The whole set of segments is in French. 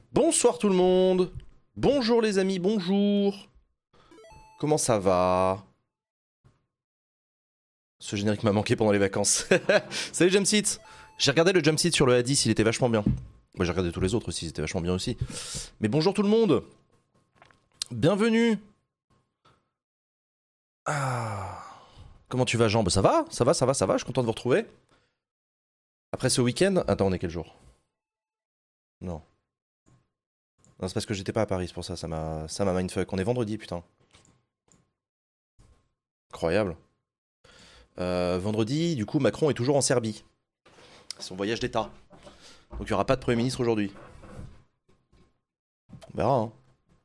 Bonsoir tout le monde. Bonjour les amis, bonjour. Comment ça va? Ce générique m'a manqué pendant les vacances. Salut Jumpseat. J'ai regardé le Jumpseat sur le A10, il était vachement bien. Moi j'ai regardé tous les autres aussi, ils étaient vachement bien aussi. Mais bonjour tout le monde. Bienvenue. Ah. Comment tu vas Jean? Bah, ça va, je suis content de vous retrouver. Après ce week-end... Attends, on est quel jour? Non. Non, c'est parce que j'étais pas à Paris, c'est pour ça, ça m'a mindfuck. On est vendredi, putain. Incroyable. Vendredi, du coup, Macron est toujours en Serbie. Son voyage d'État. Donc il n'y aura pas de Premier ministre aujourd'hui. On verra, hein.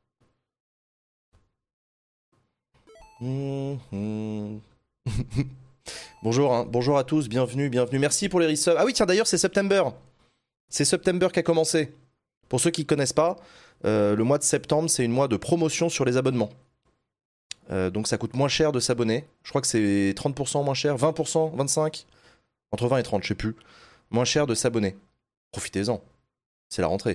Bonjour, hein. Bonjour à tous, bienvenue, bienvenue. Merci pour les resubs. Ah oui, tiens, d'ailleurs, c'est September. C'est September qui a commencé. Pour ceux qui ne connaissent pas, le mois de septembre, c'est une mois de promotion sur les abonnements. Donc ça coûte moins cher de s'abonner. Je crois que c'est 30% moins cher, 20%, 25%, entre 20 et 30, je sais plus. Moins cher de s'abonner. Profitez-en. C'est la rentrée.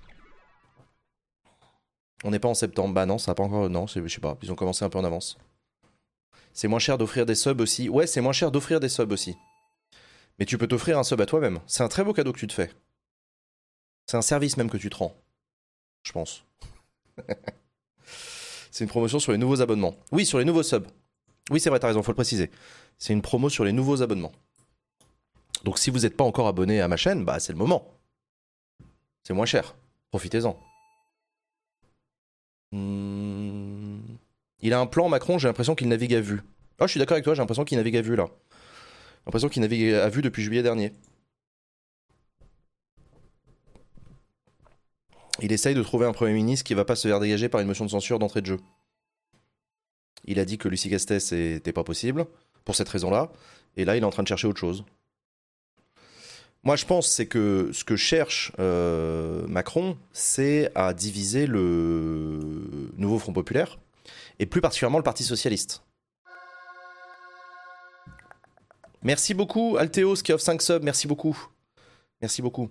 On n'est pas en septembre. Bah non, ça n'a pas encore... Non, je sais pas. Ils ont commencé un peu en avance. C'est moins cher d'offrir des subs aussi. Ouais, c'est moins cher d'offrir des subs aussi. Mais tu peux t'offrir un sub à toi-même. C'est un très beau cadeau que tu te fais. C'est un service même que tu te rends. Je pense. C'est une promotion sur les nouveaux abonnements. Oui, sur les nouveaux subs. Oui, c'est vrai, t'as raison, faut le préciser. C'est une promo sur les nouveaux abonnements. Donc si vous n'êtes pas encore abonné à ma chaîne, bah c'est le moment. C'est moins cher. Profitez-en. Il a un plan, Macron, j'ai l'impression qu'il navigue à vue. Oh, je suis d'accord avec toi, j'ai l'impression qu'il navigue à vue là. J'ai l'impression qu'il navigue à vue depuis juillet dernier. Il essaye de trouver un Premier ministre qui va pas se faire dégager par une motion de censure d'entrée de jeu. Il a dit que Lucie Castès n'était pas possible, pour cette raison-là, et là il est en train de chercher autre chose. Moi je pense c'est que ce que cherche Macron, c'est à diviser le nouveau Front Populaire, et plus particulièrement le Parti Socialiste. Merci beaucoup Alteos qui offre 5 subs, merci beaucoup. Merci beaucoup.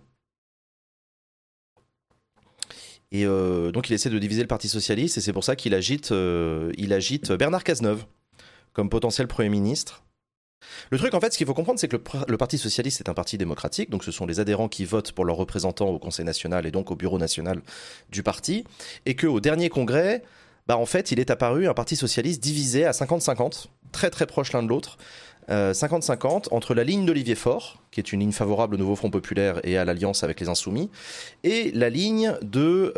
Et donc il essaie de diviser le Parti Socialiste et c'est pour ça qu'il agite Bernard Cazeneuve comme potentiel Premier ministre. Le truc en fait, ce qu'il faut comprendre, c'est que le Parti Socialiste est un parti démocratique, donc ce sont les adhérents qui votent pour leurs représentants au Conseil national et donc au bureau national du parti, et qu'au dernier congrès, bah en fait il est apparu un Parti Socialiste divisé à 50-50, très très proche l'un de l'autre, 50-50 entre la ligne d'Olivier Faure, qui est une ligne favorable au nouveau Front Populaire et à l'alliance avec les Insoumis, et la ligne de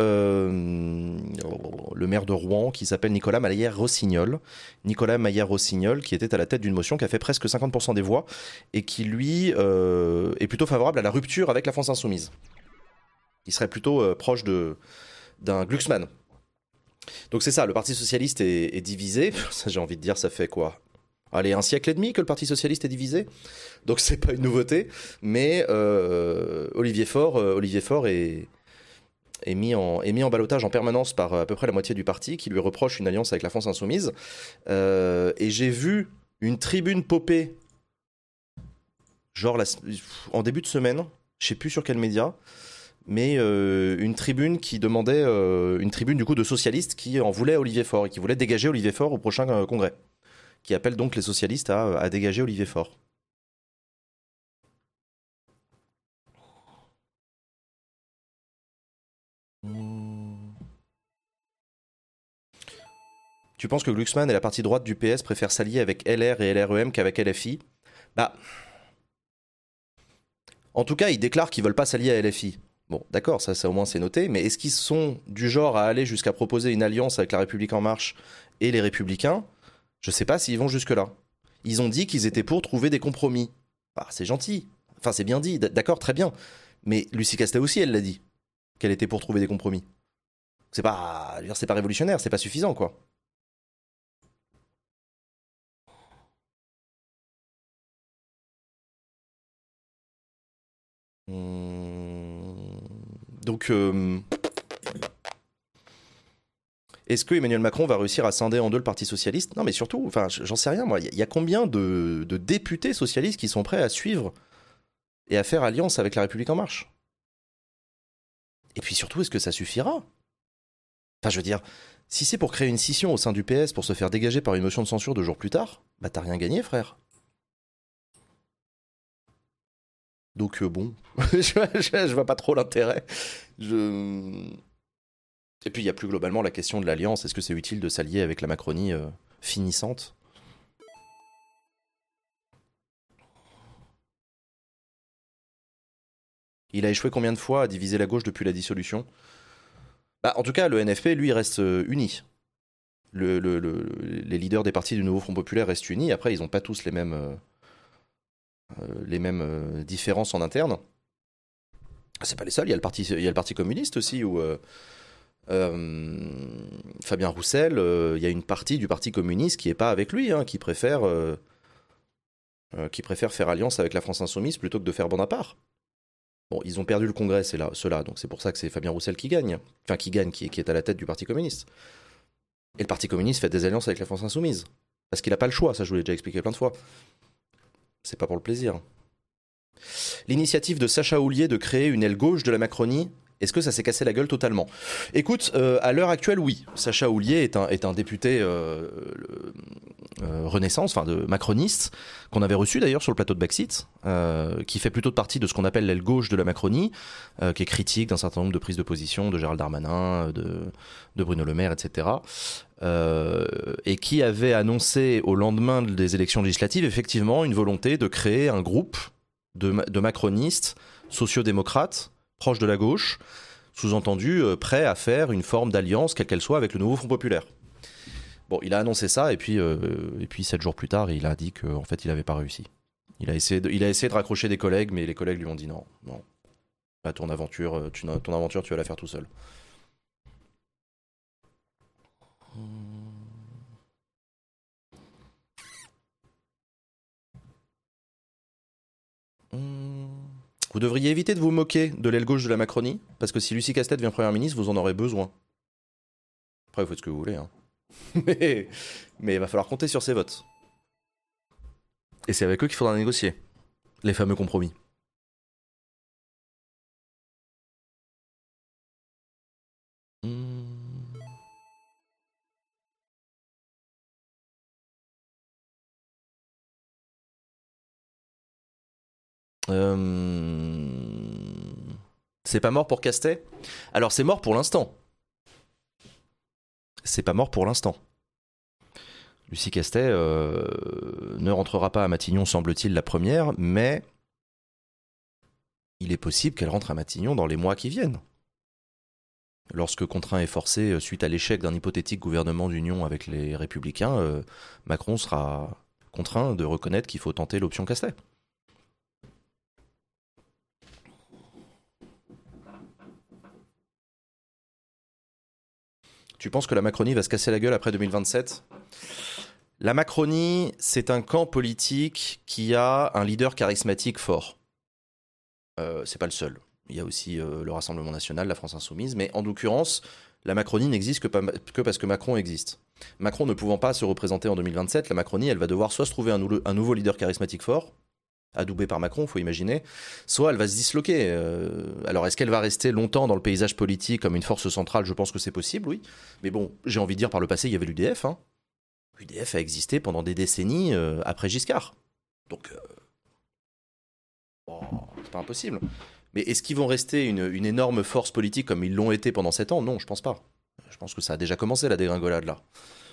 le maire de Rouen qui s'appelle Nicolas Maillère-Rossignol. Nicolas Maillère-Rossignol qui était à la tête d'une motion qui a fait presque 50% des voix et qui lui est plutôt favorable à la rupture avec la France Insoumise. Il serait plutôt proche d'un Glucksmann. Donc c'est ça, le Parti Socialiste est divisé. Ça, j'ai envie de dire, ça fait quoi ? Allez, 1 siècle et demi que le Parti Socialiste est divisé, donc c'est pas une nouveauté, mais Olivier Faure est mis en ballottage en permanence par à peu près la moitié du parti, qui lui reproche une alliance avec la France Insoumise. Et j'ai vu une tribune popper, genre en début de semaine, je sais plus sur quel média, mais une tribune qui demandait, une tribune du coup de socialistes qui en voulait à Olivier Faure et qui voulait dégager Olivier Faure au prochain congrès, qui appelle donc les socialistes à dégager Olivier Faure. Tu penses que Glucksmann et la partie droite du PS préfèrent s'allier avec LR et LREM qu'avec LFI? Bah, en tout cas, ils déclarent qu'ils veulent pas s'allier à LFI. Bon, d'accord, ça au moins c'est noté, mais est-ce qu'ils sont du genre à aller jusqu'à proposer une alliance avec la République En Marche et les Républicains? Je sais pas s'ils vont jusque-là. Ils ont dit qu'ils étaient pour trouver des compromis. Ah, c'est gentil. Enfin, c'est bien dit. D'accord, très bien. Mais Lucie Castet aussi, elle l'a dit. Qu'elle était pour trouver des compromis. C'est pas révolutionnaire, c'est pas suffisant, quoi. Donc, est-ce que Emmanuel Macron va réussir à scinder en deux le Parti Socialiste? Non, mais surtout, enfin, j'en sais rien, moi. Il y a combien de députés socialistes qui sont prêts à suivre et à faire alliance avec la République En Marche? Et puis surtout, est-ce que ça suffira? Enfin, je veux dire, si c'est pour créer une scission au sein du PS pour se faire dégager par une motion de censure 2 jours plus tard, bah t'as rien gagné, frère. Donc bon, je vois pas trop l'intérêt. Je... Et puis il y a plus globalement la question de l'alliance. Est-ce que c'est utile de s'allier avec la Macronie finissante? Il a échoué combien de fois à diviser la gauche depuis la dissolution? Bah, en tout cas, le NFP, lui, reste uni. Les leaders des partis du Nouveau Front Populaire restent unis. Après, ils n'ont pas tous les mêmes différences en interne. C'est pas les seuls. Il y a le parti communiste aussi, où Fabien Roussel, il y a une partie du parti communiste qui est pas avec lui, hein, qui préfère faire alliance avec la France Insoumise plutôt que de faire bande à part. Bon, ils ont perdu le Congrès, ceux-là, donc c'est pour ça que c'est Fabien Roussel qui gagne. Enfin, qui est à la tête du Parti communiste. Et le Parti communiste fait des alliances avec la France Insoumise. Parce qu'il n'a pas le choix, ça je vous l'ai déjà expliqué plein de fois. C'est pas pour le plaisir. L'initiative de Sacha Houlier de créer une aile gauche de la Macronie, est-ce que ça s'est cassé la gueule totalement? Écoute, à l'heure actuelle, oui. Sacha Houlier est un député Renaissance, enfin de macroniste, qu'on avait reçu d'ailleurs sur le plateau de Backseat, qui fait plutôt partie de ce qu'on appelle l'aile gauche de la Macronie, qui est critique d'un certain nombre de prises de position de Gérald Darmanin, de Bruno Le Maire, etc. Et qui avait annoncé au lendemain des élections législatives effectivement une volonté de créer un groupe de macronistes sociodémocrates proches de la gauche, sous-entendu prêts à faire une forme d'alliance, quelle qu'elle soit, avec le nouveau Front Populaire. Bon, il a annoncé ça, et puis 7 jours plus tard, il a dit qu'en fait, il n'avait pas réussi. Il a essayé de raccrocher des collègues, mais les collègues lui ont dit non. Ton aventure, tu vas la faire tout seul. Vous devriez éviter de vous moquer de l'aile gauche de la Macronie, parce que si Lucie Castet devient Première ministre, vous en aurez besoin. Après, vous faites ce que vous voulez, hein. mais il va falloir compter sur ses votes. Et c'est avec eux qu'il faudra négocier. Les fameux compromis. C'est pas mort pour Castet? Alors c'est mort pour l'instant. C'est pas mort pour l'instant. Lucie Castet ne rentrera pas à Matignon, semble-t-il, la première, mais il est possible qu'elle rentre à Matignon dans les mois qui viennent. Lorsque contraint et forcé, suite à l'échec d'un hypothétique gouvernement d'union avec les Républicains, Macron sera contraint de reconnaître qu'il faut tenter l'option Castet. Tu penses que la Macronie va se casser la gueule après 2027? La Macronie, c'est un camp politique qui a un leader charismatique fort. C'est pas le seul. Il y a aussi le Rassemblement National, la France Insoumise, mais en l'occurrence, la Macronie n'existe que parce que Macron existe. Macron ne pouvant pas se représenter en 2027, la Macronie, elle va devoir soit se trouver un nouveau leader charismatique fort, adoubé par Macron, faut imaginer, soit elle va se disloquer. Alors est-ce qu'elle va rester longtemps dans le paysage politique comme une force centrale? Je pense que c'est possible, oui. Mais bon, j'ai envie de dire, par le passé, il y avait l'UDF. Hein. L'UDF a existé pendant des décennies après Giscard. Donc, c'est pas impossible. Mais est-ce qu'ils vont rester une énorme force politique comme ils l'ont été pendant 7 ans? Non, je pense pas. Je pense que ça a déjà commencé la dégringolade là.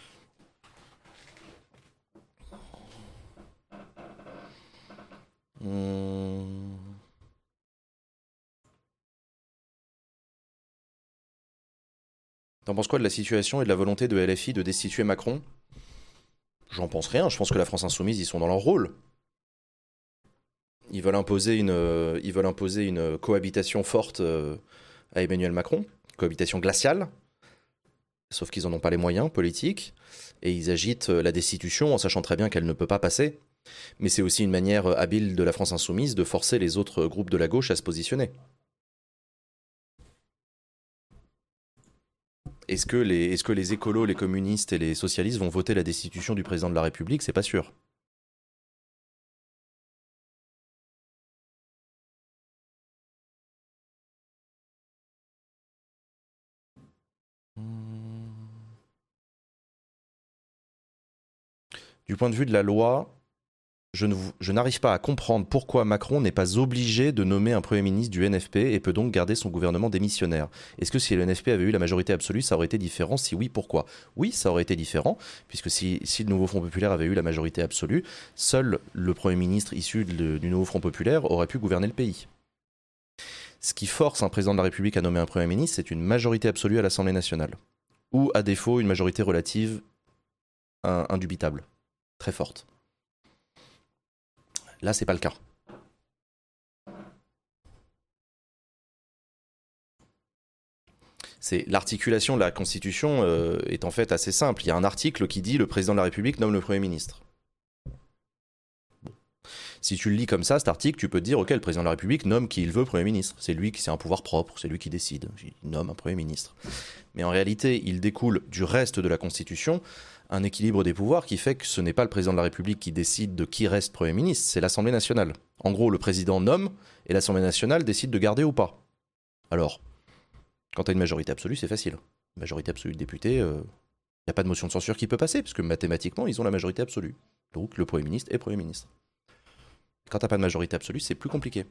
T'en penses quoi de la situation et de la volonté de LFI de destituer Macron? J'en pense rien, je pense que la France Insoumise, ils sont dans leur rôle. Ils veulent imposer une cohabitation forte à Emmanuel Macron, cohabitation glaciale, sauf qu'ils n'en ont pas les moyens politiques, et ils agitent la destitution en sachant très bien qu'elle ne peut pas passer. Mais c'est aussi une manière habile de la France Insoumise de forcer les autres groupes de la gauche à se positionner. Est-ce que les écolos, les communistes et les socialistes vont voter la destitution du président de la République? C'est pas sûr. Du point de vue de la loi, je n'arrive pas à comprendre pourquoi Macron n'est pas obligé de nommer un Premier ministre du NFP et peut donc garder son gouvernement démissionnaire. Est-ce que si le NFP avait eu la majorité absolue, ça aurait été différent? Si oui, pourquoi? Oui, ça aurait été différent, puisque si le Nouveau Front Populaire avait eu la majorité absolue, seul le Premier ministre issu du Nouveau Front Populaire aurait pu gouverner le pays. Ce qui force un président de la République à nommer un Premier ministre, c'est une majorité absolue à l'Assemblée nationale. Ou, à défaut, une majorité relative indubitable, très forte. Là, c'est pas le cas. L'articulation de la Constitution est en fait assez simple. Il y a un article qui dit le président de la République nomme le Premier ministre. Bon. Si tu le lis comme ça, cet article, tu peux te dire ok, le président de la République nomme qui il veut Premier ministre. C'est lui qui c'est un pouvoir propre, c'est lui qui décide. Il nomme un Premier ministre. Mais en réalité, il découle du reste de la Constitution un équilibre des pouvoirs qui fait que ce n'est pas le président de la République qui décide de qui reste Premier ministre, c'est l'Assemblée nationale. En gros, le président nomme et l'Assemblée nationale décide de garder ou pas. Alors, quand tu as une majorité absolue, c'est facile. Majorité absolue de députés, il n'y a pas de motion de censure qui peut passer, puisque mathématiquement, ils ont la majorité absolue. Donc, le Premier ministre est Premier ministre. Quand tu n'as pas de majorité absolue, c'est plus compliqué.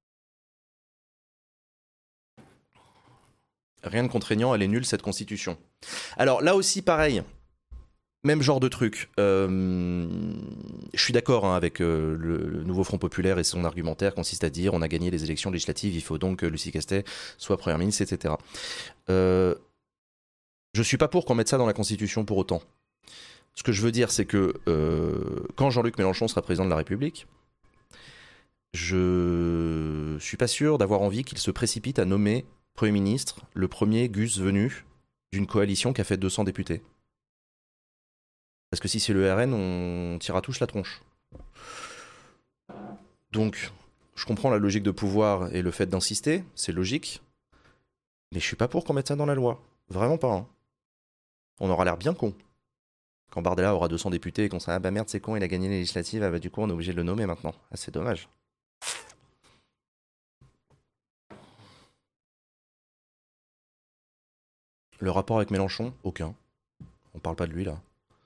Rien de contraignant, elle est nulle, cette Constitution. Alors, là aussi, pareil. Même genre de truc. Je suis d'accord avec le Nouveau Front Populaire et son argumentaire consiste à dire on a gagné les élections législatives, il faut donc que Lucie Castet soit Première ministre, etc. Je suis pas pour qu'on mette ça dans la Constitution pour autant. Ce que je veux dire, c'est que quand Jean-Luc Mélenchon sera président de la République, je suis pas sûr d'avoir envie qu'il se précipite à nommer Premier ministre le premier Gus venu d'une coalition qui a fait 200 députés. Parce que si c'est le RN, on tire à touche la tronche. Donc, je comprends la logique de pouvoir et le fait d'insister, c'est logique. Mais je suis pas pour qu'on mette ça dans la loi. Vraiment pas. Hein. On aura l'air bien con. Quand Bardella aura 200 députés et qu'on sera ah bah merde, c'est con, il a gagné les législatives, ah bah du coup on est obligé de le nommer maintenant. Ah, c'est dommage. Le rapport avec Mélenchon, aucun. On parle pas de lui là.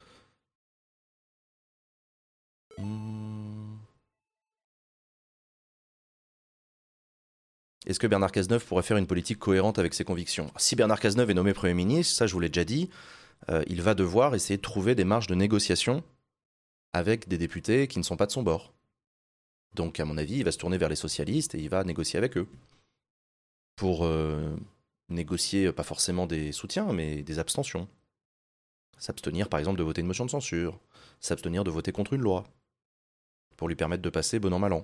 Est-ce que Bernard Cazeneuve pourrait faire une politique cohérente avec ses convictions? Si Bernard Cazeneuve est nommé Premier ministre, ça je vous l'ai déjà dit, il va devoir essayer de trouver des marges de négociation avec des députés qui ne sont pas de son bord. Donc à mon avis, il va se tourner vers les socialistes et il va négocier avec eux. Pour négocier pas forcément des soutiens, mais des abstentions. S'abstenir par exemple de voter une motion de censure, s'abstenir de voter contre une loi, pour lui permettre de passer bon an mal an.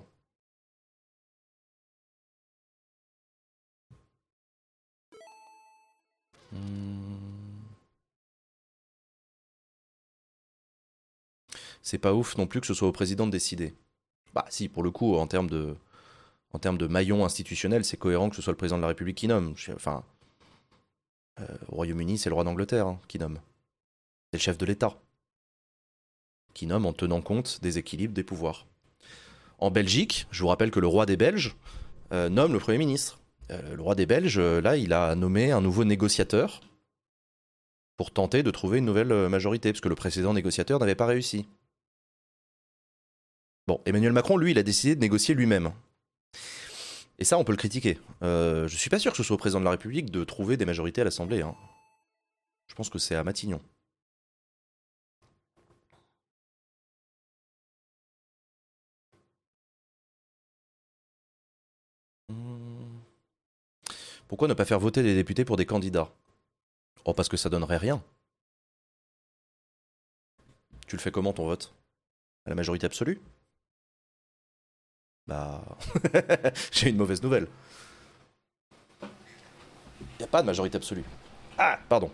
C'est pas ouf non plus que ce soit au président de décider. Bah si, pour le coup, en termes de maillon institutionnel, c'est cohérent que ce soit le président de la République qui nomme. Enfin, au Royaume-Uni, c'est le roi d'Angleterre qui nomme. C'est le chef de l'État qui nomme en tenant compte des équilibres des pouvoirs. En Belgique, je vous rappelle que le roi des Belges nomme le Premier ministre. Le roi des Belges, là, il a nommé un nouveau négociateur pour tenter de trouver une nouvelle majorité, parce que le précédent négociateur n'avait pas réussi. Bon, Emmanuel Macron, lui, il a décidé de négocier lui-même. Et ça, on peut le critiquer. Je suis pas sûr que ce soit au président de la République de trouver des majorités à l'Assemblée. Hein. Je pense que c'est à Matignon. Pourquoi ne pas faire voter les députés pour des candidats? Oh, parce que ça donnerait rien. Tu le fais comment ton vote? À la majorité absolue? Bah... J'ai une mauvaise nouvelle. Il n'y a pas de majorité absolue. Ah, pardon.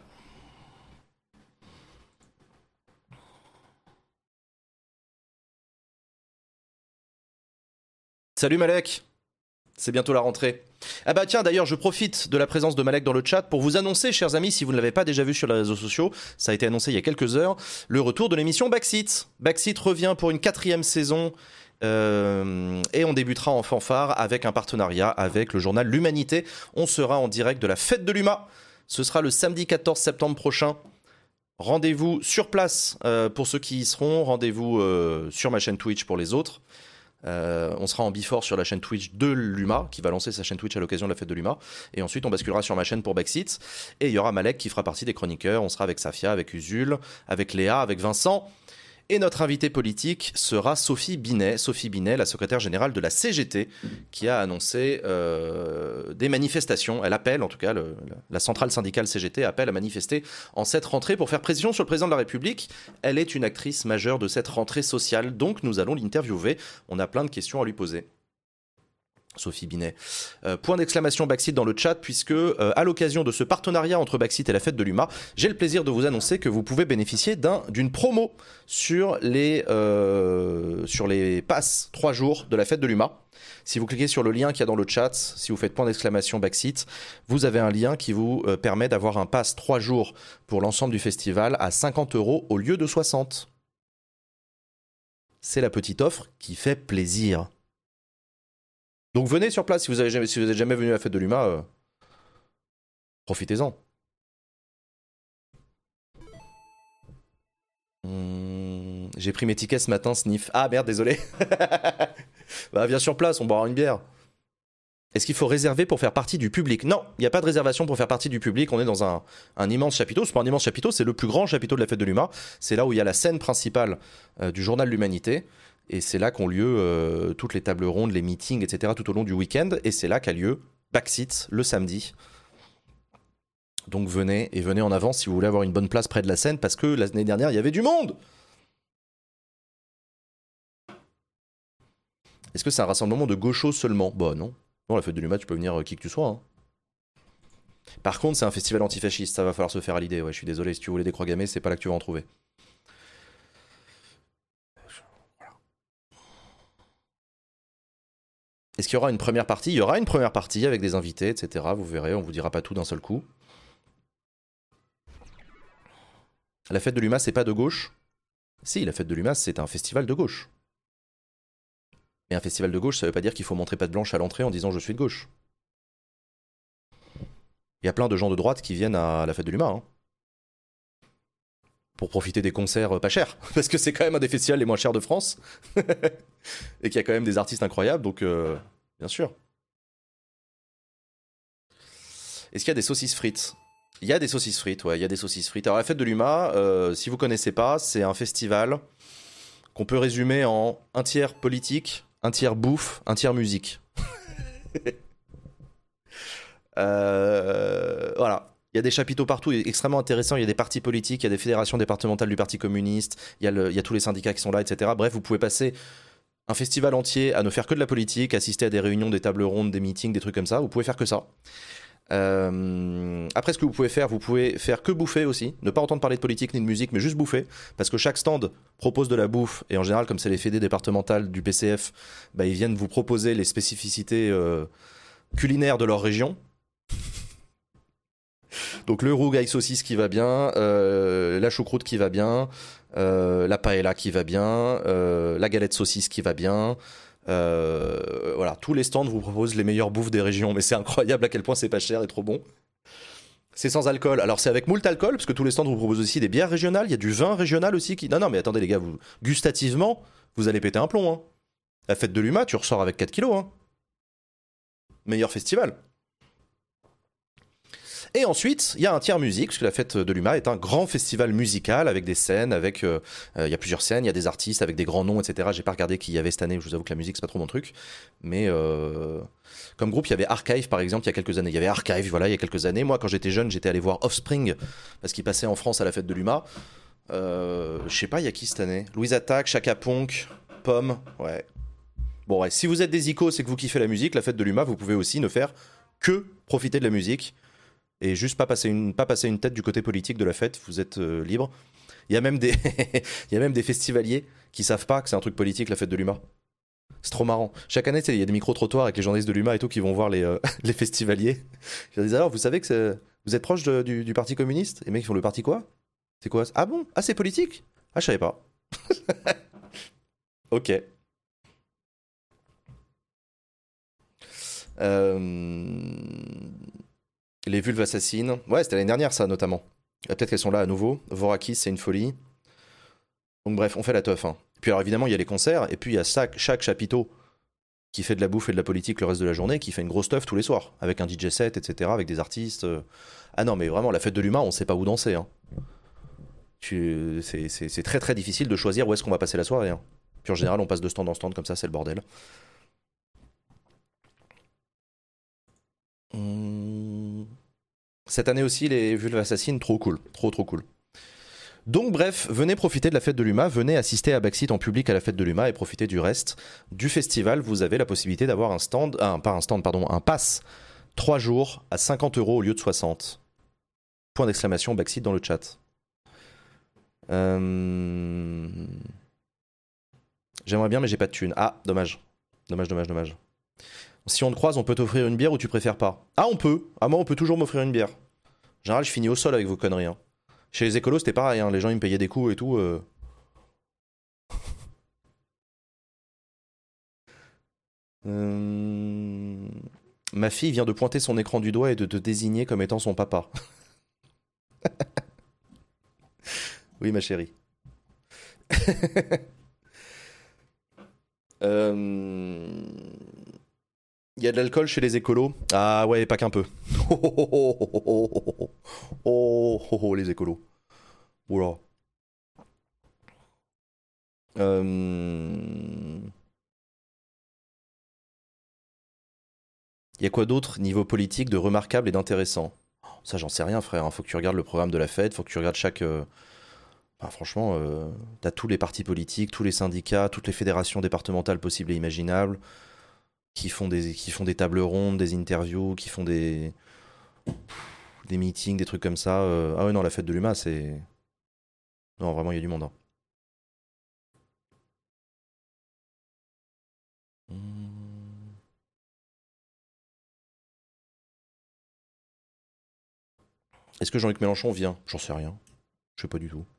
Salut Malek. C'est bientôt la rentrée. Ah bah tiens, d'ailleurs, je profite de la présence de Malek dans le chat pour vous annoncer, chers amis, si vous ne l'avez pas déjà vu sur les réseaux sociaux, ça a été annoncé il y a quelques heures, le retour de l'émission Backseat. Backseat revient pour une 4e saison et on débutera en fanfare avec un partenariat avec le journal L'Humanité. On sera en direct de la fête de l'UMA. Ce sera le samedi 14 septembre prochain. Rendez-vous sur place pour ceux qui y seront. Rendez-vous sur ma chaîne Twitch pour les autres. On sera en before sur la chaîne Twitch de Luma, qui va lancer sa chaîne Twitch à l'occasion de la fête de Luma. Et ensuite, on basculera sur ma chaîne pour Backseat. Et il y aura Malek qui fera partie des chroniqueurs. On sera avec Safia, avec Usul, avec Léa, avec Vincent. Et notre invitée politique sera Sophie Binet. Sophie Binet, la secrétaire générale de la CGT, qui a annoncé des manifestations. Elle appelle, en tout cas, la centrale syndicale CGT appelle à manifester en cette rentrée pour faire pression sur le président de la République. Elle est une actrice majeure de cette rentrée sociale, donc nous allons l'interviewer. On a plein de questions à lui poser. Sophie Binet. Point d'exclamation Backseat dans le chat, puisque à l'occasion de ce partenariat entre Backseat et la fête de l'UMA, j'ai le plaisir de vous annoncer que vous pouvez bénéficier d'une promo sur les passes 3 jours de la fête de l'UMA. Si vous cliquez sur le lien qu'il y a dans le chat, si vous faites point d'exclamation Backseat, vous avez un lien qui vous permet d'avoir un pass 3 jours pour l'ensemble du festival à 50 € au lieu de 60. C'est la petite offre qui fait plaisir. Donc venez sur place si vous n'êtes jamais venu à la fête de l'UMA, profitez-en. J'ai pris mes tickets ce matin, sniff. Ah merde, désolé. Bah viens sur place, on boira une bière. Est-ce qu'il faut réserver pour faire partie du public? Non, il n'y a pas de réservation pour faire partie du public. On est dans un immense chapiteau. C'est pas un immense chapiteau, c'est le plus grand chapiteau de la fête de l'UMA. C'est là où il y a la scène principale du journal de l'Humanité. Et c'est là qu'ont lieu toutes les tables rondes, les meetings, etc. tout au long du week-end. Et c'est là qu'a lieu Backseat le samedi. Donc venez en avance si vous voulez avoir une bonne place près de la scène, parce que l'année dernière, il y avait du monde. Est-ce que c'est un rassemblement de gauchos seulement? Bah non. Non, la fête de l'UMA, tu peux venir qui que tu sois. Hein. Par contre, c'est un festival antifasciste, ça va falloir se faire à l'idée. Ouais, je suis désolé, si tu voulais des croix gammées, c'est pas là que tu vas en trouver. Est-ce qu'il y aura une première partie? Il y aura une première partie avec des invités, etc. Vous verrez, on vous dira pas tout d'un seul coup. La fête de l'UMA, c'est pas de gauche? Si, la fête de l'UMA, c'est un festival de gauche. Et un festival de gauche, ça veut pas dire qu'il faut montrer patte blanche à l'entrée en disant je suis de gauche. Il y a plein de gens de droite qui viennent à la fête de l'UMA. Hein. Pour profiter des concerts pas chers. Parce que c'est quand même un des festivals les moins chers de France. Et qu'il y a quand même des artistes incroyables, donc bien sûr. Est-ce qu'il y a des saucisses frites? Il y a des saucisses frites, ouais, il y a des saucisses frites. Alors la fête de l'UMA, si vous connaissez pas, c'est un festival qu'on peut résumer en un tiers politique, un tiers bouffe, un tiers musique. Voilà. Il y a des chapiteaux partout, extrêmement intéressants. Il y a des partis politiques, il y a des fédérations départementales du Parti communiste, il y a tous les syndicats qui sont là, etc. Bref, vous pouvez passer un festival entier à ne faire que de la politique, assister à des réunions, des tables rondes, des meetings, des trucs comme ça. Vous pouvez faire que ça. Après, ce que vous pouvez faire que bouffer aussi. Ne pas entendre parler de politique ni de musique, mais juste bouffer. Parce que chaque stand propose de la bouffe. Et en général, comme c'est les fédés départementales du PCF, bah, ils viennent vous proposer les spécificités culinaires de leur région. Donc le rougail saucisse qui va bien, la choucroute qui va bien, la paella qui va bien, la galette saucisse qui va bien. Voilà, tous les stands vous proposent les meilleures bouffes des régions, mais c'est incroyable à quel point c'est pas cher et trop bon. C'est sans alcool. Alors c'est avec moult alcool, parce que tous les stands vous proposent aussi des bières régionales. Il y a du vin régional aussi qui. Non, mais attendez les gars, gustativement, vous allez péter un plomb. Hein. La fête de l'UMA, tu ressors avec 4 kilos. Hein. Meilleur festival. Et ensuite, il y a un tiers musique, parce que la fête de l'UMA est un grand festival musical avec des scènes, il y a plusieurs scènes, il y a des artistes avec des grands noms, etc. J'ai pas regardé qui y avait cette année, je vous avoue que la musique c'est pas trop mon truc, mais comme groupe il y avait Archive par exemple il y a quelques années. Il y avait Archive, voilà, il y a quelques années. Moi quand j'étais jeune, j'étais allé voir Offspring parce qu'ils passaient en France à la fête de l'UMA. Je sais pas, il y a qui cette année? Louise Attaque, Chaka Ponk, Pomme, ouais. Bon ouais, si vous êtes des icos et que vous kiffez la musique, la fête de l'UMA, vous pouvez aussi ne faire que profiter de la musique. Et juste pas passer une tête du côté politique de la fête, vous êtes libre. Il y a même des festivaliers qui savent pas que c'est un truc politique la fête de l'UMA. C'est trop marrant. Chaque année, il y a des micro-trottoirs avec les journalistes de l'UMA et tout qui vont voir les festivaliers. Je leur dis alors, vous savez que vous êtes proche du Parti communiste? Et les mecs ils font le parti quoi? C'est quoi? Ah bon? Ah c'est politique? Ah je savais pas. Ok. Les vulves assassines. Ouais, c'était l'année dernière, ça, notamment. Ah, peut-être qu'elles sont là à nouveau. Vorakis, c'est une folie. Donc bref, on fait la teuf. Hein. Puis alors évidemment, il y a les concerts, et puis il y a chaque chapiteau qui fait de la bouffe et de la politique le reste de la journée, qui fait une grosse teuf tous les soirs, avec un DJ set, etc., avec des artistes. Ah non, mais vraiment, la fête de l'humain, on sait pas où danser. Hein. C'est très très difficile de choisir où est-ce qu'on va passer la soirée. Hein. Puis en général, on passe de stand en stand comme ça, c'est le bordel. Hum. Cette année aussi, les Vulves Assassines, trop cool. Trop trop cool. Donc bref, venez profiter de la fête de l'UMA, venez assister à Backseat en public à la fête de l'UMA et profiter du reste du festival. Vous avez la possibilité d'avoir un stand, pas un stand, pardon, un pass 3 jours à 50 € au lieu de 60. Point d'exclamation, Backseat dans le chat. J'aimerais bien mais j'ai pas de thune. Ah, dommage. Dommage. Si on te croise, on peut t'offrir une bière ou tu préfères pas? Ah, on peut. Ah, moi, on peut toujours m'offrir une bière. En général, je finis au sol avec vos conneries. Hein. Chez les écolos, c'était pareil. Hein. Les gens, ils me payaient des coups et tout. Ma fille vient de pointer son écran du doigt et de te désigner comme étant son papa. Oui, ma chérie. Il y a de l'alcool chez les écolos. Ah ouais, pas qu'un peu. Les écolos. Oula. Il y a quoi d'autre niveau politique de remarquable et d'intéressant? Ça, j'en sais rien, frère. Hein. Faut que tu regardes le programme de la fête, faut que tu regardes chaque. Enfin, franchement, t'as tous les partis politiques, tous les syndicats, toutes les fédérations départementales possibles et imaginables qui font des tables rondes, des interviews, qui font des meetings, des trucs comme ça. Ah ouais, non, la fête de l'UMA, c'est. Non, vraiment, il y a du monde. Hein. Hmm. Est-ce que Jean-Luc Mélenchon vient? J'en sais rien. Je sais pas du tout.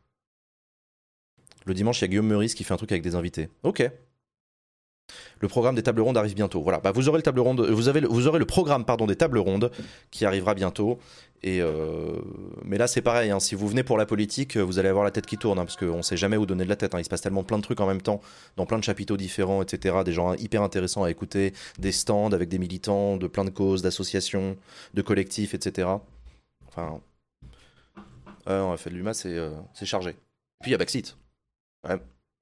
Le dimanche, il y a Guillaume Meurice qui fait un truc avec des invités. Ok. Le programme des tables rondes arrive bientôt. Voilà, bah vous aurez le table ronde, vous aurez le programme pardon des tables rondes qui arrivera bientôt. Et mais là c'est pareil. Hein, si vous venez pour la politique, vous allez avoir la tête qui tourne hein, parce qu'on ne sait jamais où donner de la tête. Hein, il se passe tellement plein de trucs en même temps, dans plein de chapiteaux différents, etc. Des gens hyper intéressants à écouter, des stands avec des militants de plein de causes, d'associations, de collectifs, etc. Enfin, non, la fête de l'UMA c'est chargé. Puis il y a Backseat. Ouais.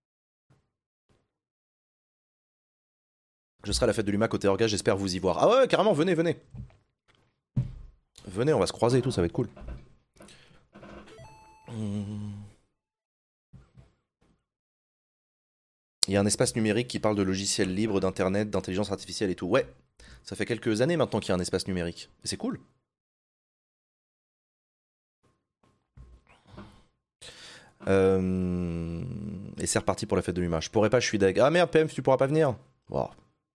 Je serai à la fête de l'UMA côté orga, j'espère vous y voir. Ah ouais, carrément, venez. Venez, on va se croiser et tout, ça va être cool. Il y a un espace numérique qui parle de logiciels libres, d'internet, d'intelligence artificielle et tout. Ouais, ça fait quelques années maintenant qu'il y a un espace numérique. Et c'est cool. Et c'est reparti pour la fête de l'UMA. Je pourrais pas, je suis deg. Ah merde, PM, tu pourras pas venir. Wow,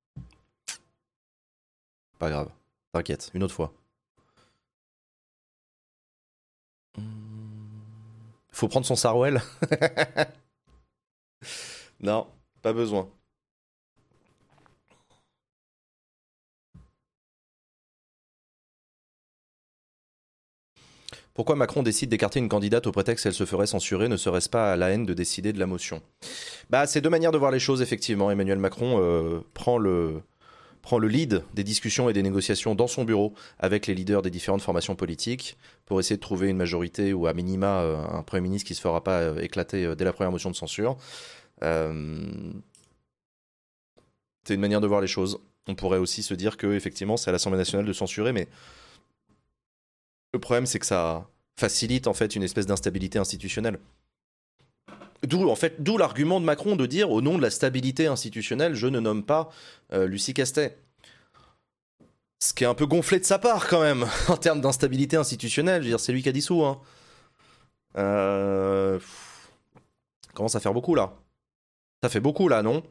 pas grave. T'inquiète, une autre fois. Faut prendre son Sarwell. Non, pas besoin. Pourquoi Macron décide d'écarter une candidate au prétexte qu'elle se ferait censurer? Ne serait-ce pas à la haine de décider de la motion? Bah, c'est deux manières de voir les choses, effectivement. Emmanuel Macron prend le lead des discussions et des négociations dans son bureau avec les leaders des différentes formations politiques pour essayer de trouver une majorité ou à minima un Premier ministre qui ne se fera pas éclater dès la première motion de censure. Euh, c'est une manière de voir les choses. On pourrait aussi se dire que effectivement c'est à l'Assemblée nationale de censurer, mais le problème c'est que ça facilite en fait une espèce d'instabilité institutionnelle. D'où l'argument de Macron de dire au nom de la stabilité institutionnelle, je ne nomme pas Lucie Castet. Ce qui est un peu gonflé de sa part quand même en termes d'instabilité institutionnelle. Je veux dire, c'est lui qui a dissous. Hein. Euh... Commence à faire beaucoup là. Ça fait beaucoup là, non?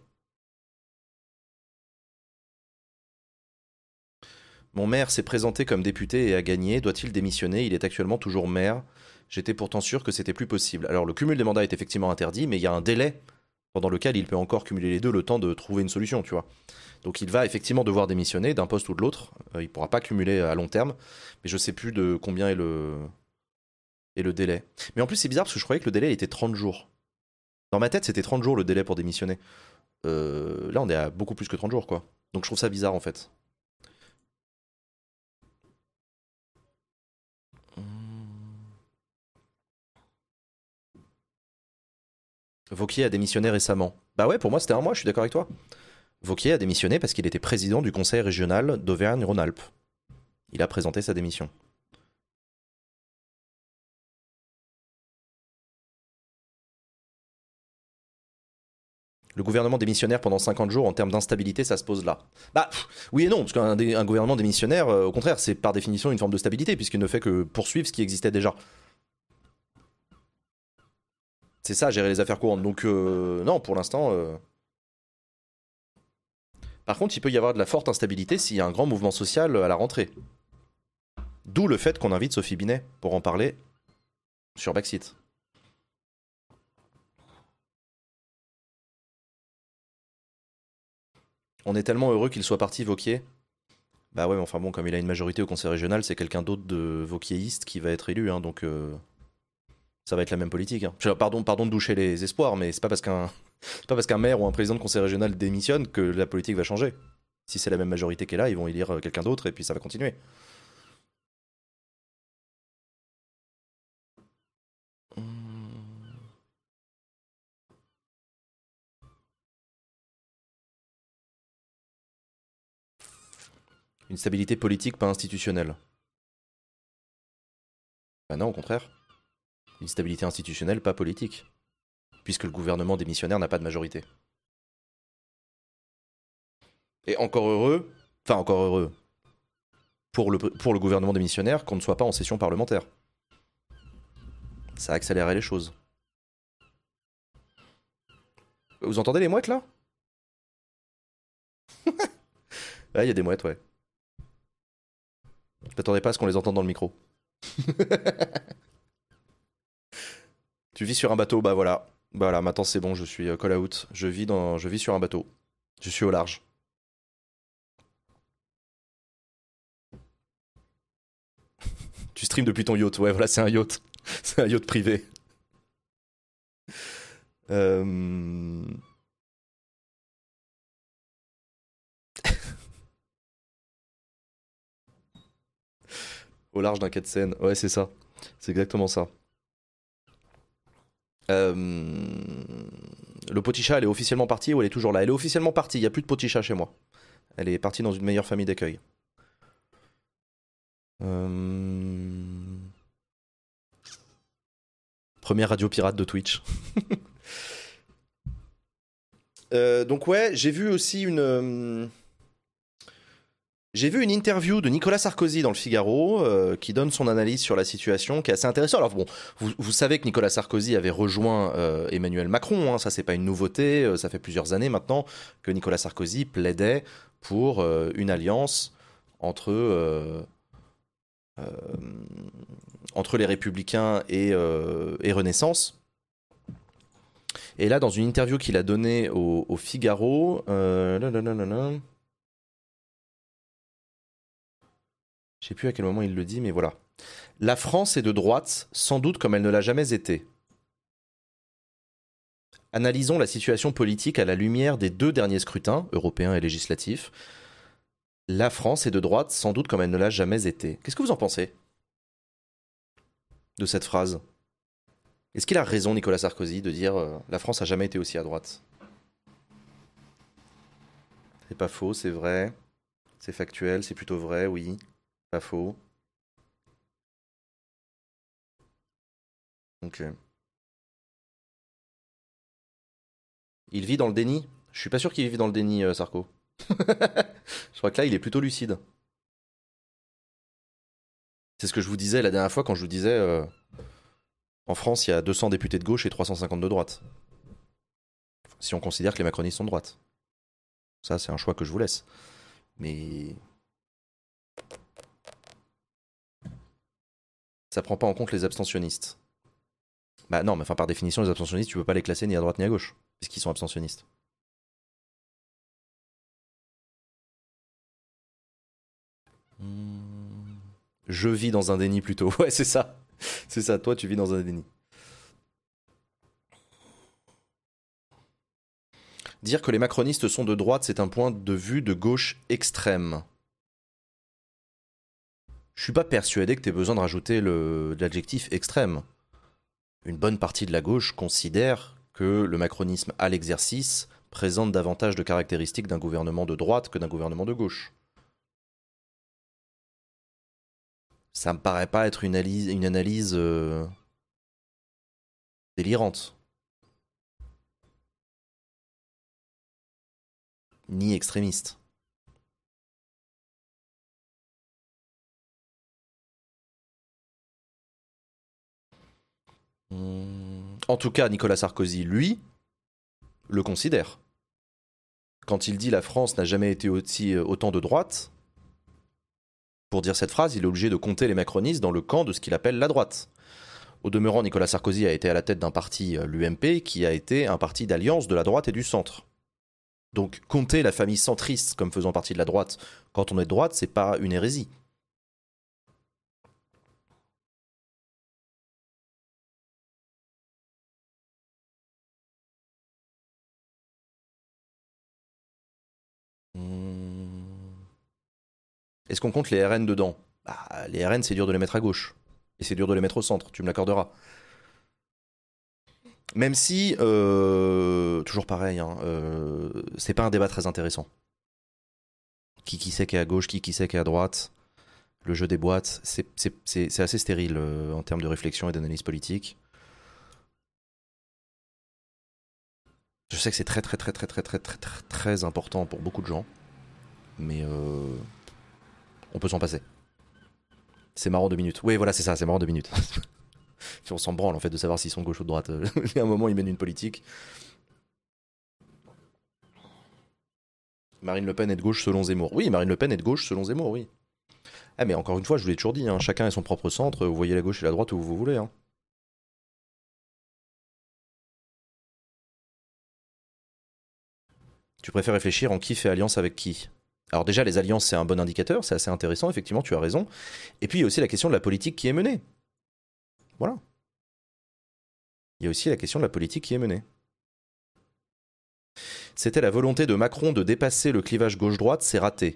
Mon maire s'est présenté comme député et a gagné. Doit-il démissionner? Il est actuellement toujours maire. J'étais pourtant sûr que c'était plus possible. Alors le cumul des mandats est effectivement interdit, mais il y a un délai pendant lequel il peut encore cumuler les deux, le temps de trouver une solution, tu vois. Donc il va effectivement devoir démissionner d'un poste ou de l'autre. Il ne pourra pas cumuler à long terme, mais je sais plus de combien est Et le délai. Mais en plus, c'est bizarre parce que je croyais que le délai était 30 jours. Dans ma tête, c'était 30 jours le délai pour démissionner. Là, on est à beaucoup plus que 30 jours, quoi. Donc je trouve ça bizarre, en fait. Vauquier a démissionné récemment. Bah ouais, pour moi, c'était un mois, je suis d'accord avec toi. Vauquier a démissionné parce qu'il était président du conseil régional d'Auvergne-Rhône-Alpes. Il a présenté sa démission. Le gouvernement démissionnaire pendant 50 jours, en termes d'instabilité, ça se pose là. Bah, oui et non, parce qu'un gouvernement démissionnaire, au contraire, c'est par définition une forme de stabilité, puisqu'il ne fait que poursuivre ce qui existait déjà. C'est ça, gérer les affaires courantes. Donc, non, pour l'instant. Par contre, il peut y avoir de la forte instabilité s'il y a un grand mouvement social à la rentrée. D'où le fait qu'on invite Sophie Binet pour en parler sur Backseat. On est tellement heureux qu'il soit parti, Vauquier. Bah ouais, mais enfin bon, comme il a une majorité au conseil régional, c'est quelqu'un d'autre de vauquieriste qui va être élu, hein, donc ça va être la même politique. Hein. Pardon de doucher les espoirs, mais c'est pas parce qu'un maire ou un président de conseil régional démissionne que la politique va changer. Si c'est la même majorité qui est là, ils vont élire quelqu'un d'autre et puis ça va continuer. Une stabilité politique, pas institutionnelle. Bah non, au contraire. Une stabilité institutionnelle, pas politique. Puisque le gouvernement démissionnaire n'a pas de majorité. Et encore heureux, enfin encore heureux, pour le gouvernement démissionnaire qu'on ne soit pas en session parlementaire. Ça accélérerait les choses. Vous entendez les mouettes là? Ah, il y a des mouettes, ouais. T'attendais pas à ce qu'on les entende dans le micro. Tu vis sur un bateau, bah voilà. Bah voilà, maintenant c'est bon, je suis call out. Je vis sur un bateau. Je suis au large. Tu streams depuis ton yacht, ouais, voilà, c'est un yacht. C'est un yacht privé. Euh... Au large d'un quai de Seine. Ouais, c'est ça. C'est exactement ça. Euh... Le poticha, elle est officiellement partie ou elle est toujours là? Elle est officiellement partie, il n'y a plus de poticha chez moi. Elle est partie dans une meilleure famille d'accueil. Euh... Première radio pirate de Twitch. Donc ouais, j'ai vu une interview de Nicolas Sarkozy dans le Figaro qui donne son analyse sur la situation qui est assez intéressante. Alors bon, vous savez que Nicolas Sarkozy avait rejoint Emmanuel Macron, hein, ça c'est pas une nouveauté, ça fait plusieurs années maintenant que Nicolas Sarkozy plaidait pour une alliance entre, euh, entre les Républicains et Renaissance. Et là, dans une interview qu'il a donnée au Figaro, je sais plus à quel moment il le dit, mais voilà. La France est de droite, sans doute comme elle ne l'a jamais été. Analysons la situation politique à la lumière des deux derniers scrutins, européens et législatifs. La France est de droite, sans doute comme elle ne l'a jamais été. Qu'est-ce que vous en pensez de cette phrase? Est-ce qu'il a raison, Nicolas Sarkozy, de dire la France a jamais été aussi à droite? C'est pas faux, c'est vrai. C'est factuel, c'est plutôt vrai, oui. Pas faux. Ok. Il vit dans le déni? Je suis pas sûr qu'il vive dans le déni, Sarko. Je crois que là, il est plutôt lucide. C'est ce que je vous disais la dernière fois quand je vous disais en France, il y a 200 députés de gauche et 350 de droite. Si on considère que les macronistes sont de droite. Ça, c'est un choix que je vous laisse. Mais ça prend pas en compte les abstentionnistes. Bah non, mais enfin, par définition, les abstentionnistes, tu peux pas les classer ni à droite ni à gauche, puisqu'ils sont abstentionnistes. Hmm. Je vis dans un déni plutôt. Ouais, c'est ça. C'est ça, toi tu vis dans un déni. Dire que les macronistes sont de droite, c'est un point de vue de gauche extrême. Je suis pas persuadé que tu aies besoin de rajouter l'adjectif extrême. Une bonne partie de la gauche considère que le macronisme à l'exercice présente davantage de caractéristiques d'un gouvernement de droite que d'un gouvernement de gauche. Ça me paraît pas être une analyse délirante, ni extrémiste. En tout cas, Nicolas Sarkozy, lui, le considère. Quand il dit la France n'a jamais été autant de droite, pour dire cette phrase, il est obligé de compter les macronistes dans le camp de ce qu'il appelle la droite. Au demeurant, Nicolas Sarkozy a été à la tête d'un parti, l'UMP, qui a été un parti d'alliance de la droite et du centre. Donc compter la famille centriste comme faisant partie de la droite quand on est de droite, c'est pas une hérésie. Est-ce qu'on compte les RN dedans? Bah, les RN, c'est dur de les mettre à gauche. Et c'est dur de les mettre au centre, tu me l'accorderas. Même si, toujours pareil, hein, c'est pas un débat très intéressant. Qui c'est qui est à gauche, qui c'est qui est à droite. Le jeu des boîtes, c'est assez stérile en termes de réflexion et d'analyse politique. Je sais que c'est très important pour beaucoup de gens, mais on peut s'en passer. C'est marrant 2 minutes. Oui, voilà, c'est ça, c'est marrant 2 minutes. On s'en branle en fait de savoir s'ils sont de gauche ou de droite. Il y a un moment, ils mènent une politique. Marine Le Pen est de gauche selon Zemmour. Oui, Marine Le Pen est de gauche selon Zemmour, oui. Ah, mais encore une fois, je vous l'ai toujours dit, hein, chacun a son propre centre. Vous voyez la gauche et la droite où vous voulez. Hein. Tu préfères réfléchir en qui fait alliance avec qui? Alors déjà, les alliances, c'est un bon indicateur, c'est assez intéressant, effectivement, tu as raison. Et puis, il y a aussi la question de la politique qui est menée. Voilà. Il y a aussi la question de la politique qui est menée. C'était la volonté de Macron de dépasser le clivage gauche-droite, c'est raté.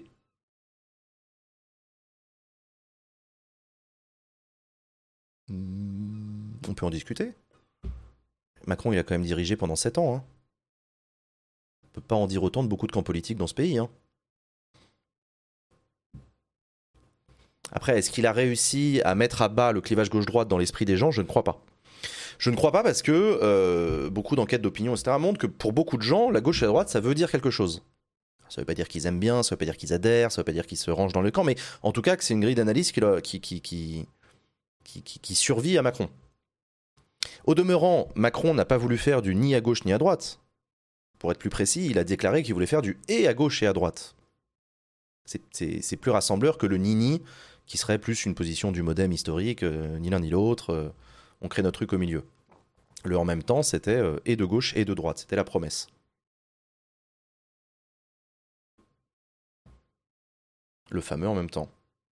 On peut en discuter. Macron, il a quand même dirigé pendant 7 ans. Hein. On peut pas en dire autant de beaucoup de camps politiques dans ce pays. Hein. Après, est-ce qu'il a réussi à mettre à bas le clivage gauche-droite dans l'esprit des gens? Je ne crois pas. Je ne crois pas parce que beaucoup d'enquêtes d'opinion, etc., montrent que pour beaucoup de gens, la gauche et la droite, ça veut dire quelque chose. Ça ne veut pas dire qu'ils aiment bien, ça ne veut pas dire qu'ils adhèrent, ça ne veut pas dire qu'ils se rangent dans le camp, mais en tout cas que c'est une grille d'analyse qui survit à Macron. Au demeurant, Macron n'a pas voulu faire du ni à gauche ni à droite. Pour être plus précis, il a déclaré qu'il voulait faire du et à gauche et à droite. C'est plus rassembleur que le ni-ni, qui serait plus une position du modem historique, ni l'un ni l'autre, on crée notre truc au milieu. Le en même temps, c'était et de gauche et de droite, c'était la promesse. Le fameux en même temps.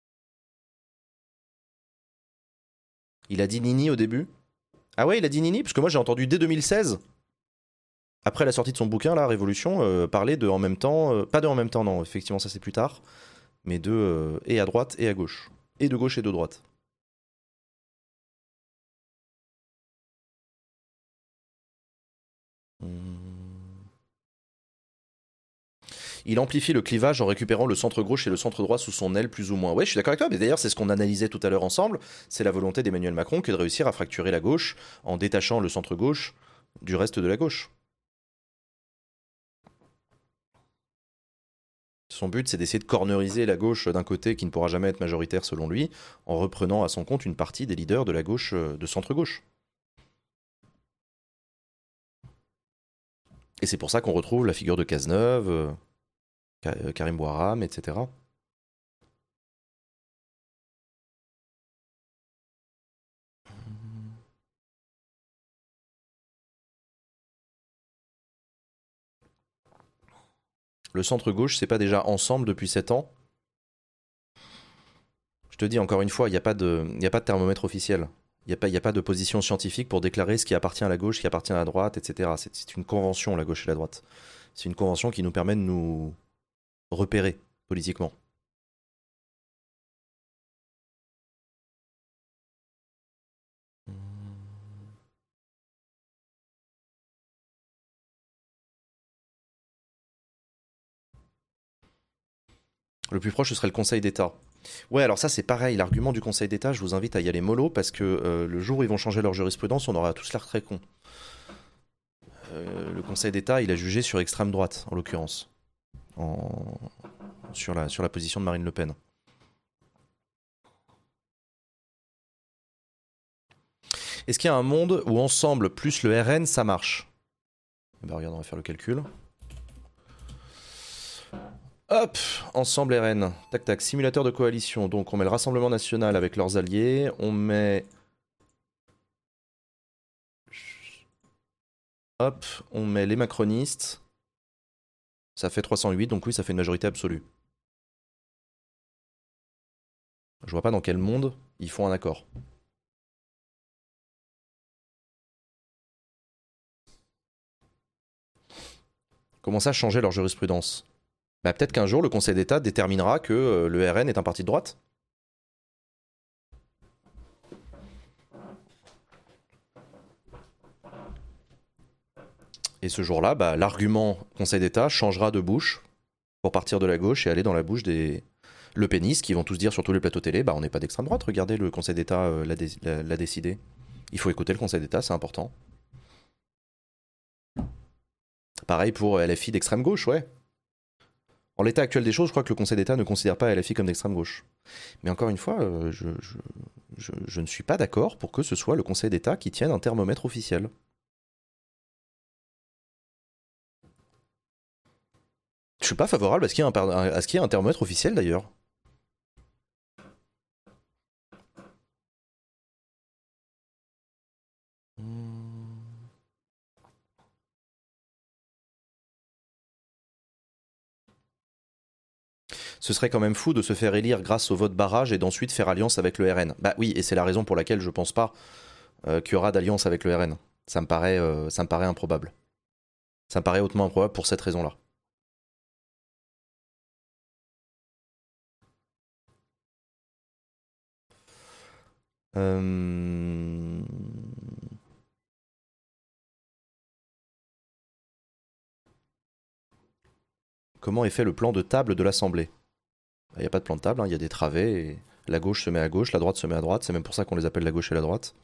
Il a dit Nini au début? Ah ouais, il a dit Nini? Parce que moi j'ai entendu dès 2016, après la sortie de son bouquin, là, Révolution, parler de en même temps. Pas de en même temps, non, effectivement, ça c'est plus tard. Mais de et à droite et à gauche. Et de gauche et de droite. Il amplifie le clivage en récupérant le centre-gauche et le centre-droit sous son aile, plus ou moins. Ouais, je suis d'accord avec toi, mais d'ailleurs, c'est ce qu'on analysait tout à l'heure ensemble. C'est la volonté d'Emmanuel Macron que de réussir à fracturer la gauche en détachant le centre-gauche du reste de la gauche. Son but, c'est d'essayer de corneriser la gauche d'un côté qui ne pourra jamais être majoritaire selon lui, en reprenant à son compte une partie des leaders de la gauche, de centre-gauche. Et c'est pour ça qu'on retrouve la figure de Cazeneuve, Karim Bouaram, etc. Le centre-gauche, c'est pas déjà ensemble depuis 7 ans? Je te dis encore une fois, il n'y a pas de thermomètre officiel. y a pas de position scientifique pour déclarer ce qui appartient à la gauche, ce qui appartient à la droite, etc. C'est une convention, la gauche et la droite. C'est une convention qui nous permet de nous repérer politiquement. Le plus proche, ce serait le Conseil d'État. Ouais, alors ça c'est pareil, l'argument du Conseil d'État, je vous invite à y aller mollo parce que le jour où ils vont changer leur jurisprudence, on aura tous l'air très con. Le Conseil d'État, il a jugé sur extrême droite, en l'occurrence, en... sur la position de Marine Le Pen. Est-ce qu'il y a un monde où ensemble plus le RN, ça marche? Eh ben, regarde, on va faire le calcul. Hop, ensemble RN. Tac tac, simulateur de coalition. Donc on met le Rassemblement National avec leurs alliés. On met... Hop, on met les macronistes. Ça fait 308, donc oui, ça fait une majorité absolue. Je vois pas dans quel monde ils font un accord. Comment ça changer leur jurisprudence? Bah, peut-être qu'un jour, le Conseil d'État déterminera que le RN est un parti de droite. Et ce jour-là, bah, l'argument Conseil d'État changera de bouche pour partir de la gauche et aller dans la bouche des Le Penis qui vont tous dire sur tous les plateaux télé, bah on n'est pas d'extrême droite, regardez, le Conseil d'État l'a décidé. Il faut écouter le Conseil d'État, c'est important. Pareil pour LFI d'extrême gauche, ouais. En l'état actuel des choses, je crois que le Conseil d'État ne considère pas LFI comme d'extrême gauche. Mais encore une fois, je ne suis pas d'accord pour que ce soit le Conseil d'État qui tienne un thermomètre officiel. Je suis pas favorable à ce qu'il y ait un thermomètre officiel d'ailleurs. Ce serait quand même fou de se faire élire grâce au vote barrage et d'ensuite faire alliance avec le RN. Bah oui, et c'est la raison pour laquelle je pense pas qu'il y aura d'alliance avec le RN. Ça me paraît improbable. Ça me paraît hautement improbable pour cette raison-là. Euh... Comment est fait le plan de table de l'Assemblée? Il n'y a pas de plan de table, hein, il y a des travées. Et la gauche se met à gauche, la droite se met à droite. C'est même pour ça qu'on les appelle la gauche et la droite.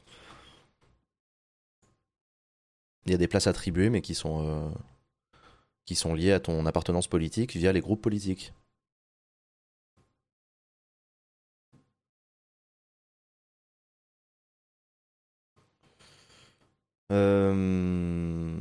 Il y a des places attribuées, mais qui sont liées à ton appartenance politique via les groupes politiques. Euh...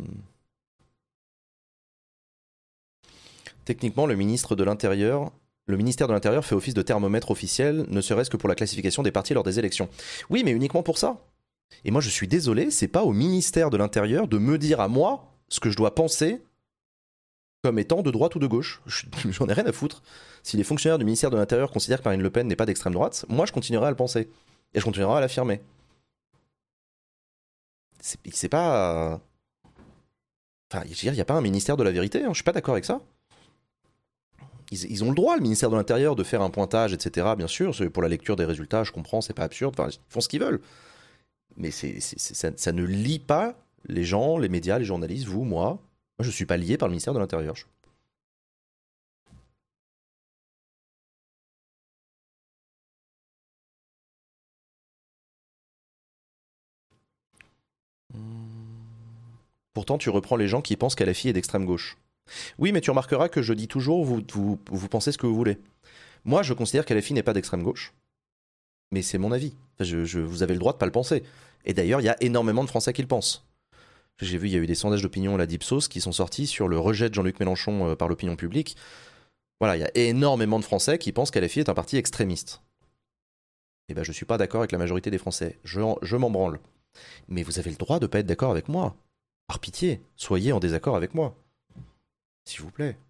Techniquement, le ministère de l'Intérieur fait office de thermomètre officiel, ne serait-ce que pour la classification des partis lors des élections. Oui, mais uniquement pour ça. Et moi, je suis désolé, c'est pas au ministère de l'Intérieur de me dire à moi ce que je dois penser comme étant de droite ou de gauche. J'en ai rien à foutre. Si les fonctionnaires du ministère de l'Intérieur considèrent que Marine Le Pen n'est pas d'extrême droite, moi, je continuerai à le penser. Et je continuerai à l'affirmer. C'est pas... Enfin, je veux dire, il n'y a pas un ministère de la vérité, hein, je suis pas d'accord avec ça. Ils ont le droit, le ministère de l'Intérieur, de faire un pointage, etc. Bien sûr, pour la lecture des résultats, je comprends, c'est pas absurde, enfin, ils font ce qu'ils veulent. Mais ça ne lie pas les gens, les médias, les journalistes, vous, moi. Moi, je suis pas lié par le ministère de l'Intérieur. Pourtant, tu reprends les gens qui pensent qu'LFI est d'extrême gauche. Oui, mais tu remarqueras que je dis toujours, vous pensez ce que vous voulez. Moi, je considère qu'LFI n'est pas d'extrême gauche. Mais c'est mon avis. Enfin, vous avez le droit de pas le penser. Et d'ailleurs, il y a énormément de Français qui le pensent. J'ai vu, il y a eu des sondages d'opinion à la Dipsos qui sont sortis sur le rejet de Jean-Luc Mélenchon par l'opinion publique. Voilà, il y a énormément de Français qui pensent qu'LFI est un parti extrémiste. Et ben, je suis pas d'accord avec la majorité des Français. Je m'en branle. Mais vous avez le droit de pas être d'accord avec moi. Par pitié, soyez en désaccord avec moi. S'il vous plaît.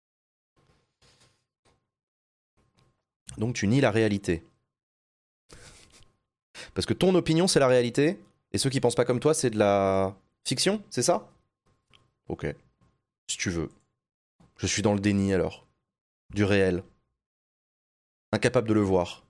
Donc tu nies la réalité. Parce que ton opinion, c'est la réalité, et ceux qui pensent pas comme toi, c'est de la fiction, c'est ça? Ok, si tu veux. Je suis dans le déni alors. Du réel. Incapable de le voir.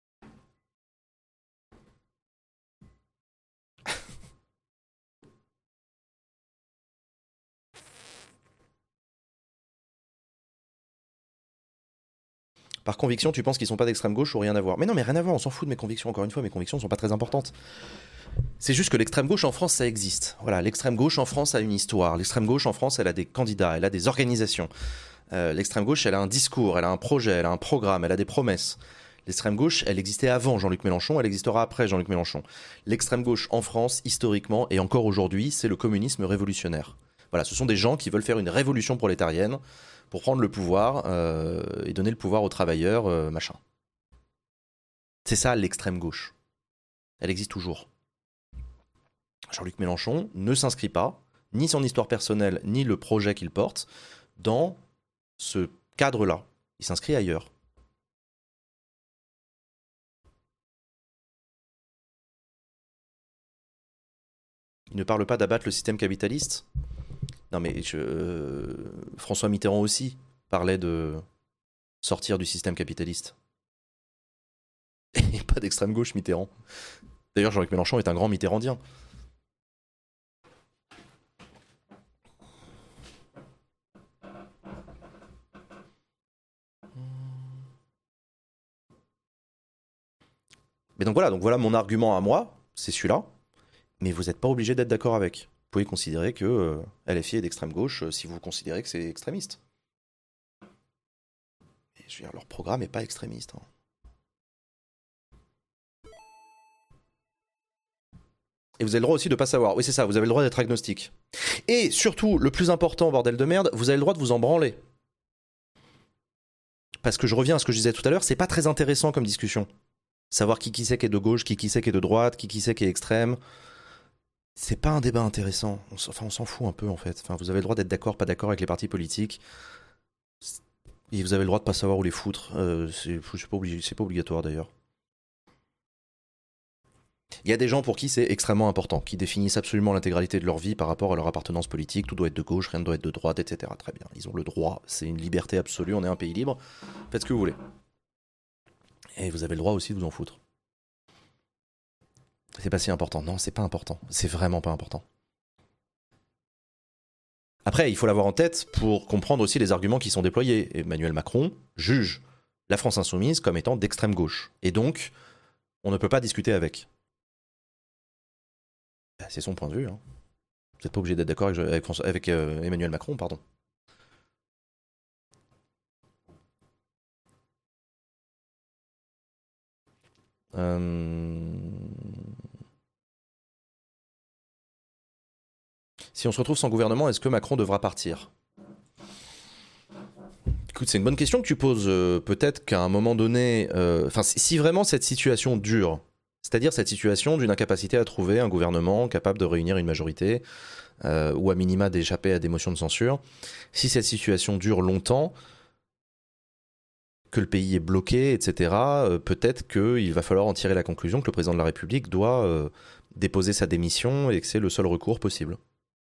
Par conviction, tu penses qu'ils sont pas d'extrême gauche ou rien à voir? Mais non, mais rien à voir, on s'en fout de mes convictions, encore une fois, mes convictions sont pas très importantes. C'est juste que l'extrême gauche en France, ça existe. Voilà, l'extrême gauche en France a une histoire. L'extrême gauche en France, elle a des candidats, elle a des organisations. L'extrême gauche, elle a un discours, elle a un projet, elle a un programme, elle a des promesses. L'extrême gauche, elle existait avant Jean-Luc Mélenchon, elle existera après Jean-Luc Mélenchon. L'extrême gauche en France, historiquement et encore aujourd'hui, c'est le communisme révolutionnaire. Voilà, ce sont des gens qui veulent faire une révolution prolétarienne pour prendre le pouvoir et donner le pouvoir aux travailleurs, machin. C'est ça l'extrême gauche. Elle existe toujours. Jean-Luc Mélenchon ne s'inscrit pas, ni son histoire personnelle, ni le projet qu'il porte, dans ce cadre-là. Il s'inscrit ailleurs. Il ne parle pas d'abattre le système capitaliste. Non mais François Mitterrand aussi parlait de sortir du système capitaliste. Et pas d'extrême gauche Mitterrand. D'ailleurs Jean-Luc Mélenchon est un grand mitterrandien. Mais donc voilà mon argument à moi, c'est celui-là. Mais vous n'êtes pas obligé d'être d'accord avec. Vous pouvez considérer que LFI est d'extrême gauche si vous considérez que c'est extrémiste. Et je veux dire, leur programme n'est pas extrémiste. Hein. Et vous avez le droit aussi de pas savoir. Oui, c'est ça, vous avez le droit d'être agnostique. Et surtout, le plus important, bordel de merde, vous avez le droit de vous en branler. Parce que je reviens à ce que je disais tout à l'heure, c'est pas très intéressant comme discussion. Savoir qui c'est qui est de gauche, qui c'est qui est de droite, qui c'est qui est extrême. C'est pas un débat intéressant. On s'en fout un peu en fait. Enfin, vous avez le droit d'être d'accord, pas d'accord avec les partis politiques. Et vous avez le droit de pas savoir où les foutre. C'est pas obligatoire d'ailleurs. Il y a des gens pour qui c'est extrêmement important, qui définissent absolument l'intégralité de leur vie par rapport à leur appartenance politique. Tout doit être de gauche, rien ne doit être de droite, etc. Très bien. Ils ont le droit. C'est une liberté absolue. On est un pays libre. Faites ce que vous voulez. Et vous avez le droit aussi de vous en foutre. C'est pas si important. Non, c'est pas important. C'est vraiment pas important. Après, il faut l'avoir en tête pour comprendre aussi les arguments qui sont déployés. Emmanuel Macron juge la France insoumise comme étant d'extrême gauche. Et donc, on ne peut pas discuter avec. C'est son point de vue. Hein. Vous n'êtes pas obligé d'être d'accord avec Emmanuel Macron, pardon. Si on se retrouve sans gouvernement, est-ce que Macron devra partir? Écoute, c'est une bonne question que tu poses. Peut-être qu'à un moment donné, si vraiment cette situation dure, c'est-à-dire cette situation d'une incapacité à trouver un gouvernement capable de réunir une majorité, ou à minima d'échapper à des motions de censure, si cette situation dure longtemps, que le pays est bloqué, etc., peut-être qu'il va falloir en tirer la conclusion que le président de la République doit déposer sa démission et que c'est le seul recours possible.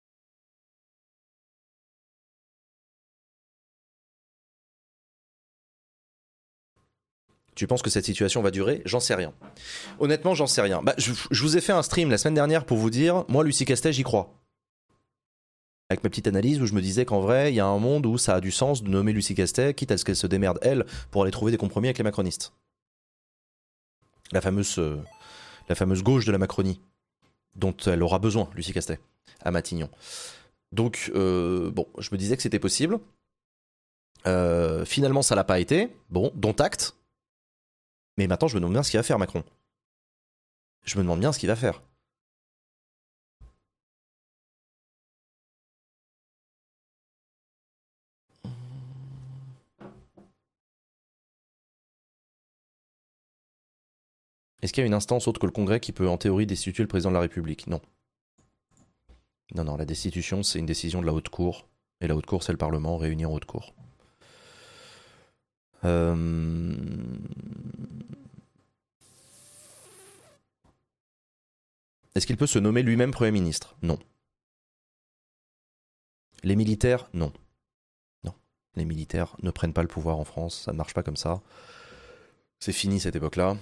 Tu penses que cette situation va durer? J'en sais rien. Honnêtement, j'en sais rien. Je vous ai fait un stream la semaine dernière pour vous dire, moi, Lucie Castet, j'y crois. Avec ma petite analyse où je me disais qu'en vrai, il y a un monde où ça a du sens de nommer Lucie Castet, quitte à ce qu'elle se démerde, elle, pour aller trouver des compromis avec les macronistes. La fameuse gauche de la Macronie, dont elle aura besoin, Lucie Castet, à Matignon. Donc, je me disais que c'était possible. Finalement, ça l'a pas été. Bon, dont acte. Mais maintenant, je me demande bien ce qu'il va faire, Macron. Je me demande bien ce qu'il va faire. Est-ce qu'il y a une instance autre que le Congrès qui peut, en théorie, destituer le président de la République? Non. Non, la destitution, c'est une décision de la Haute Cour. Et la Haute Cour, c'est le Parlement réuni en Haute Cour. Est-ce qu'il peut se nommer lui-même Premier ministre? Non. Les militaires? Non. Non. Les militaires ne prennent pas le pouvoir en France, ça ne marche pas comme ça. C'est fini cette époque-là.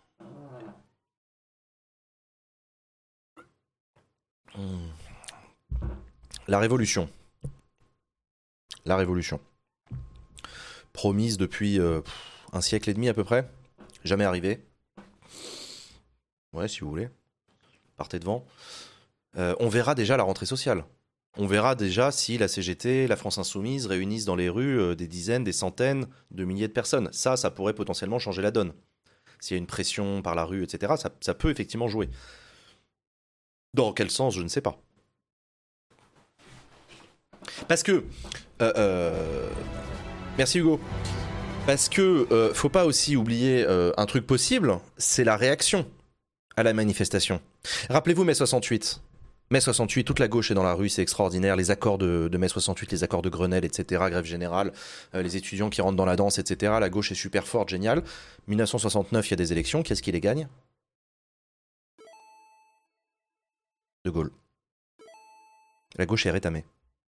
La Révolution. La Révolution. Promise depuis un siècle et demi à peu près. Jamais arrivée. Ouais, si vous voulez. Partez devant. On verra déjà la rentrée sociale. On verra déjà si la CGT, la France Insoumise réunissent dans les rues des dizaines, des centaines de milliers de personnes. Ça pourrait potentiellement changer la donne. S'il y a une pression par la rue, etc., ça peut effectivement jouer. Dans quel sens, je ne sais pas. Parce que... Merci Hugo. Parce que faut pas aussi oublier un truc possible, c'est la réaction à la manifestation. Rappelez-vous mai 68. Mai 68, toute la gauche est dans la rue, c'est extraordinaire. Les accords de mai 68, les accords de Grenelle, etc., grève générale, les étudiants qui rentrent dans la danse, etc. La gauche est super forte, génial. 1969, il y a des élections, qui est-ce qui les gagne? De Gaulle. La gauche est rétamée.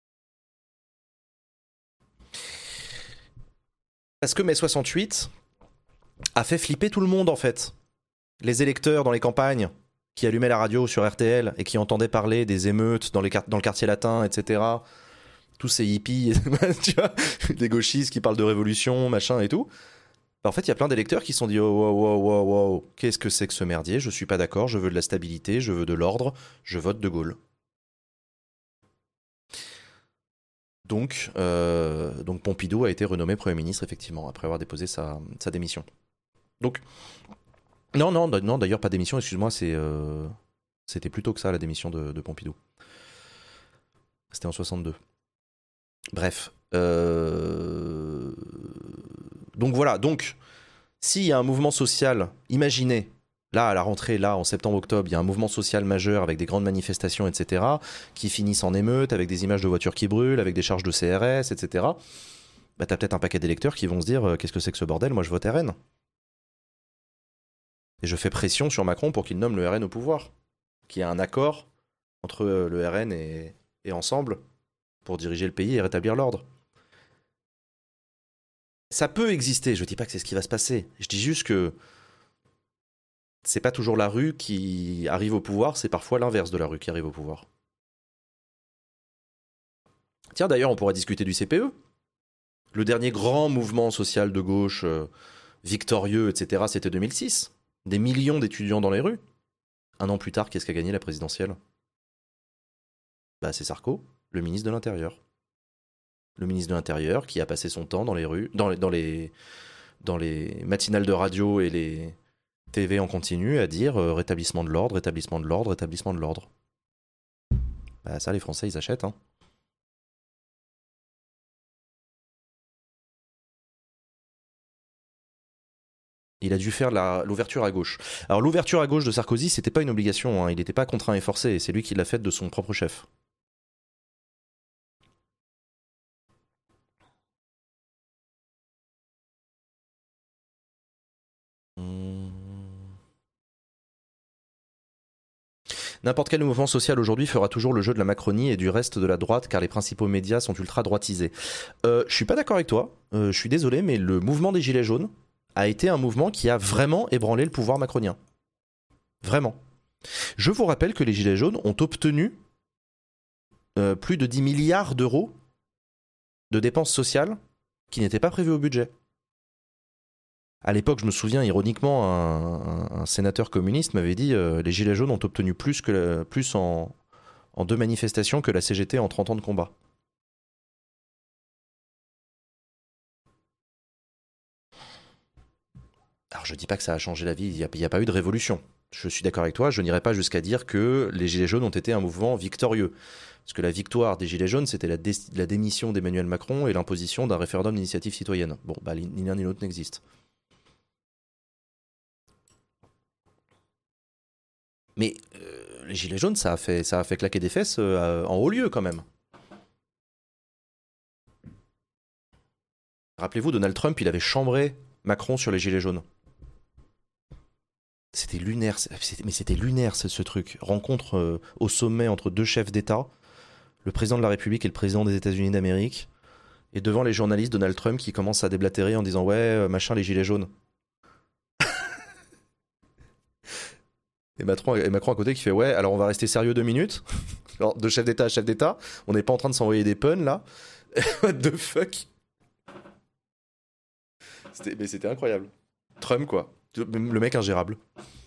Parce que mai 68 a fait flipper tout le monde en fait. Les électeurs dans les campagnes qui allumaient la radio sur RTL et qui entendaient parler des émeutes dans le quartier latin, etc. Tous ces hippies, tu vois, des gauchistes qui parlent de révolution, machin et tout. En fait, il y a plein d'électeurs qui se sont dit oh, wow, wow, wow, wow, qu'est-ce que c'est que ce merdier? Je suis pas d'accord, je veux de la stabilité, je veux de l'ordre, je vote de Gaulle. Donc Pompidou a été renommé Premier ministre, effectivement, après avoir déposé sa démission. Donc, non, d'ailleurs, pas démission, excuse-moi, c'était plus tôt que ça, la démission de Pompidou. C'était en 62. Bref. Donc voilà, s'il y a un mouvement social, imaginez, là, à la rentrée, là, en septembre-octobre, il y a un mouvement social majeur avec des grandes manifestations, etc., qui finissent en émeute, avec des images de voitures qui brûlent, avec des charges de CRS, etc., bah t'as peut-être un paquet d'électeurs qui vont se dire qu'est-ce que c'est que ce bordel, moi je vote RN. Et je fais pression sur Macron pour qu'il nomme le RN au pouvoir. Qu'il y ait un accord entre le RN et Ensemble pour diriger le pays et rétablir l'ordre. Ça peut exister, je dis pas que c'est ce qui va se passer. Je dis juste que c'est pas toujours la rue qui arrive au pouvoir, c'est parfois l'inverse de la rue qui arrive au pouvoir. Tiens, d'ailleurs, on pourrait discuter du CPE. Le dernier grand mouvement social de gauche victorieux, etc., c'était 2006. Des millions d'étudiants dans les rues. Un an plus tard, qu'est-ce qu'a gagné la présidentielle? Bah, c'est Sarko, le ministre de l'Intérieur. Le ministre de l'Intérieur qui a passé son temps dans les rues, dans les matinales de radio et les TV en continu à dire rétablissement de l'ordre, rétablissement de l'ordre, rétablissement de l'ordre. Bah ça, les Français, ils achètent, hein. Il a dû faire l'ouverture à gauche. Alors l'ouverture à gauche de Sarkozy, c'était pas une obligation, hein. Il n'était pas contraint et forcé, c'est lui qui l'a faite de son propre chef. N'importe quel mouvement social aujourd'hui fera toujours le jeu de la Macronie et du reste de la droite car les principaux médias sont ultra droitisés. Je suis pas d'accord avec toi, je suis désolé, mais le mouvement des Gilets jaunes a été un mouvement qui a vraiment ébranlé le pouvoir macronien. Vraiment. Je vous rappelle que les Gilets jaunes ont obtenu plus de 10 milliards d'euros de dépenses sociales qui n'étaient pas prévues au budget. À l'époque, je me souviens, ironiquement, un sénateur communiste m'avait dit les Gilets jaunes ont obtenu plus en 2 manifestations que la CGT en 30 ans de combat. Alors je dis pas que ça a changé la vie, il n'y a pas eu de révolution. Je suis d'accord avec toi, je n'irai pas jusqu'à dire que les Gilets jaunes ont été un mouvement victorieux. Parce que la victoire des Gilets jaunes, c'était la démission d'Emmanuel Macron et l'imposition d'un référendum d'initiative citoyenne. Bon, bah ni l'un ni l'autre n'existe. Mais les Gilets jaunes, ça a fait claquer des fesses en haut lieu quand même. Rappelez-vous, Donald Trump, il avait chambré Macron sur les Gilets jaunes. C'était lunaire, mais c'était lunaire ce truc. Rencontre au sommet entre deux chefs d'État, le président de la République et le président des États-Unis d'Amérique. Et devant les journalistes, Donald Trump qui commence à déblatérer en disant ouais, machin, les gilets jaunes. Et Macron à côté qui fait ouais, alors on va rester sérieux 2 minutes. Alors, de chef d'État à chef d'État, on n'est pas en train de s'envoyer des puns là. What the fuck. Mais c'était incroyable. Trump quoi. Le mec ingérable.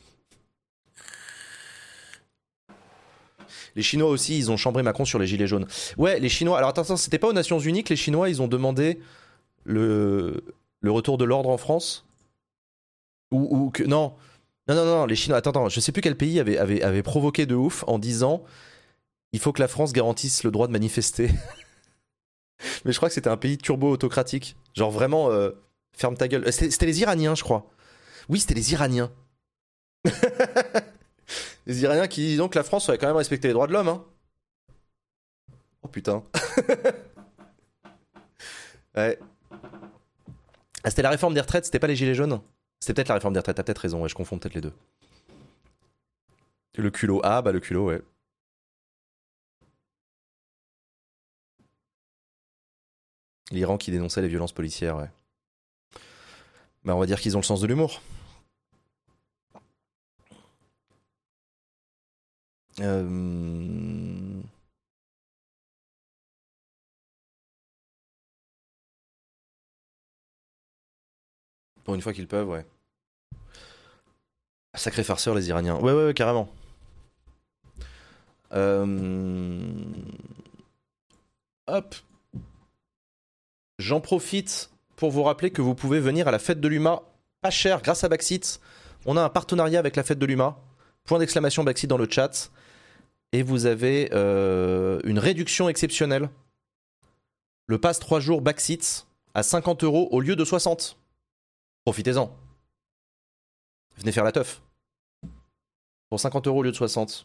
Les Chinois aussi, ils ont chambré Macron sur les gilets jaunes. Ouais, les Chinois. Alors attends, c'était pas aux Nations Unies que les Chinois, ils ont demandé le retour de l'ordre en France ou que non. Non, les Chinois. Attends, je sais plus quel pays avait provoqué de ouf en disant il faut que la France garantisse le droit de manifester. Mais je crois que c'était un pays turbo-autocratique. Genre vraiment, ferme ta gueule. C'était les Iraniens, je crois. Oui, c'était les Iraniens. Les Iraniens qui disent donc que la France aurait quand même respecté les droits de l'homme. Hein. Oh putain. Ouais. Ah, c'était la réforme des retraites, c'était pas les gilets jaunes. C'était peut-être la réforme des retraites, t'as peut-être raison, ouais, je confonds peut-être les deux. Le culot, ah bah le culot, ouais. L'Iran qui dénonçait les violences policières, ouais. Bah on va dire qu'ils ont le sens de l'humour. Pour une fois qu'ils peuvent, ouais. Sacré farceur les Iraniens. Ouais, carrément. Hop. J'en profite pour vous rappeler que vous pouvez venir à la fête de l'UMA pas cher grâce à Baxit. On a un partenariat avec la fête de l'UMA. Point d'exclamation Baxit dans le chat. Et vous avez une réduction exceptionnelle. Le pass 3 jours Baxit à 50 € au lieu de 60. Profitez-en. Venez faire la teuf. Pour 50 € au lieu de 60.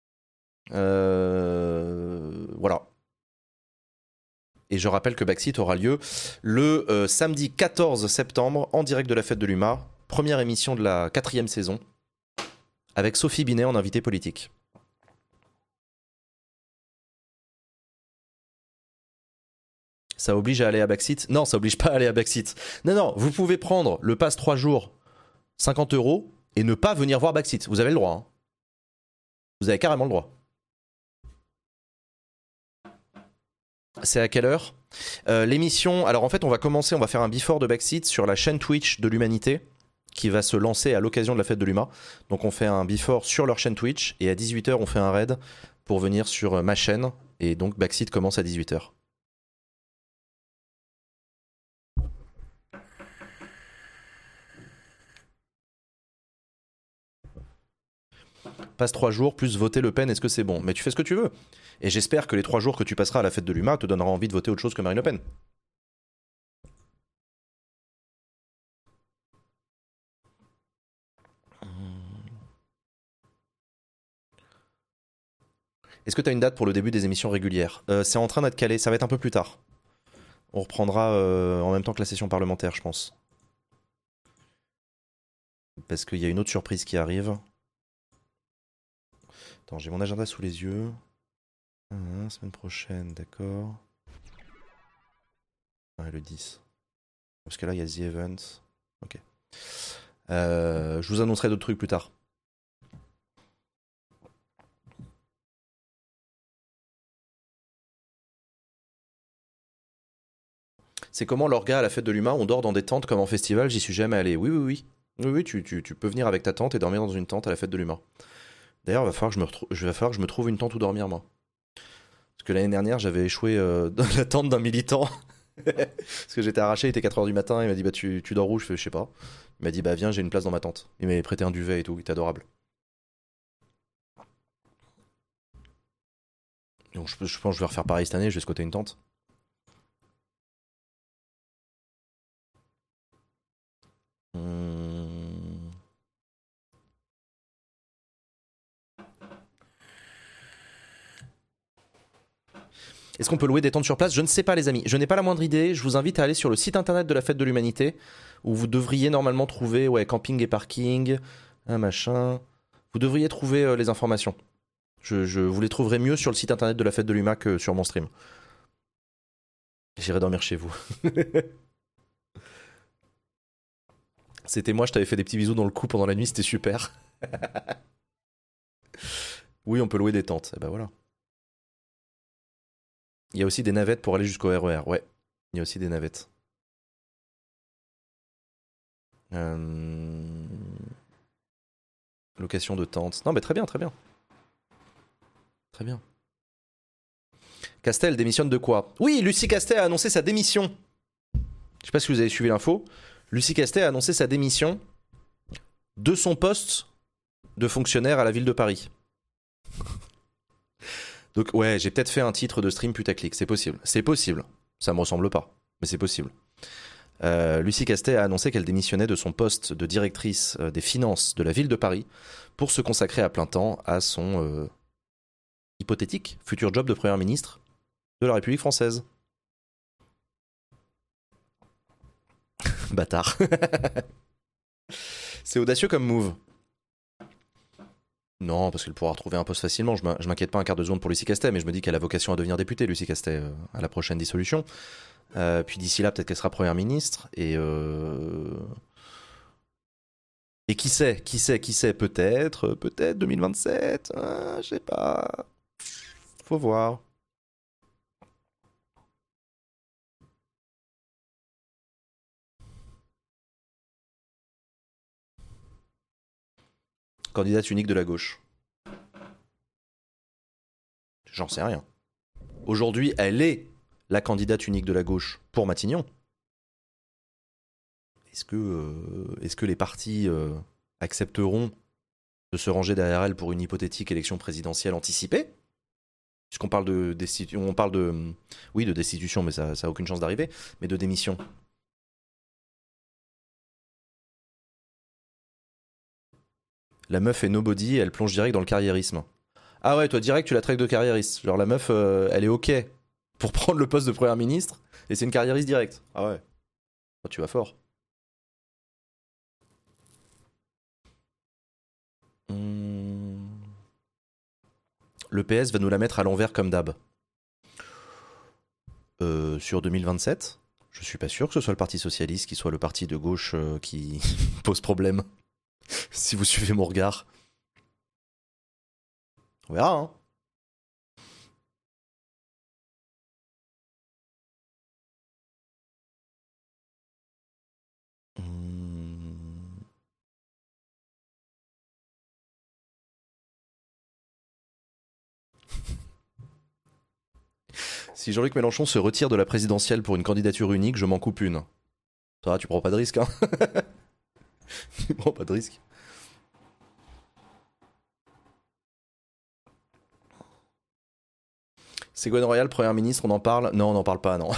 Voilà. Et je rappelle que Baxit aura lieu le samedi 14 septembre en direct de la fête de l'UMA. Première émission de la 4e saison. Avec Sophie Binet en invité politique. Ça oblige à aller à Baxit? Non, ça oblige pas à aller à Baxit. Non, vous pouvez prendre le pass 3 jours 50 € et ne pas venir voir Baxit. Vous avez le droit. Hein. Vous avez carrément le droit. C'est à quelle heure? L'émission, alors en fait on va faire un before de Baxit sur la chaîne Twitch de l'Humanité qui va se lancer à l'occasion de la fête de l'UMA. Donc on fait un before sur leur chaîne Twitch et à 18h on fait un raid pour venir sur ma chaîne et donc Baxit commence à 18h. Passe 3 jours plus voter Le Pen, est-ce que c'est bon? Mais tu fais ce que tu veux. Et j'espère que les 3 jours que tu passeras à la fête de l'UMA te donneront envie de voter autre chose que Marine Le Pen. Est-ce que tu as une date pour le début des émissions régulières? C'est en train d'être calé, ça va être un peu plus tard. On reprendra en même temps que la session parlementaire, je pense. Parce qu'il y a une autre surprise qui arrive. Attends, j'ai mon agenda sous les yeux. Semaine prochaine, d'accord. Ouais, le 10. Parce que là, il y a The Event. Ok. Je vous annoncerai d'autres trucs plus tard. C'est comment l'orga à la fête de l'UMA? On dort dans des tentes comme en festival? J'y suis jamais allé. Oui, tu peux venir avec ta tente et dormir dans une tente à la fête de l'UMA. D'ailleurs, il va falloir que je me trouve une tente où dormir, moi. Parce que l'année dernière, j'avais échoué dans la tente d'un militant. Parce que j'étais arraché, il était 4h du matin. Il m'a dit, bah, tu dors où? Je sais pas. Il m'a dit, bah, viens, j'ai une place dans ma tente. Il m'avait prêté un duvet et tout. Il était adorable. Donc, je pense que je vais refaire pareil cette année. Je vais squatter une tente. Est-ce qu'on peut louer des tentes sur place? Je ne sais pas, les amis. Je n'ai pas la moindre idée. Je vous invite à aller sur le site internet de la Fête de l'Humanité, où vous devriez normalement trouver camping et parking, un machin. Vous devriez trouver les informations. Je vous les trouverai mieux sur le site internet de la fête de l'UMA que sur mon stream. J'irai dormir chez vous. C'était moi, je t'avais fait des petits bisous dans le cou pendant la nuit, c'était super. Oui, on peut louer des tentes. Et ben voilà. Il y a aussi des navettes pour aller jusqu'au RER. Ouais, il y a aussi des navettes. Location de tentes. Non, mais très bien, très bien. Très bien. Castel démissionne de quoi? Oui, Lucie Castet a annoncé sa démission. Je sais pas si vous avez suivi l'info. Lucie Castet a annoncé sa démission de son poste de fonctionnaire à la ville de Paris. Donc ouais, j'ai peut-être fait un titre de stream putaclic, c'est possible. C'est possible. Ça me ressemble pas, mais c'est possible. Lucie Castet a annoncé qu'elle démissionnait de son poste de directrice des finances de la ville de Paris pour se consacrer à plein temps à son hypothétique futur job de première ministre de la République française. Bâtard. C'est audacieux comme move. Non, parce qu'elle pourra retrouver un poste facilement. Je m'inquiète pas un quart de seconde pour Lucie Castet, mais je me dis qu'elle a vocation à devenir députée, Lucie Castet, à la prochaine dissolution. Puis d'ici là, peut-être qu'elle sera première ministre. Et qui sait, peut-être 2027. Je sais pas. Faut voir. Candidate unique de la gauche. J'en sais rien. Aujourd'hui, elle est la candidate unique de la gauche pour Matignon. Est-ce que les partis accepteront de se ranger derrière elle pour une hypothétique élection présidentielle anticipée? Puisqu'on parle de destitution, oui, de destitution, mais ça a aucune chance d'arriver, mais de démission. La meuf est nobody, elle plonge direct dans le carriérisme. Ah ouais, toi direct tu la traites de carriériste. Genre la meuf, elle est ok pour prendre le poste de première ministre, et c'est une carriériste directe. Ah ouais. Oh, tu vas fort. Le PS va nous la mettre à l'envers comme d'hab. Sur 2027, je suis pas sûr que ce soit le Parti Socialiste qui soit le parti de gauche qui pose problème. Si vous suivez mon regard. On verra, hein. Si Jean-Luc Mélenchon se retire de la présidentielle pour une candidature unique, je m'en coupe une. Ça va, tu prends pas de risque, hein. Tu prends pas de risque. Ségolène Royal, première ministre, on en parle? Non, on n'en parle pas, non.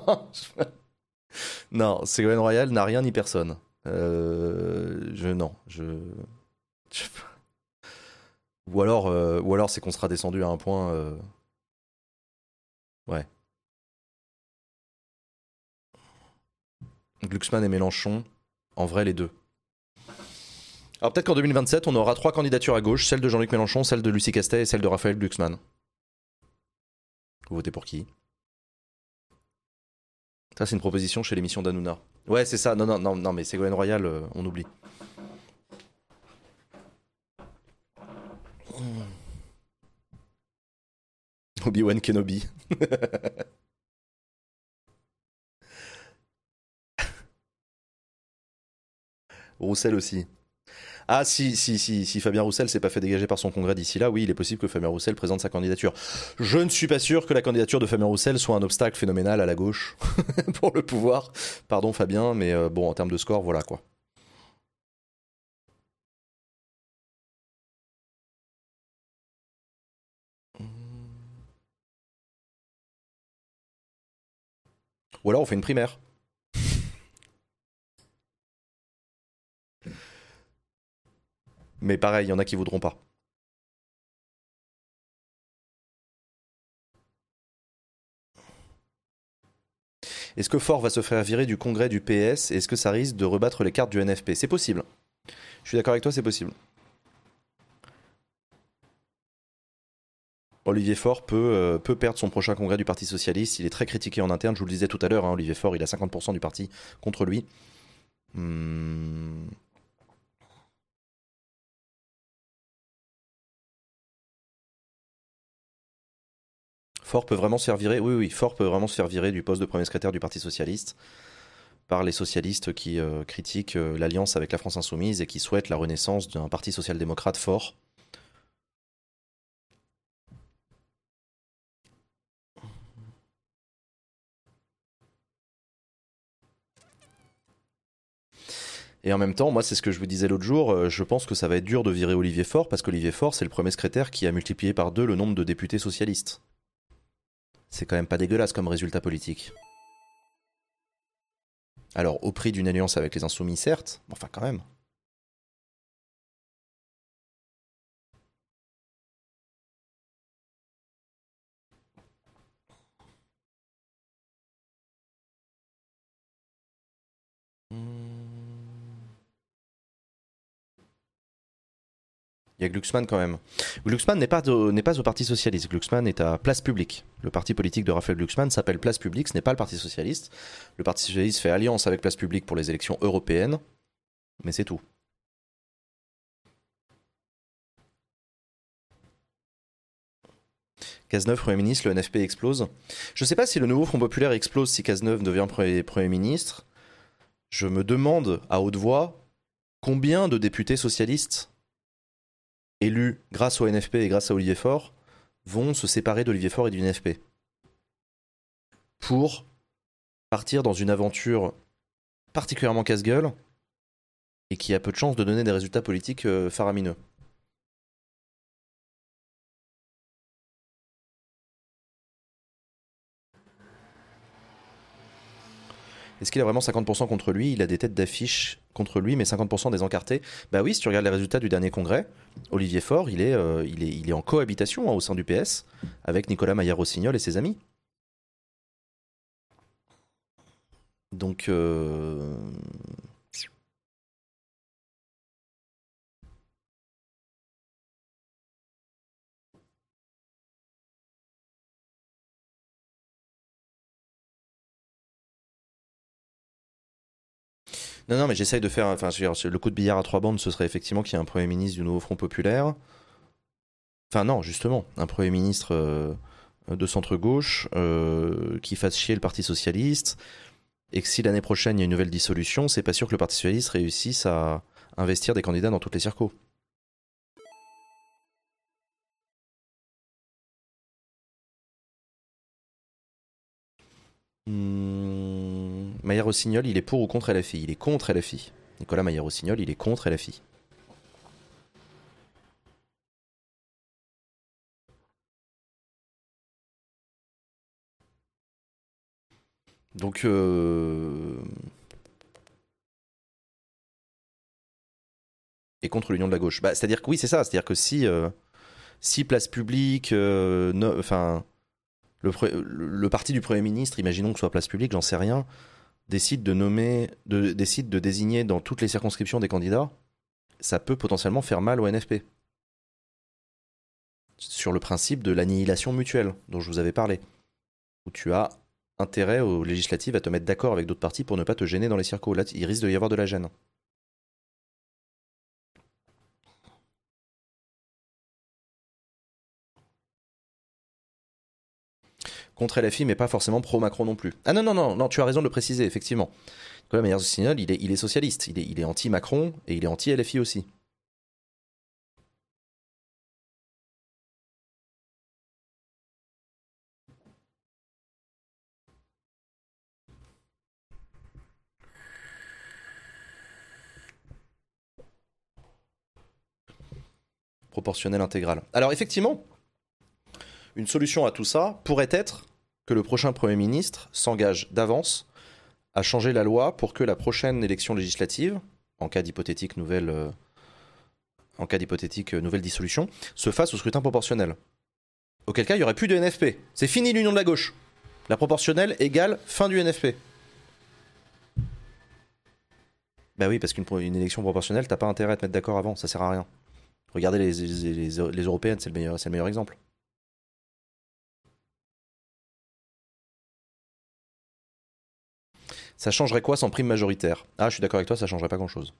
Non, Ségolène Royal n'a rien ni personne. Non. Ou alors c'est qu'on sera descendu à un point. Ouais. Glucksmann et Mélenchon, en vrai les deux. Alors peut-être qu'en 2027, on aura 3 candidatures à gauche, celle de Jean-Luc Mélenchon, celle de Lucie Castet et celle de Raphaël Glucksmann. Vous votez pour qui? Ça, c'est une proposition chez l'émission d'Hanouna. Ouais, c'est ça. Non, mais Ségolène Royal, on oublie. Obi-Wan Kenobi. Roussel aussi. Ah, si Fabien Roussel s'est pas fait dégager par son congrès d'ici là, oui, il est possible que Fabien Roussel présente sa candidature. Je ne suis pas sûr que la candidature de Fabien Roussel soit un obstacle phénoménal à la gauche pour le pouvoir. Pardon Fabien, mais bon, en termes de score, voilà quoi. Ou alors on fait une primaire. Mais pareil, il y en a qui voudront pas. Est-ce que Faure va se faire virer du congrès du PS et est-ce que ça risque de rebattre les cartes du NFP? C'est possible. Je suis d'accord avec toi, c'est possible. Olivier Faure peut perdre son prochain congrès du Parti Socialiste. Il est très critiqué en interne, je vous le disais tout à l'heure. Olivier Faure, il a 50% du parti contre lui. Faure peut vraiment se faire virer. Oui, Faure peut vraiment se faire virer du poste de premier secrétaire du Parti Socialiste par les socialistes qui critiquent l'alliance avec la France Insoumise et qui souhaitent la renaissance d'un parti social-démocrate fort. Et en même temps, moi, c'est ce que je vous disais l'autre jour, je pense que ça va être dur de virer Olivier Faure, parce qu'Olivier Faure, c'est le premier secrétaire qui a multiplié par 2 le nombre de députés socialistes. C'est quand même pas dégueulasse comme résultat politique. Alors, au prix d'une alliance avec les Insoumis, certes, mais enfin quand même. Il y a Glucksmann quand même. Glucksmann n'est pas au Parti Socialiste. Glucksmann est à Place Publique. Le parti politique de Raphaël Glucksmann s'appelle Place Publique, ce n'est pas le Parti Socialiste. Le Parti Socialiste fait alliance avec Place Publique pour les élections européennes, mais c'est tout. Cazeneuve, Premier ministre, le NFP explose. Je ne sais pas si le nouveau Front Populaire explose si Cazeneuve devient Premier ministre. Je me demande à haute voix combien de députés socialistes élus grâce au NFP et grâce à Olivier Faure vont se séparer d'Olivier Faure et du NFP pour partir dans une aventure particulièrement casse-gueule et qui a peu de chances de donner des résultats politiques faramineux. Est-ce qu'il a vraiment 50% contre lui? Il a des têtes d'affiche contre lui, mais 50% des encartés. Bah oui, si tu regardes les résultats du dernier congrès, Olivier Faure, il est en cohabitation au sein du PS avec Nicolas Maillard-Rossignol et ses amis. Donc, non, mais j'essaye de faire. Enfin, je veux dire, le coup de billard à 3 bandes, ce serait effectivement qu'il y ait un Premier ministre du nouveau Front Populaire. Enfin, non, justement, un Premier ministre de centre-gauche qui fasse chier le Parti Socialiste. Et que si l'année prochaine il y a une nouvelle dissolution, c'est pas sûr que le Parti Socialiste réussisse à investir des candidats dans toutes les circos. Maillard-Rossignol, il est pour ou contre LFI? Il est contre LFI. Nicolas Maillard-Rossignol, il est contre LFI. Donc, et contre l'Union de la gauche. Bah, c'est-à-dire que oui, c'est ça. C'est-à-dire que si Place Publique, enfin, le parti du Premier ministre, imaginons que ce soit Place Publique, j'en sais rien, décide décide de désigner dans toutes les circonscriptions des candidats, ça peut potentiellement faire mal au NFP. Sur le principe de l'annihilation mutuelle dont je vous avais parlé, où tu as intérêt aux législatives à te mettre d'accord avec d'autres partis pour ne pas te gêner dans les circos. Là, il risque de y avoir de la gêne. Contre LFI, mais pas forcément pro-Macron non plus. Ah non, tu as raison de le préciser, effectivement. Nicolas Maillard-Rossignol, il est socialiste, il est anti-Macron et il est anti-LFI aussi. Proportionnel intégral. Alors effectivement, une solution à tout ça pourrait être que le prochain Premier ministre s'engage d'avance à changer la loi pour que la prochaine élection législative, en cas d'hypothétique nouvelle dissolution, se fasse au scrutin proportionnel. Auquel cas, il n'y aurait plus de NFP. C'est fini l'union de la gauche. La proportionnelle égale fin du NFP. Bah oui, parce qu'une élection proportionnelle, t'as pas intérêt à te mettre d'accord avant, ça sert à rien. Regardez les européennes, c'est le meilleur exemple. Ça changerait quoi sans prime majoritaire? Ah, je suis d'accord avec toi, ça changerait pas grand-chose.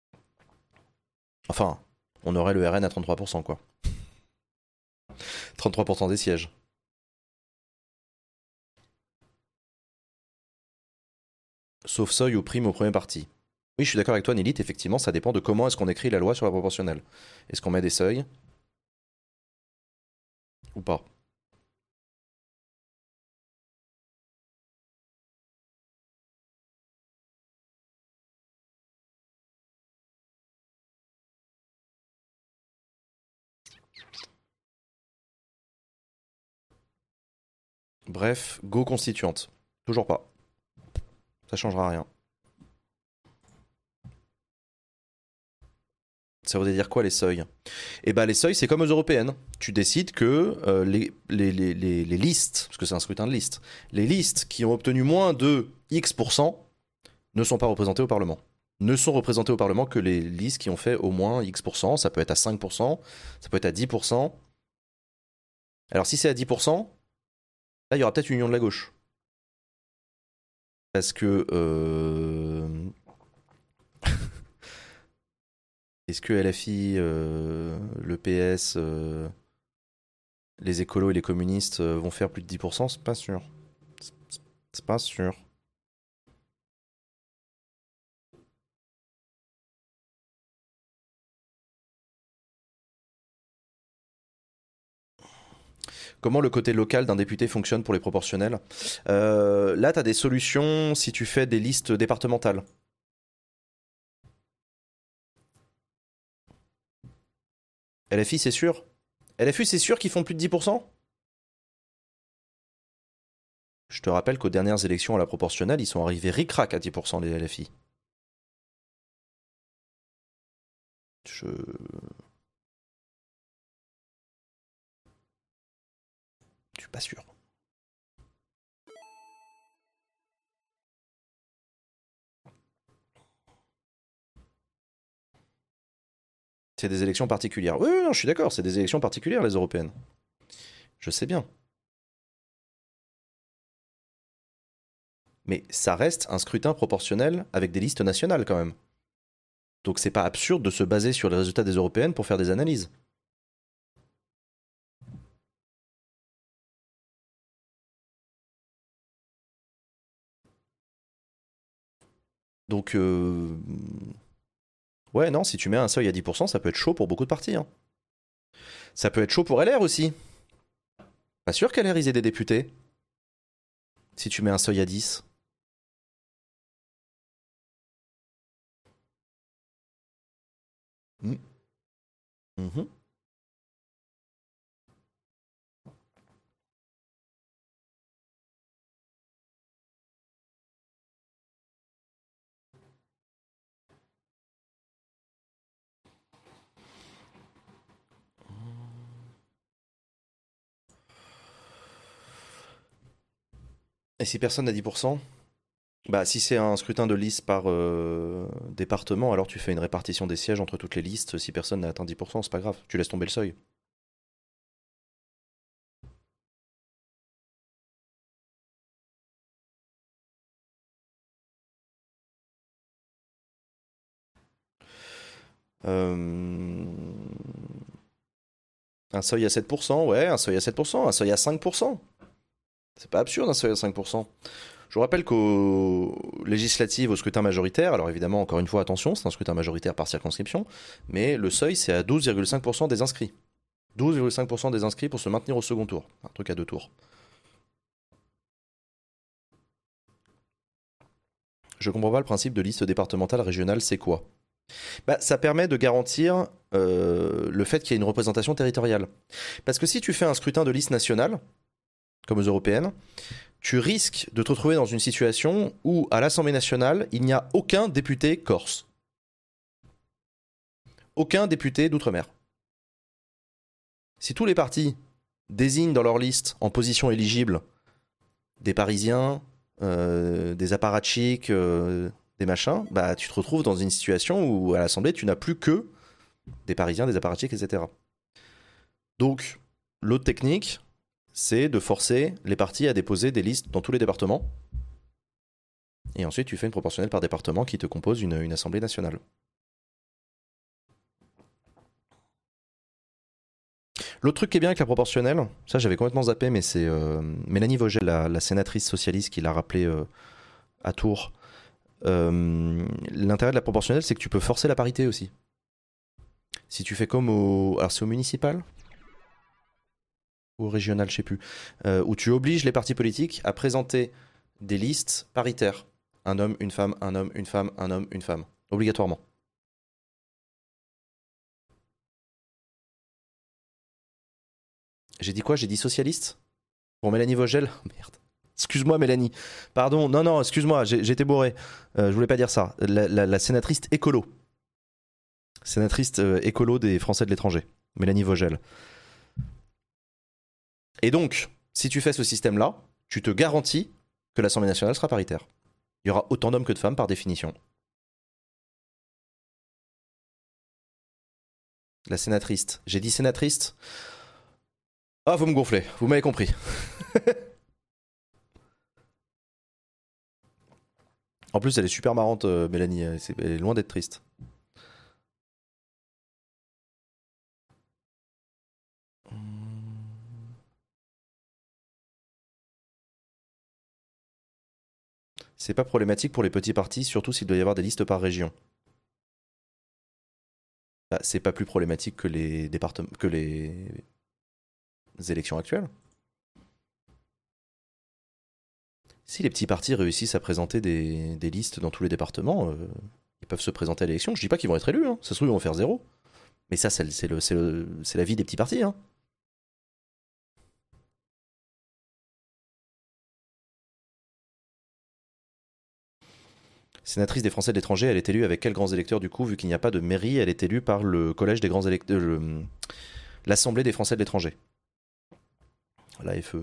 Enfin, on aurait le RN à 33%, quoi. 33% des sièges. Sauf seuil ou prime au premier parti. Oui, je suis d'accord avec toi, Nélite, effectivement, ça dépend de comment est-ce qu'on écrit la loi sur la proportionnelle. Est-ce qu'on met des seuils ou pas? Bref, go constituante. Toujours pas. Ça changera rien. Ça voudrait dire quoi les seuils? Eh ben les seuils, c'est comme aux européennes. Tu décides que les listes, parce que c'est un scrutin de liste, les listes qui ont obtenu moins de X% ne sont pas représentées au Parlement. Ne sont représentées au Parlement que les listes qui ont fait au moins X%. Ça peut être à 5%, ça peut être à 10%. Alors si c'est à 10%, là il y aura peut-être une union de la gauche. Parce que est-ce que LFI, le PS, les écolos et les communistes vont faire plus de 10%? C'est pas sûr. C'est pas sûr. Comment le côté local d'un député fonctionne pour les proportionnels? Là, tu as des solutions si tu fais des listes départementales. LFI, c'est sûr. LFI, c'est sûr qu'ils font plus de 10%? Je te rappelle qu'aux dernières élections à la proportionnelle, ils sont arrivés ric-rac à 10% les LFI. Je... Je suis pas sûr. C'est des élections particulières. Oui, non, je suis d'accord, c'est des élections particulières, les européennes. Je sais bien. Mais ça reste un scrutin proportionnel avec des listes nationales quand même. Donc c'est pas absurde de se baser sur les résultats des européennes pour faire des analyses. Donc, ouais, non, si tu mets un seuil à 10%, ça peut être chaud pour beaucoup de partis, hein. Ça peut être chaud pour LR aussi. Pas sûr qu'LR ils aient des députés. Si tu mets un seuil à 10. Mm. Mhm. Et si personne n'a 10%? Bah, si c'est un scrutin de liste par département, alors tu fais une répartition des sièges entre toutes les listes. Si personne n'a atteint 10%, c'est pas grave. Tu laisses tomber le seuil. Euh, Un seuil à 7%, ouais, un seuil à 7%, un seuil à 5%. C'est pas absurde un seuil à 5%. Je vous rappelle qu'aux législatives, au scrutin majoritaire, alors évidemment, encore une fois, attention, c'est un scrutin majoritaire par circonscription, mais le seuil, c'est à 12,5% des inscrits. 12,5% des inscrits pour se maintenir au second tour. Un truc à deux tours. Je comprends pas le principe de liste départementale régionale, c'est quoi? Bah, ça permet de garantir le fait qu'il y ait une représentation territoriale. Parce que si tu fais un scrutin de liste nationale, comme aux européennes, tu risques de te retrouver dans une situation où, à l'Assemblée nationale, il n'y a aucun député corse. Aucun député d'outre-mer. Si tous les partis désignent dans leur liste en position éligible des Parisiens, des apparatchiks, des machins, bah tu te retrouves dans une situation où à l'Assemblée, tu n'as plus que des Parisiens, des apparatchiks, etc. Donc, l'autre technique, c'est de forcer les partis à déposer des listes dans tous les départements. Et ensuite, tu fais une proportionnelle par département qui te compose une Assemblée nationale. L'autre truc qui est bien avec la proportionnelle, ça j'avais complètement zappé, mais c'est Mélanie Vogel, la sénatrice socialiste, qui l'a rappelé à Tours. L'intérêt de la proportionnelle, c'est que tu peux forcer la parité aussi. Si tu fais comme au... Alors c'est au municipal ou au régional, je sais plus. Où tu obliges les partis politiques à présenter des listes paritaires. Un homme, une femme, un homme, une femme, un homme, une femme. Obligatoirement. J'ai dit quoi? J'ai dit socialiste? Pour Mélanie Vogel? Oh, merde. Excuse-moi Mélanie. Pardon, non, non, excuse-moi, j'ai été bourré. Je voulais pas dire ça. La sénatrice écolo. Sénatrice écolo des Français de l'étranger. Mélanie Vogel. Et donc, si tu fais ce système-là, tu te garantis que l'Assemblée nationale sera paritaire. Il y aura autant d'hommes que de femmes par définition. La sénatrice. J'ai dit sénatrice? Ah, vous me gonflez, vous m'avez compris. En plus, elle est super marrante, Mélanie. Elle est loin d'être triste. C'est pas problématique pour les petits partis, surtout s'il doit y avoir des listes par région. Bah, c'est pas plus problématique que les départements, que les élections actuelles. Si les petits partis réussissent à présenter des listes dans tous les départements, ils peuvent se présenter à l'élection. Je dis pas qu'ils vont être élus, hein. Ça se trouve, ils vont faire zéro. Mais ça, c'est la vie des petits partis, hein. Sénatrice des Français de l'étranger, elle est élue avec quels grands électeurs du coup, vu qu'il n'y a pas de mairie, elle est élue par le collège des grands électeurs, l'Assemblée des Français de l'étranger. La FE.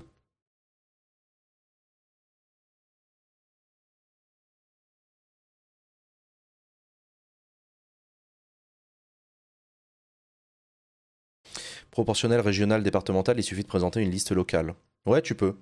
Proportionnel, régional, départemental, il suffit de présenter une liste locale. Ouais, tu peux.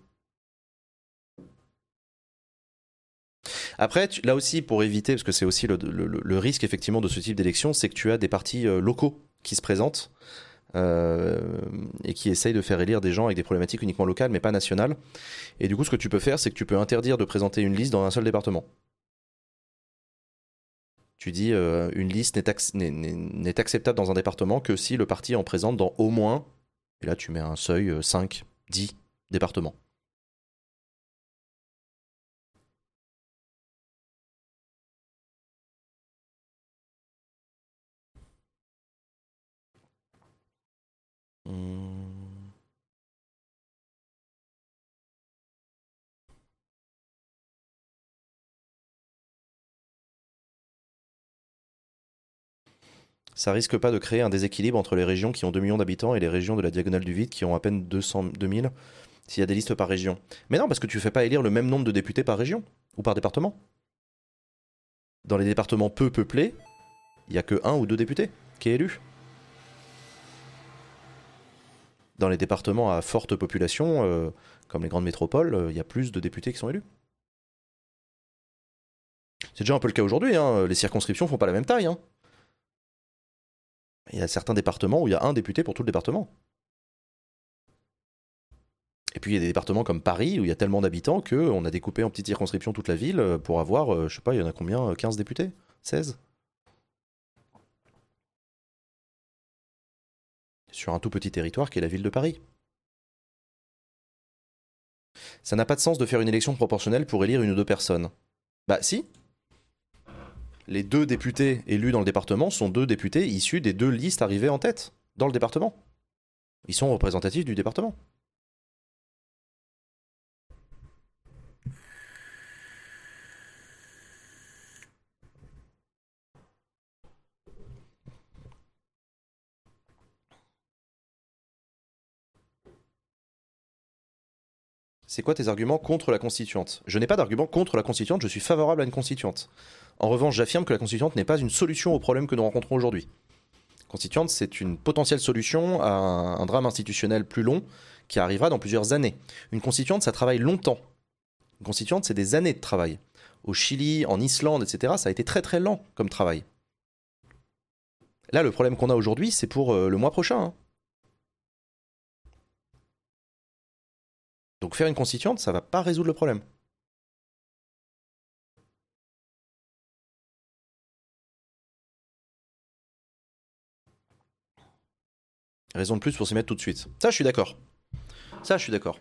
Après, là aussi, pour éviter, parce que c'est aussi le risque effectivement de ce type d'élection, c'est que tu as des partis locaux qui se présentent euh, et qui essayent de faire élire des gens avec des problématiques uniquement locales, mais pas nationales. Et du coup, ce que tu peux faire, c'est que tu peux interdire de présenter une liste dans un seul département. Tu dis une liste n'est acceptable dans un département que si le parti en présente dans au moins, et là tu mets un seuil 5, 10 départements. Hum. Ça risque pas de créer un déséquilibre entre les régions qui ont 2 millions d'habitants et les régions de la diagonale du vide qui ont à peine 200, 2000 s'il y a des listes par région. Mais non, parce que tu fais pas élire le même nombre de députés par région ou par département. Dans les départements peu peuplés, il y a que un ou deux députés qui est élu. Dans les départements à forte population, comme les grandes métropoles, il y a plus de députés qui sont élus. C'est déjà un peu le cas aujourd'hui, hein. Les circonscriptions font pas la même taille, hein. Il y a certains départements où il y a un député pour tout le département. Et puis il y a des départements comme Paris où il y a tellement d'habitants qu'on a découpé en petites circonscriptions toute la ville pour avoir, je sais pas, il y en a combien, 15 députés? 16? Sur un tout petit territoire qui est la ville de Paris. Ça n'a pas de sens de faire une élection proportionnelle pour élire une ou deux personnes. Bah si, les deux députés élus dans le département sont deux députés issus des deux listes arrivées en tête dans le département. Ils sont représentatifs du département. c'est quoi tes arguments contre la constituante? Je n'ai pas d'argument contre la constituante, je suis favorable à une constituante. En revanche, j'affirme que la constituante n'est pas une solution aux problèmes que nous rencontrons aujourd'hui. La constituante, c'est une potentielle solution à un drame institutionnel plus long qui arrivera dans plusieurs années. Une constituante, ça travaille longtemps. Une constituante, c'est des années de travail. Au Chili, en Islande, etc., ça a été très très lent comme travail. Là, le problème qu'on a aujourd'hui, c'est pour le mois prochain. Hein. Donc faire une constituante, ça va pas résoudre le problème. Raison de plus pour s'y mettre tout de suite. Ça, je suis d'accord. Ça, je suis d'accord.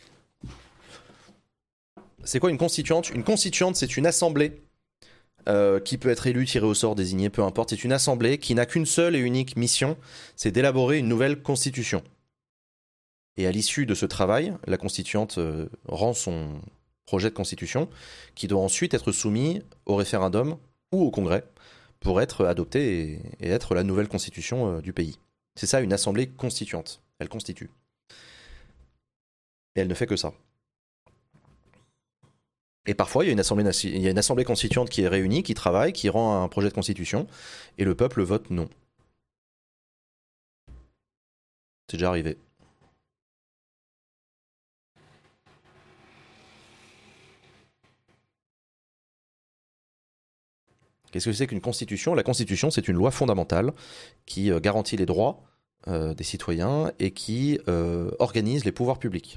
C'est quoi une constituante? Une constituante, c'est une assemblée qui peut être élue, tirée au sort, désignée, peu importe. C'est une assemblée qui n'a qu'une seule et unique mission, c'est d'élaborer une nouvelle constitution. Et à l'issue de ce travail, la constituante rend son projet de constitution, qui doit ensuite être soumis au référendum ou au Congrès pour être adopté et être la nouvelle constitution du pays. C'est ça une assemblée constituante. Elle constitue. Et elle ne fait que ça. Et parfois, il y a une assemblée constituante qui est réunie, qui travaille, qui rend un projet de constitution, et le peuple vote non. C'est déjà arrivé. Qu'est-ce que c'est qu'une constitution? La constitution, c'est une loi fondamentale qui garantit les droits des citoyens et qui organise les pouvoirs publics.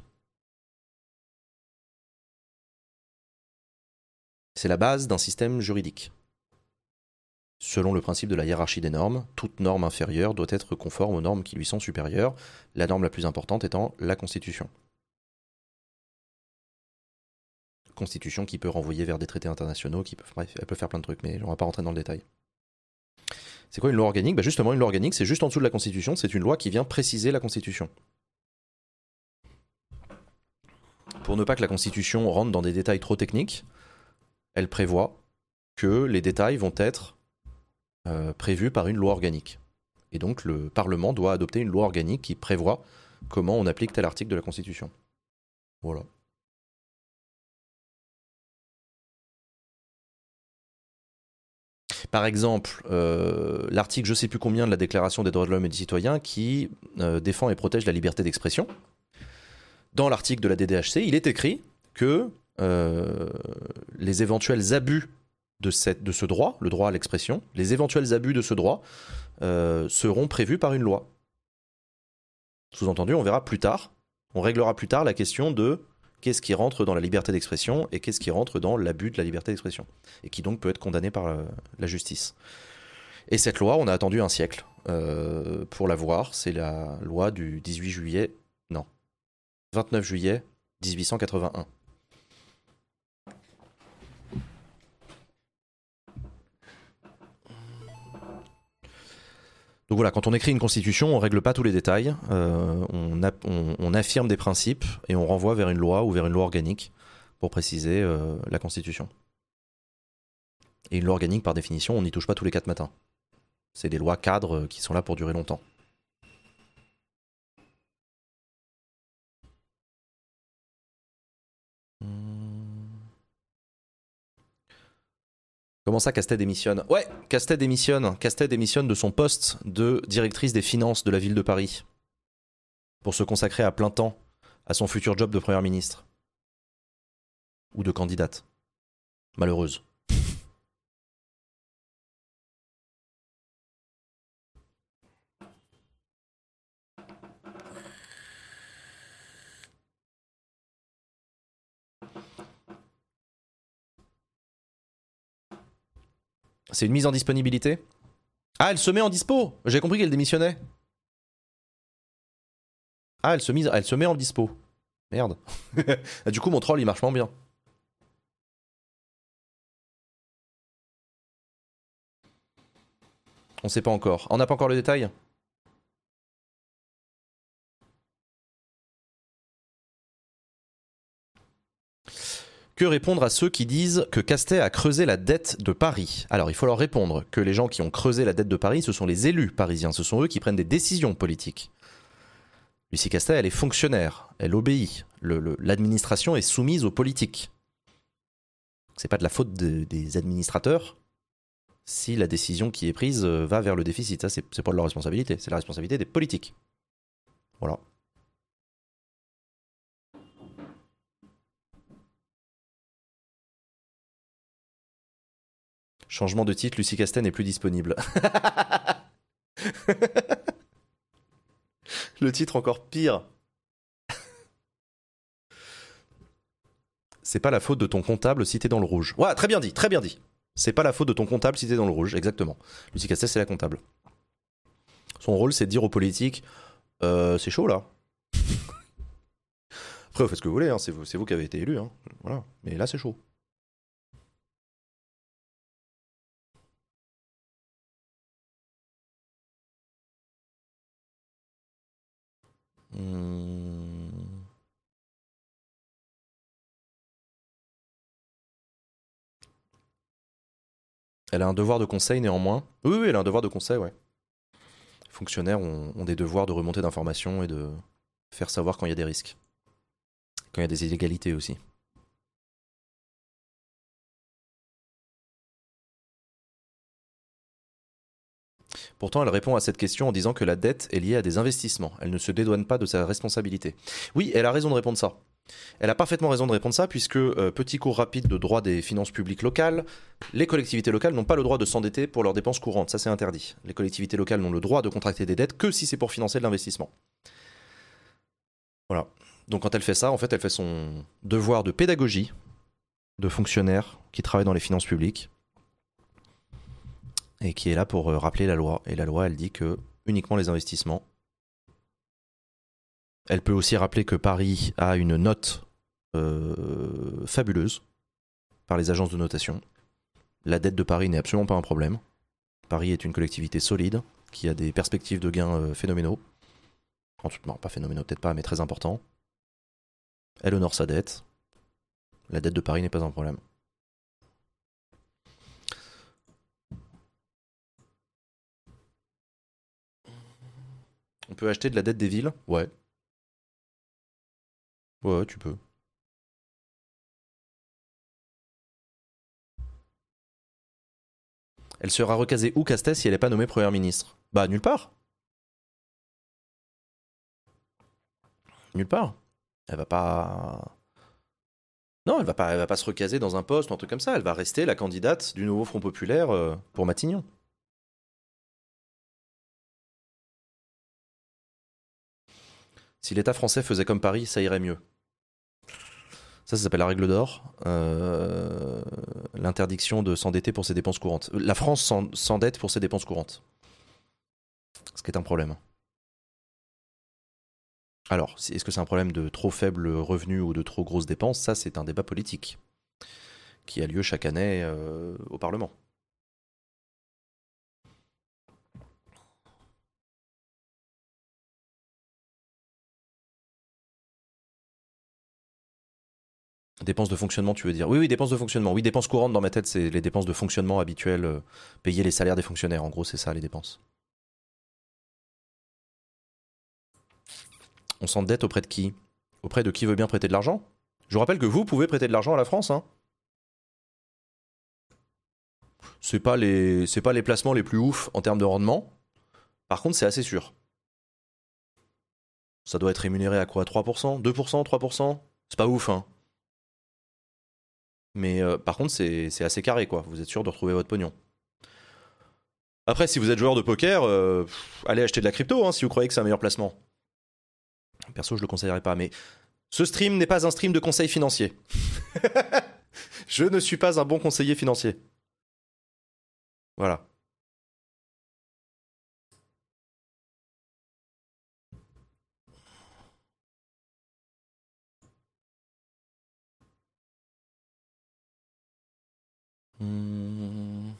C'est la base d'un système juridique. Selon le principe de la hiérarchie des normes, toute norme inférieure doit être conforme aux normes qui lui sont supérieures, la norme la plus importante étant la Constitution. Constitution qui peut renvoyer vers des traités internationaux, bref, elle peut faire plein de trucs, mais on ne va pas rentrer dans le détail. C'est quoi une loi organique? Justement, une loi organique, c'est juste en dessous de la Constitution, c'est une loi qui vient préciser la Constitution. Pour ne pas que la Constitution rentre dans des détails trop techniques, elle prévoit que les détails vont être prévus par une loi organique. Et donc le Parlement doit adopter une loi organique qui prévoit comment on applique tel article de la Constitution. Voilà. Par exemple, l'article je sais plus combien de la Déclaration des droits de l'homme et du citoyen qui défend et protège la liberté d'expression. Dans l'article de la DDHC, il est écrit que les éventuels abus de ce droit, le droit à l'expression, les éventuels abus de ce droit seront prévus par une loi. Sous-entendu, on verra plus tard, on réglera plus tard la question de qu'est-ce qui rentre dans la liberté d'expression et qu'est-ce qui rentre dans l'abus de la liberté d'expression, et qui donc peut être condamné par la justice. Et cette loi, on a attendu un siècle pour la voir, c'est la loi du 29 juillet 1881. Donc voilà, quand on écrit une constitution, on ne règle pas tous les détails, on affirme des principes et on renvoie vers une loi ou vers une loi organique pour préciser la constitution. Et une loi organique, par définition, on n'y touche pas tous les 4 matins. C'est des lois cadres qui sont là pour durer longtemps. Comment ça, Castet démissionne? Ouais, Castet démissionne. Castet démissionne de son poste de directrice des finances de la ville de Paris pour se consacrer à plein temps à son futur job de première ministre. Ou de candidate. Malheureuse. C'est une mise en disponibilité? Ah, elle se met en dispo. J'ai compris qu'elle démissionnait. Ah, elle se met en dispo. Merde. Du coup, mon troll, il marche moins bien. On sait pas encore. On n'a pas encore le détail? Que répondre à ceux qui disent que Castet a creusé la dette de Paris? Alors, il faut leur répondre que les gens qui ont creusé la dette de Paris, ce sont les élus parisiens. Ce sont eux qui prennent des décisions politiques. Lucie Castet, elle est fonctionnaire. Elle obéit. l'administration est soumise aux politiques. C'est pas de la faute des administrateurs si la décision qui est prise va vers le déficit. Ça, c'est pas de leur responsabilité. C'est la responsabilité des politiques. Voilà. Changement de titre, Lucie Castet n'est plus disponible. Le titre encore pire. C'est pas la faute de ton comptable si t'es dans le rouge. Ouais, très bien dit, très bien dit. C'est pas la faute de ton comptable si t'es dans le rouge, exactement. Lucie Castet, c'est la comptable. Son rôle, c'est de dire aux politiques c'est chaud là. Après, vous faites ce que vous voulez, hein, c'est vous qui avez été élu. Hein. Voilà. Mais là, c'est chaud. Elle a un devoir de conseil néanmoins. Oui, oui, elle a un devoir de conseil, ouais. Les fonctionnaires ont des devoirs de remontée d'informations et de faire savoir quand il y a des risques. Quand il y a des inégalités aussi. Pourtant, elle répond à cette question en disant que la dette est liée à des investissements. Elle ne se dédouane pas de sa responsabilité. Oui, elle a raison de répondre ça. Elle a parfaitement raison de répondre ça, puisque, petit cours rapide de droit des finances publiques locales, les collectivités locales n'ont pas le droit de s'endetter pour leurs dépenses courantes. Ça, c'est interdit. Les collectivités locales n'ont le droit de contracter des dettes que si c'est pour financer de l'investissement. Voilà. Donc quand elle fait ça, en fait, elle fait son devoir de pédagogie de fonctionnaire qui travaille dans les finances publiques et qui est là pour rappeler la loi. Et la loi, elle dit que uniquement les investissements. Elle peut aussi rappeler que Paris a une note fabuleuse par les agences de notation. La dette de Paris n'est absolument pas un problème. Paris est une collectivité solide qui a des perspectives de gains phénoménaux. Non, pas phénoménaux, peut-être pas, mais très importants. Elle honore sa dette. La dette de Paris n'est pas un problème. On peut acheter de la dette des villes? Ouais. Ouais, tu peux. Elle sera recasée où, Castet, si elle n'est pas nommée Première ministre? Bah, nulle part. Nulle part. Elle va pas. Non, elle va pas se recaser dans un poste ou un truc comme ça. Elle va rester la candidate du nouveau Front Populaire pour Matignon. Si l'État français faisait comme Paris, ça irait mieux. Ça s'appelle la règle d'or. L'interdiction de s'endetter pour ses dépenses courantes. La France s'endette pour ses dépenses courantes. Ce qui est un problème. Alors, est-ce que c'est un problème de trop faibles revenus ou de trop grosses dépenses? Ça, c'est un débat politique qui a lieu chaque année au Parlement. Dépenses de fonctionnement, tu veux dire? Oui, oui, dépenses de fonctionnement. Oui, dépenses courantes dans ma tête, c'est les dépenses de fonctionnement habituelles, payer les salaires des fonctionnaires. En gros, c'est ça les dépenses. On s'endette auprès de qui? Auprès de qui veut bien prêter de l'argent? Je vous rappelle que vous pouvez prêter de l'argent à la France, hein. C'est pas les placements les plus ouf en termes de rendement. Par contre, c'est assez sûr. Ça doit être rémunéré à quoi? 3%? 2%? 3%? C'est pas ouf, hein. Mais par contre, c'est assez carré, quoi. Vous êtes sûr de retrouver votre pognon. Après, si vous êtes joueur de poker, allez acheter de la crypto, hein, si vous croyez que c'est un meilleur placement. Perso, je le conseillerais pas, mais ce stream n'est pas un stream de conseil financier. Je ne suis pas un bon conseiller financier. Voilà. Hmm.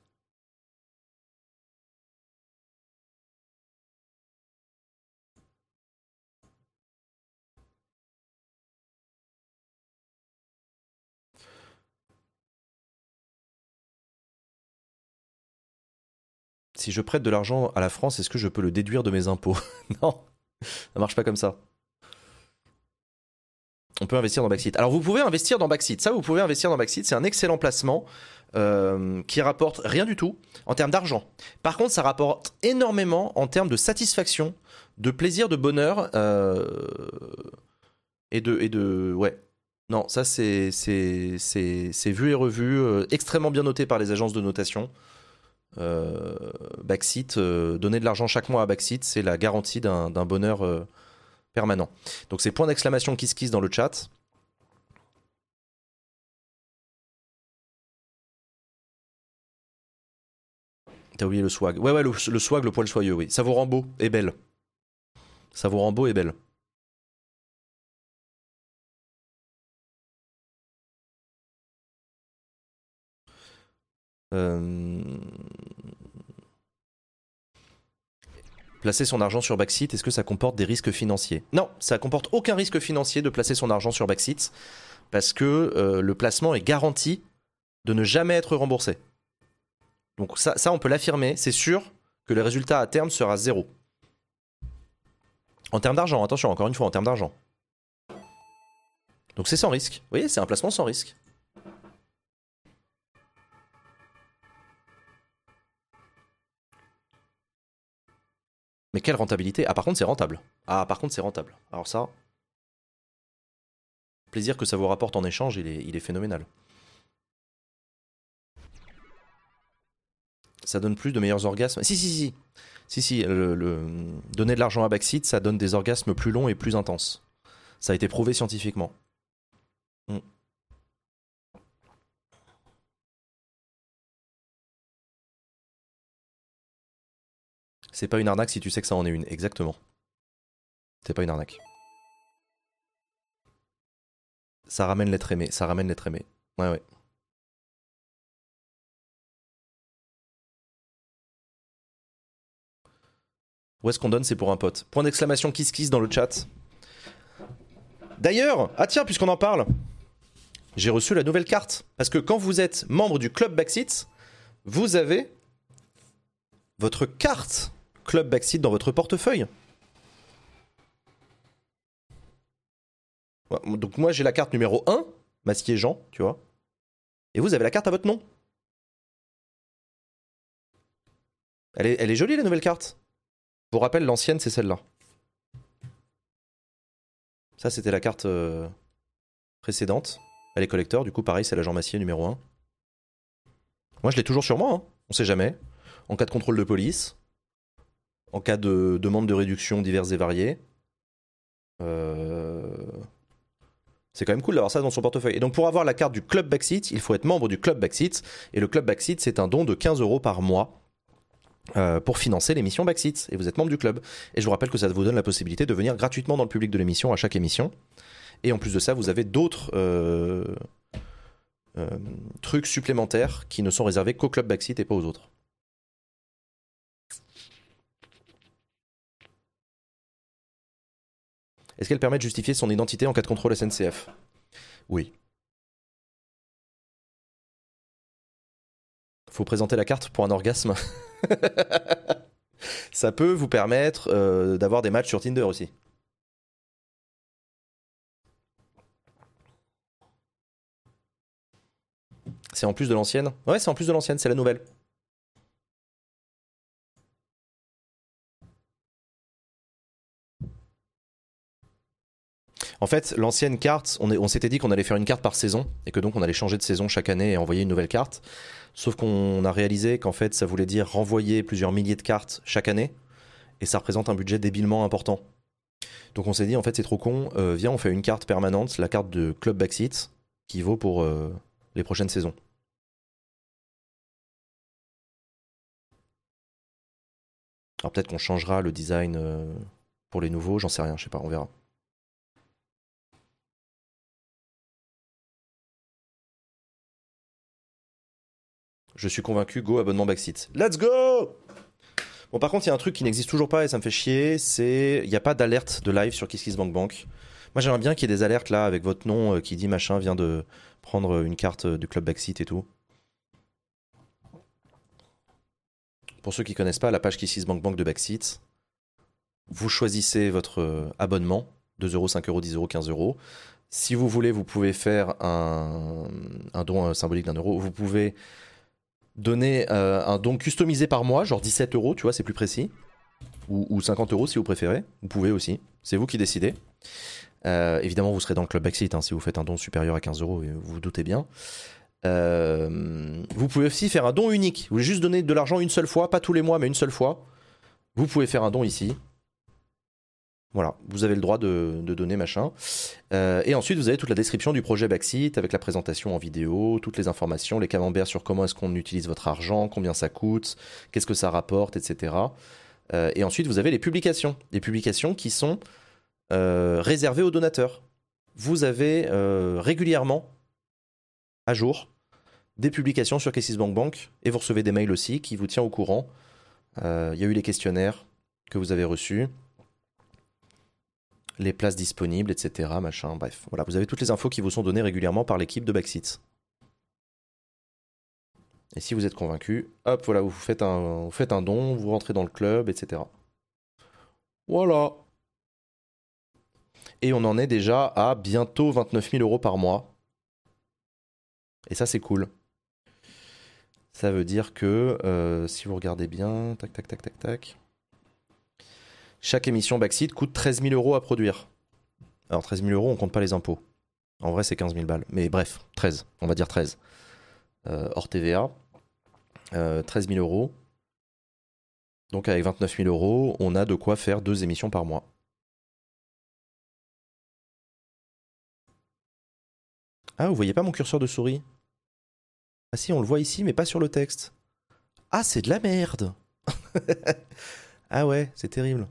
Si je prête de l'argent à la France, est-ce que je peux le déduire de mes impôts? Non, ça marche pas comme ça. On peut investir dans Backseat. Alors vous pouvez investir dans Backseat. Ça, vous pouvez investir dans Backseat. C'est un excellent placement qui rapporte rien du tout en termes d'argent. Par contre, ça rapporte énormément en termes de satisfaction, de plaisir, de bonheur ouais. Non, ça c'est vu et revu, extrêmement bien noté par les agences de notation. Backseat, donner de l'argent chaque mois à Backseat, c'est la garantie d'un bonheur permanent. Donc c'est point d'exclamation kiss dans le chat. T'as oublié le swag. Ouais, le swag, le poil soyeux, oui. Ça vous rend beau et belle. Ça vous rend beau et belle. Placer son argent sur Backseat, est-ce que ça comporte des risques financiers? Non, ça comporte aucun risque financier de placer son argent sur Backseat parce que le placement est garanti de ne jamais être remboursé. Donc ça on peut l'affirmer, c'est sûr que le résultat à terme sera zéro. En termes d'argent, attention, encore une fois, en termes d'argent. Donc c'est sans risque. Vous voyez, c'est un placement sans risque. Mais quelle rentabilité? Ah, par contre, c'est rentable. Ah, par contre, c'est rentable. Alors ça, le plaisir que ça vous rapporte en échange, il est phénoménal. Ça donne plus de meilleurs orgasmes. Si, donner de l'argent à Backseat, ça donne des orgasmes plus longs et plus intenses. Ça a été prouvé scientifiquement. C'est pas une arnaque si tu sais que ça en est une, exactement. C'est pas une arnaque. Ça ramène l'être aimé, ça ramène l'être aimé. Ouais. Où est-ce qu'on donne? C'est pour un pote. Point d'exclamation kiss dans le chat. D'ailleurs, ah tiens, puisqu'on en parle, j'ai reçu la nouvelle carte. Parce que quand vous êtes membre du club Backseat, vous avez votre carte club Backseat dans votre portefeuille. Donc moi j'ai la carte numéro 1, masqué Jean, tu vois. Et vous avez la carte à votre nom. Elle est jolie la nouvelle carte. Je vous rappelle, l'ancienne c'est celle-là. Ça c'était la carte précédente. Elle est collector, du coup pareil c'est l'agent Massier numéro 1. Moi je l'ai toujours sur moi, hein. On sait jamais. En cas de contrôle de police. En cas de demande de réduction diverses et variées. C'est quand même cool d'avoir ça dans son portefeuille. Et donc pour avoir la carte du club Backseat, il faut être membre du club Backseat. Et le club Backseat, c'est un don de 15 € par mois pour financer l'émission Backseat. Et vous êtes membre du club. Et je vous rappelle que ça vous donne la possibilité de venir gratuitement dans le public de l'émission à chaque émission. Et en plus de ça, vous avez d'autres trucs supplémentaires qui ne sont réservés qu'au club Backseat et pas aux autres. Est-ce qu'elle permet de justifier son identité en cas de contrôle SNCF? Oui. Faut présenter la carte pour un orgasme. Ça peut vous permettre d'avoir des matchs sur Tinder aussi. C'est en plus de l'ancienne? Ouais, c'est en plus de l'ancienne, c'est la nouvelle. En fait, l'ancienne carte, on s'était dit qu'on allait faire une carte par saison et que donc on allait changer de saison chaque année et envoyer une nouvelle carte. Sauf qu'on a réalisé qu'en fait, ça voulait dire renvoyer plusieurs milliers de cartes chaque année et ça représente un budget débilement important. Donc on s'est dit, en fait, c'est trop con, viens, on fait une carte permanente, la carte de Club Backseat, qui vaut pour les prochaines saisons. Alors peut-être qu'on changera le design pour les nouveaux, j'en sais rien, je sais pas, on verra. Je suis convaincu, go, abonnement Backseat. Let's go! Bon, par contre, il y a un truc qui n'existe toujours pas et ça me fait chier, c'est il n'y a pas d'alerte de live sur KissKissBankBank. Moi, j'aimerais bien qu'il y ait des alertes là avec votre nom qui dit machin vient de prendre une carte du club Backseat et tout. Pour ceux qui connaissent pas la page KissKissBankBank de Backseat, vous choisissez votre abonnement, 2 €, 5 €, 10 €, 15 €. Si vous voulez, vous pouvez faire un don symbolique d'1 euro. Vous pouvez donner un don customisé par mois, genre 17 euros, tu vois, c'est plus précis. Ou 50 euros si vous préférez. Vous pouvez aussi. C'est vous qui décidez. Évidemment, vous serez dans le club Backseat si vous faites un don supérieur à 15 euros, vous vous doutez bien. Vous pouvez aussi faire un don unique. Vous voulez juste donner de l'argent une seule fois, pas tous les mois, mais une seule fois. Vous pouvez faire un don ici. Voilà, vous avez le droit de donner machin. Et ensuite, vous avez toute la description du projet Backseat avec la présentation en vidéo, toutes les informations, les camemberts sur comment est-ce qu'on utilise votre argent, combien ça coûte, qu'est-ce que ça rapporte, etc. Et ensuite, vous avez les publications. Les publications qui sont réservées aux donateurs. Vous avez régulièrement, à jour, des publications sur KissBankBank et vous recevez des mails aussi qui vous tient au courant. Il y a eu les questionnaires que vous avez reçus, les places disponibles, etc. Machin, bref, voilà, vous avez toutes les infos qui vous sont données régulièrement par l'équipe de Backseat. Et si vous êtes convaincu, hop, voilà, vous faites un don, vous rentrez dans le club, etc. Voilà. Et on en est déjà à bientôt 29 000 euros par mois. Et ça, c'est cool. Ça veut dire que si vous regardez bien, tac, tac, tac, tac, tac. Chaque émission Backseat coûte 13 000 euros à produire. Alors 13 000 euros, on compte pas les impôts. En vrai, c'est 15 000 balles. Mais bref, 13, on va dire 13. Hors TVA, 13 000 euros. Donc avec 29 000 euros, on a de quoi faire 2 émissions par mois. Ah, vous voyez pas mon curseur de souris? Ah si, on le voit ici, mais pas sur le texte. Ah, c'est de la merde. Ah ouais, c'est terrible.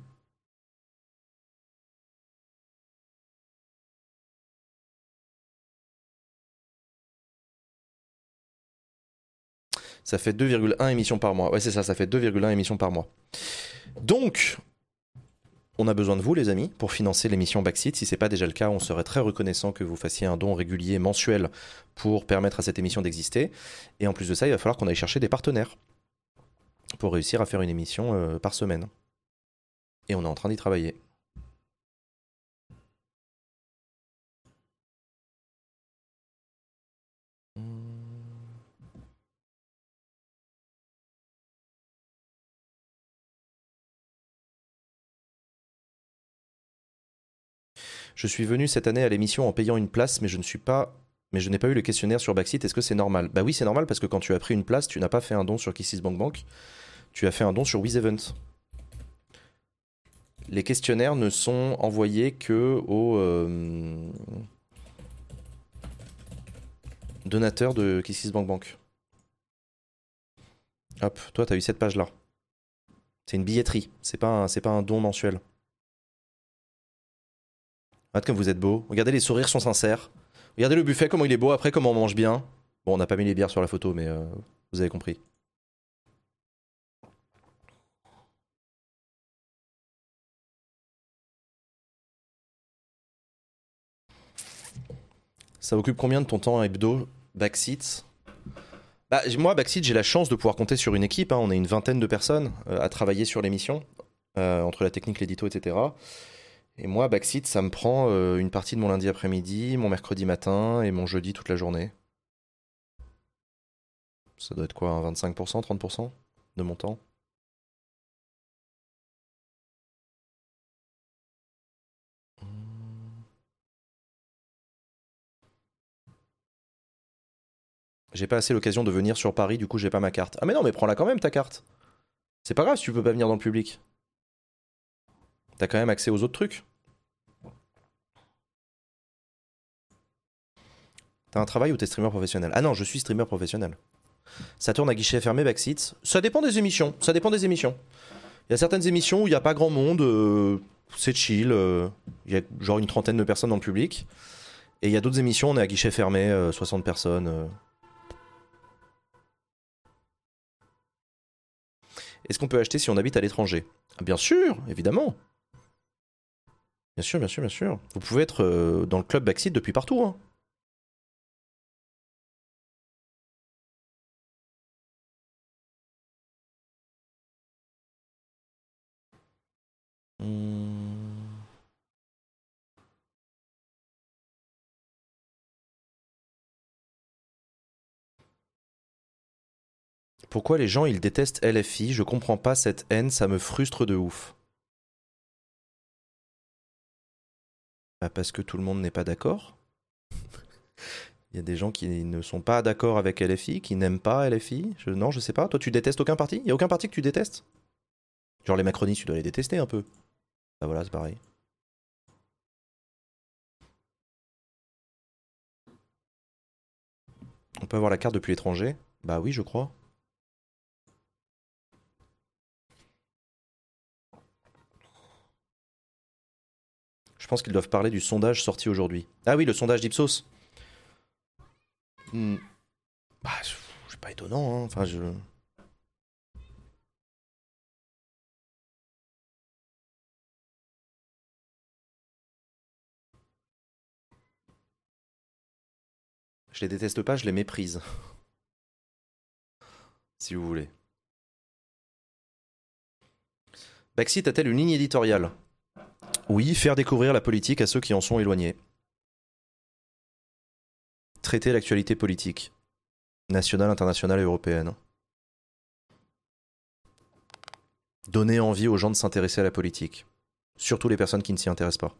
Ça fait 2,1 émissions par mois. Ouais, c'est ça, ça fait 2,1 émissions par mois. Donc, on a besoin de vous, les amis, pour financer l'émission Backseat. Si ce n'est pas déjà le cas, on serait très reconnaissant que vous fassiez un don régulier mensuel pour permettre à cette émission d'exister. Et en plus de ça, il va falloir qu'on aille chercher des partenaires pour réussir à faire une émission par semaine. Et on est en train d'y travailler. Je suis venu cette année à l'émission en payant une place, mais je n'ai pas eu le questionnaire sur Backseat. Est-ce que c'est normal? Bah oui, c'est normal parce que quand tu as pris une place, tu n'as pas fait un don sur KissBankBank, tu as fait un don sur WizEvent. Les questionnaires ne sont envoyés que aux donateurs de KissBankBank. Hop, toi, t'as eu cette page-là. C'est une billetterie, c'est pas un don mensuel. Regarde comme vous êtes beau. Regardez, les sourires sont sincères. Regardez le buffet, comment il est beau. Après, comment on mange bien. Bon, on n'a pas mis les bières sur la photo, mais vous avez compris. Ça occupe combien de ton temps hebdo, Backseat? Bah, moi, Backseat, j'ai la chance de pouvoir compter sur une équipe. Hein. On est une vingtaine de personnes à travailler sur l'émission, entre la technique, l'édito, etc. Et moi, Backseat, ça me prend une partie de mon lundi après-midi, mon mercredi matin et mon jeudi toute la journée. Ça doit être quoi, un 25%, 30% de mon temps? J'ai pas assez l'occasion de venir sur Paris, du coup j'ai pas ma carte. Ah mais non, mais prends-la quand même ta carte. C'est pas grave si tu peux pas venir dans le public. T'as quand même accès aux autres trucs. T'as un travail ou t'es streamer professionnel? Ah non, je suis streamer professionnel. Ça tourne à guichet fermé, Backseat. Ça dépend des émissions. Ça dépend des émissions. Il y a certaines émissions où il n'y a pas grand monde. C'est chill. Il y a genre une trentaine de personnes dans le public. Et il y a d'autres émissions, on est à guichet fermé, 60 personnes. Est-ce qu'on peut acheter si on habite à l'étranger? Ah, bien sûr, évidemment. Bien sûr, bien sûr, bien sûr. Vous pouvez être dans le club Backseat depuis partout. Hein. Hmm. Pourquoi les gens ils détestent LFI? Je comprends pas cette haine, ça me frustre de ouf. Bah parce que tout le monde n'est pas d'accord. Il y a des gens qui ne sont pas d'accord avec LFI, qui n'aiment pas LFI. Non, je sais pas. Toi, tu détestes aucun parti? Il y a aucun parti que tu détestes? Genre les macronistes, tu dois les détester un peu. Bah voilà, c'est pareil. On peut avoir la carte depuis l'étranger? Bah oui, je crois. Je pense qu'ils doivent parler du sondage sorti aujourd'hui. Ah oui, le sondage d'Ipsos. Hmm. Bah, c'est pas étonnant, hein. Enfin, je les déteste pas, je les méprise, si vous voulez. Baxit a-t-elle une ligne éditoriale? Oui, faire découvrir la politique à ceux qui en sont éloignés. Traiter l'actualité politique, nationale, internationale et européenne. Donner envie aux gens de s'intéresser à la politique. Surtout les personnes qui ne s'y intéressent pas.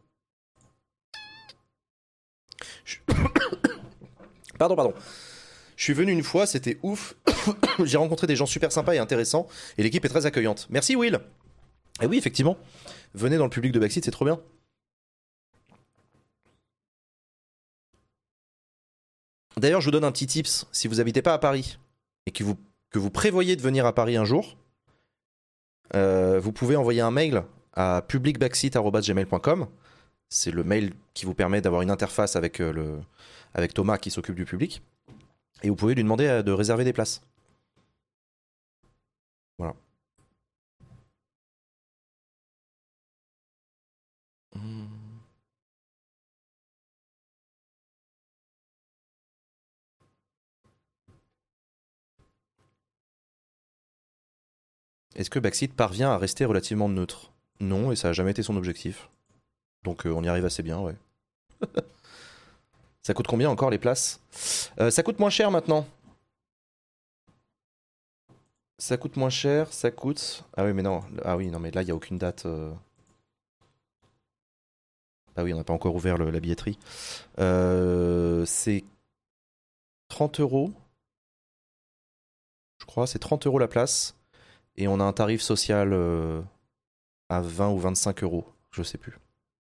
Je- Pardon, pardon. Je suis venu une fois, c'était ouf. J'ai rencontré des gens super sympas et intéressants, et l'équipe est très accueillante. Merci Will. Et oui, effectivement. Venez dans le public de Backseat, c'est trop bien. D'ailleurs, je vous donne un petit tips. Si vous habitez pas à Paris et que vous prévoyez de venir à Paris un jour, vous pouvez envoyer un mail à publicbackseat@gmail.com. C'est le mail qui vous permet d'avoir une interface avec, avec Thomas qui s'occupe du public. Et vous pouvez lui demander de réserver des places. Voilà. Hmm. Est-ce que Backseat parvient à rester relativement neutre? Non, et ça n'a jamais été son objectif. Donc on y arrive assez bien, ouais. Ça coûte combien encore les places? Ça coûte moins cher maintenant. Ça coûte moins cher, ça coûte. Ah oui, mais non. Ah oui, non, mais là, il n'y a aucune date. Ah oui, on n'a pas encore ouvert la billetterie. C'est 30 €, je crois. C'est 30 € la place. Et on a un tarif social à 20 ou 25 €. Je sais plus.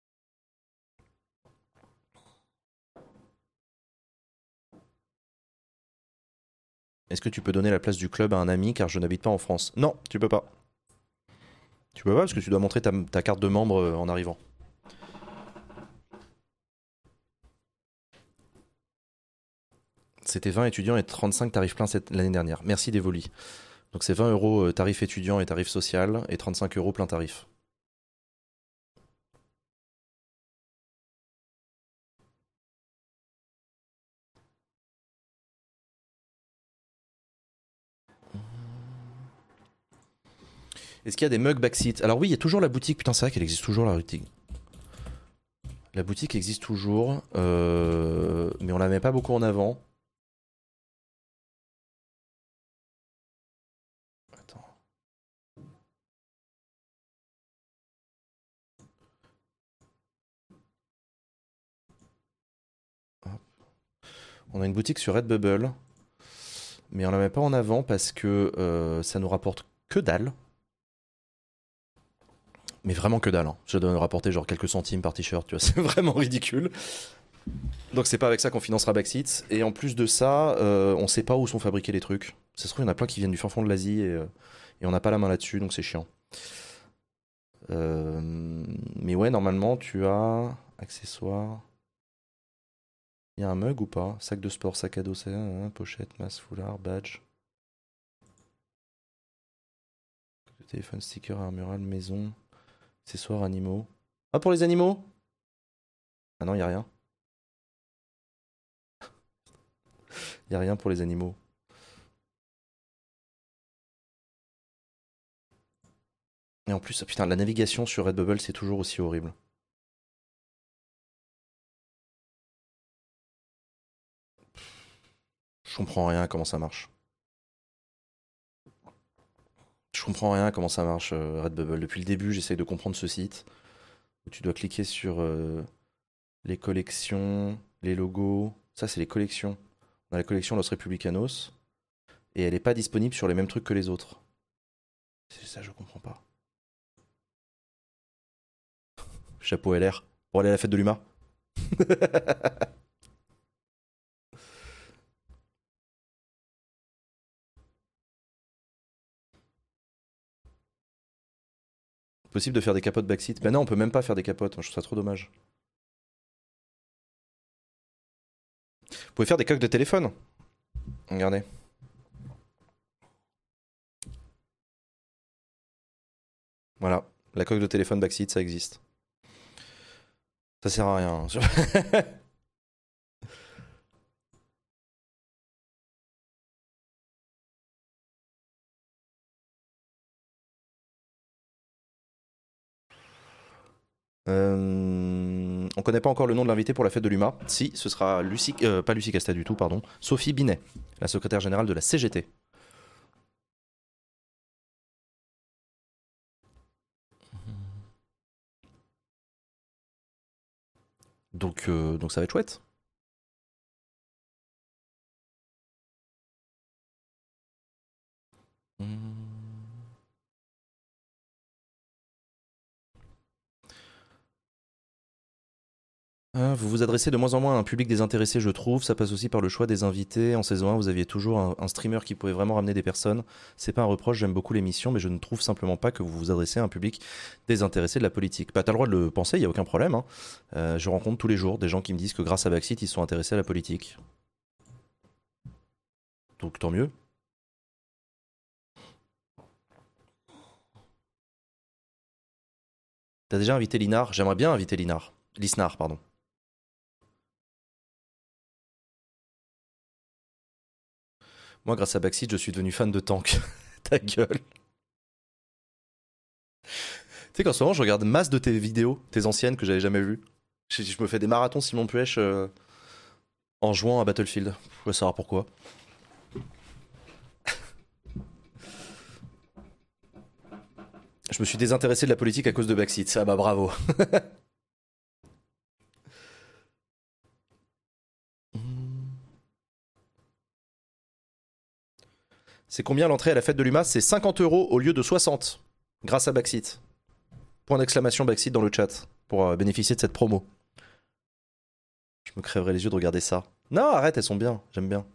Est-ce que tu peux donner la place du club à un ami car je n'habite pas en France? Non, tu peux pas. Tu peux pas parce que tu dois montrer ta carte de membre en arrivant. C'était 20 étudiants et 35 tarifs pleins l'année dernière. Merci Devoli. Donc c'est 20 € tarif étudiant et tarif social et 35 € plein tarif. Est-ce qu'il y a des mugs backseat? Alors oui, il y a toujours la boutique. Putain, c'est vrai qu'elle existe toujours, la boutique. La boutique existe toujours, mais on la met pas beaucoup en avant. Attends. Hop. On a une boutique sur Redbubble, mais on la met pas en avant parce que ça nous rapporte que dalle. Mais vraiment que dalle, hein. Ça doit nous rapporter genre quelques centimes par t-shirt, tu vois, c'est vraiment ridicule. Donc c'est pas avec ça qu'on financera Backseat. Et en plus de ça, on sait pas où sont fabriqués les trucs. Ça se trouve, il y en a plein qui viennent du fin fond de l'Asie et on n'a pas la main là-dessus, donc c'est chiant. Mais ouais, normalement, tu as accessoires. Il y a un mug ou pas? Sac de sport, sac à dos, pochette, masse, foulard, badge. Téléphone, sticker, armural, maison, accessoires, animaux. Ah, pour les animaux? Ah non, il y a rien. Il y a rien pour les animaux. Et en plus, putain, la navigation sur Redbubble, c'est toujours aussi horrible. Je comprends rien à comment ça marche. Je comprends rien à comment ça marche, Redbubble. Depuis le début, j'essaye de comprendre ce site. Où tu dois cliquer sur les collections, les logos. Ça, c'est les collections. On a la collection Los Republicanos. Et elle n'est pas disponible sur les mêmes trucs que les autres. C'est ça, je comprends pas. Chapeau LR. Pour aller à la fête de l'UMA. Possible de faire des capotes backseat. Ben non, on peut même pas faire des capotes. Moi, je trouve ça trop dommage. Vous pouvez faire des coques de téléphone. Regardez. Voilà. La coque de téléphone backseat, ça existe. Ça sert à rien. On connaît pas encore le nom de l'invité pour la fête de l'UMA. Si, ce sera Lucie, pas Lucie Casta du tout, pardon. Sophie Binet, la secrétaire générale de la CGT. Donc ça va être chouette. Vous vous adressez de moins en moins à un public désintéressé, je trouve. Ça passe aussi par le choix des invités. En saison 1, vous aviez toujours un streamer qui pouvait vraiment ramener des personnes. C'est pas un reproche, j'aime beaucoup l'émission, mais je ne trouve simplement pas que vous vous adressez à un public désintéressé de la politique. Bah, t'as le droit de le penser, il n'y a aucun problème. Hein. Je rencontre tous les jours des gens qui me disent que grâce à Backseat, ils sont intéressés à la politique. Donc tant mieux. T'as déjà invité Linard? J'aimerais bien inviter Linard. Lisnard, pardon. Moi, grâce à Backseat, je suis devenu fan de Tank. Ta gueule. Tu sais qu'en ce moment, je regarde masse de tes vidéos, tes anciennes que j'avais jamais vues. Je me fais des marathons Simon Puech en jouant à Battlefield. Je veux savoir pourquoi. Je me suis désintéressé de la politique à cause de Backseat. Ah bah bravo. C'est combien l'entrée à la fête de l'UMA? C'est 50 € au lieu de 60. Grâce à Backseat. Point d'exclamation Backseat dans le chat. Pour bénéficier de cette promo. Je me crèverais les yeux de regarder ça. Non, arrête, elles sont bien. J'aime bien.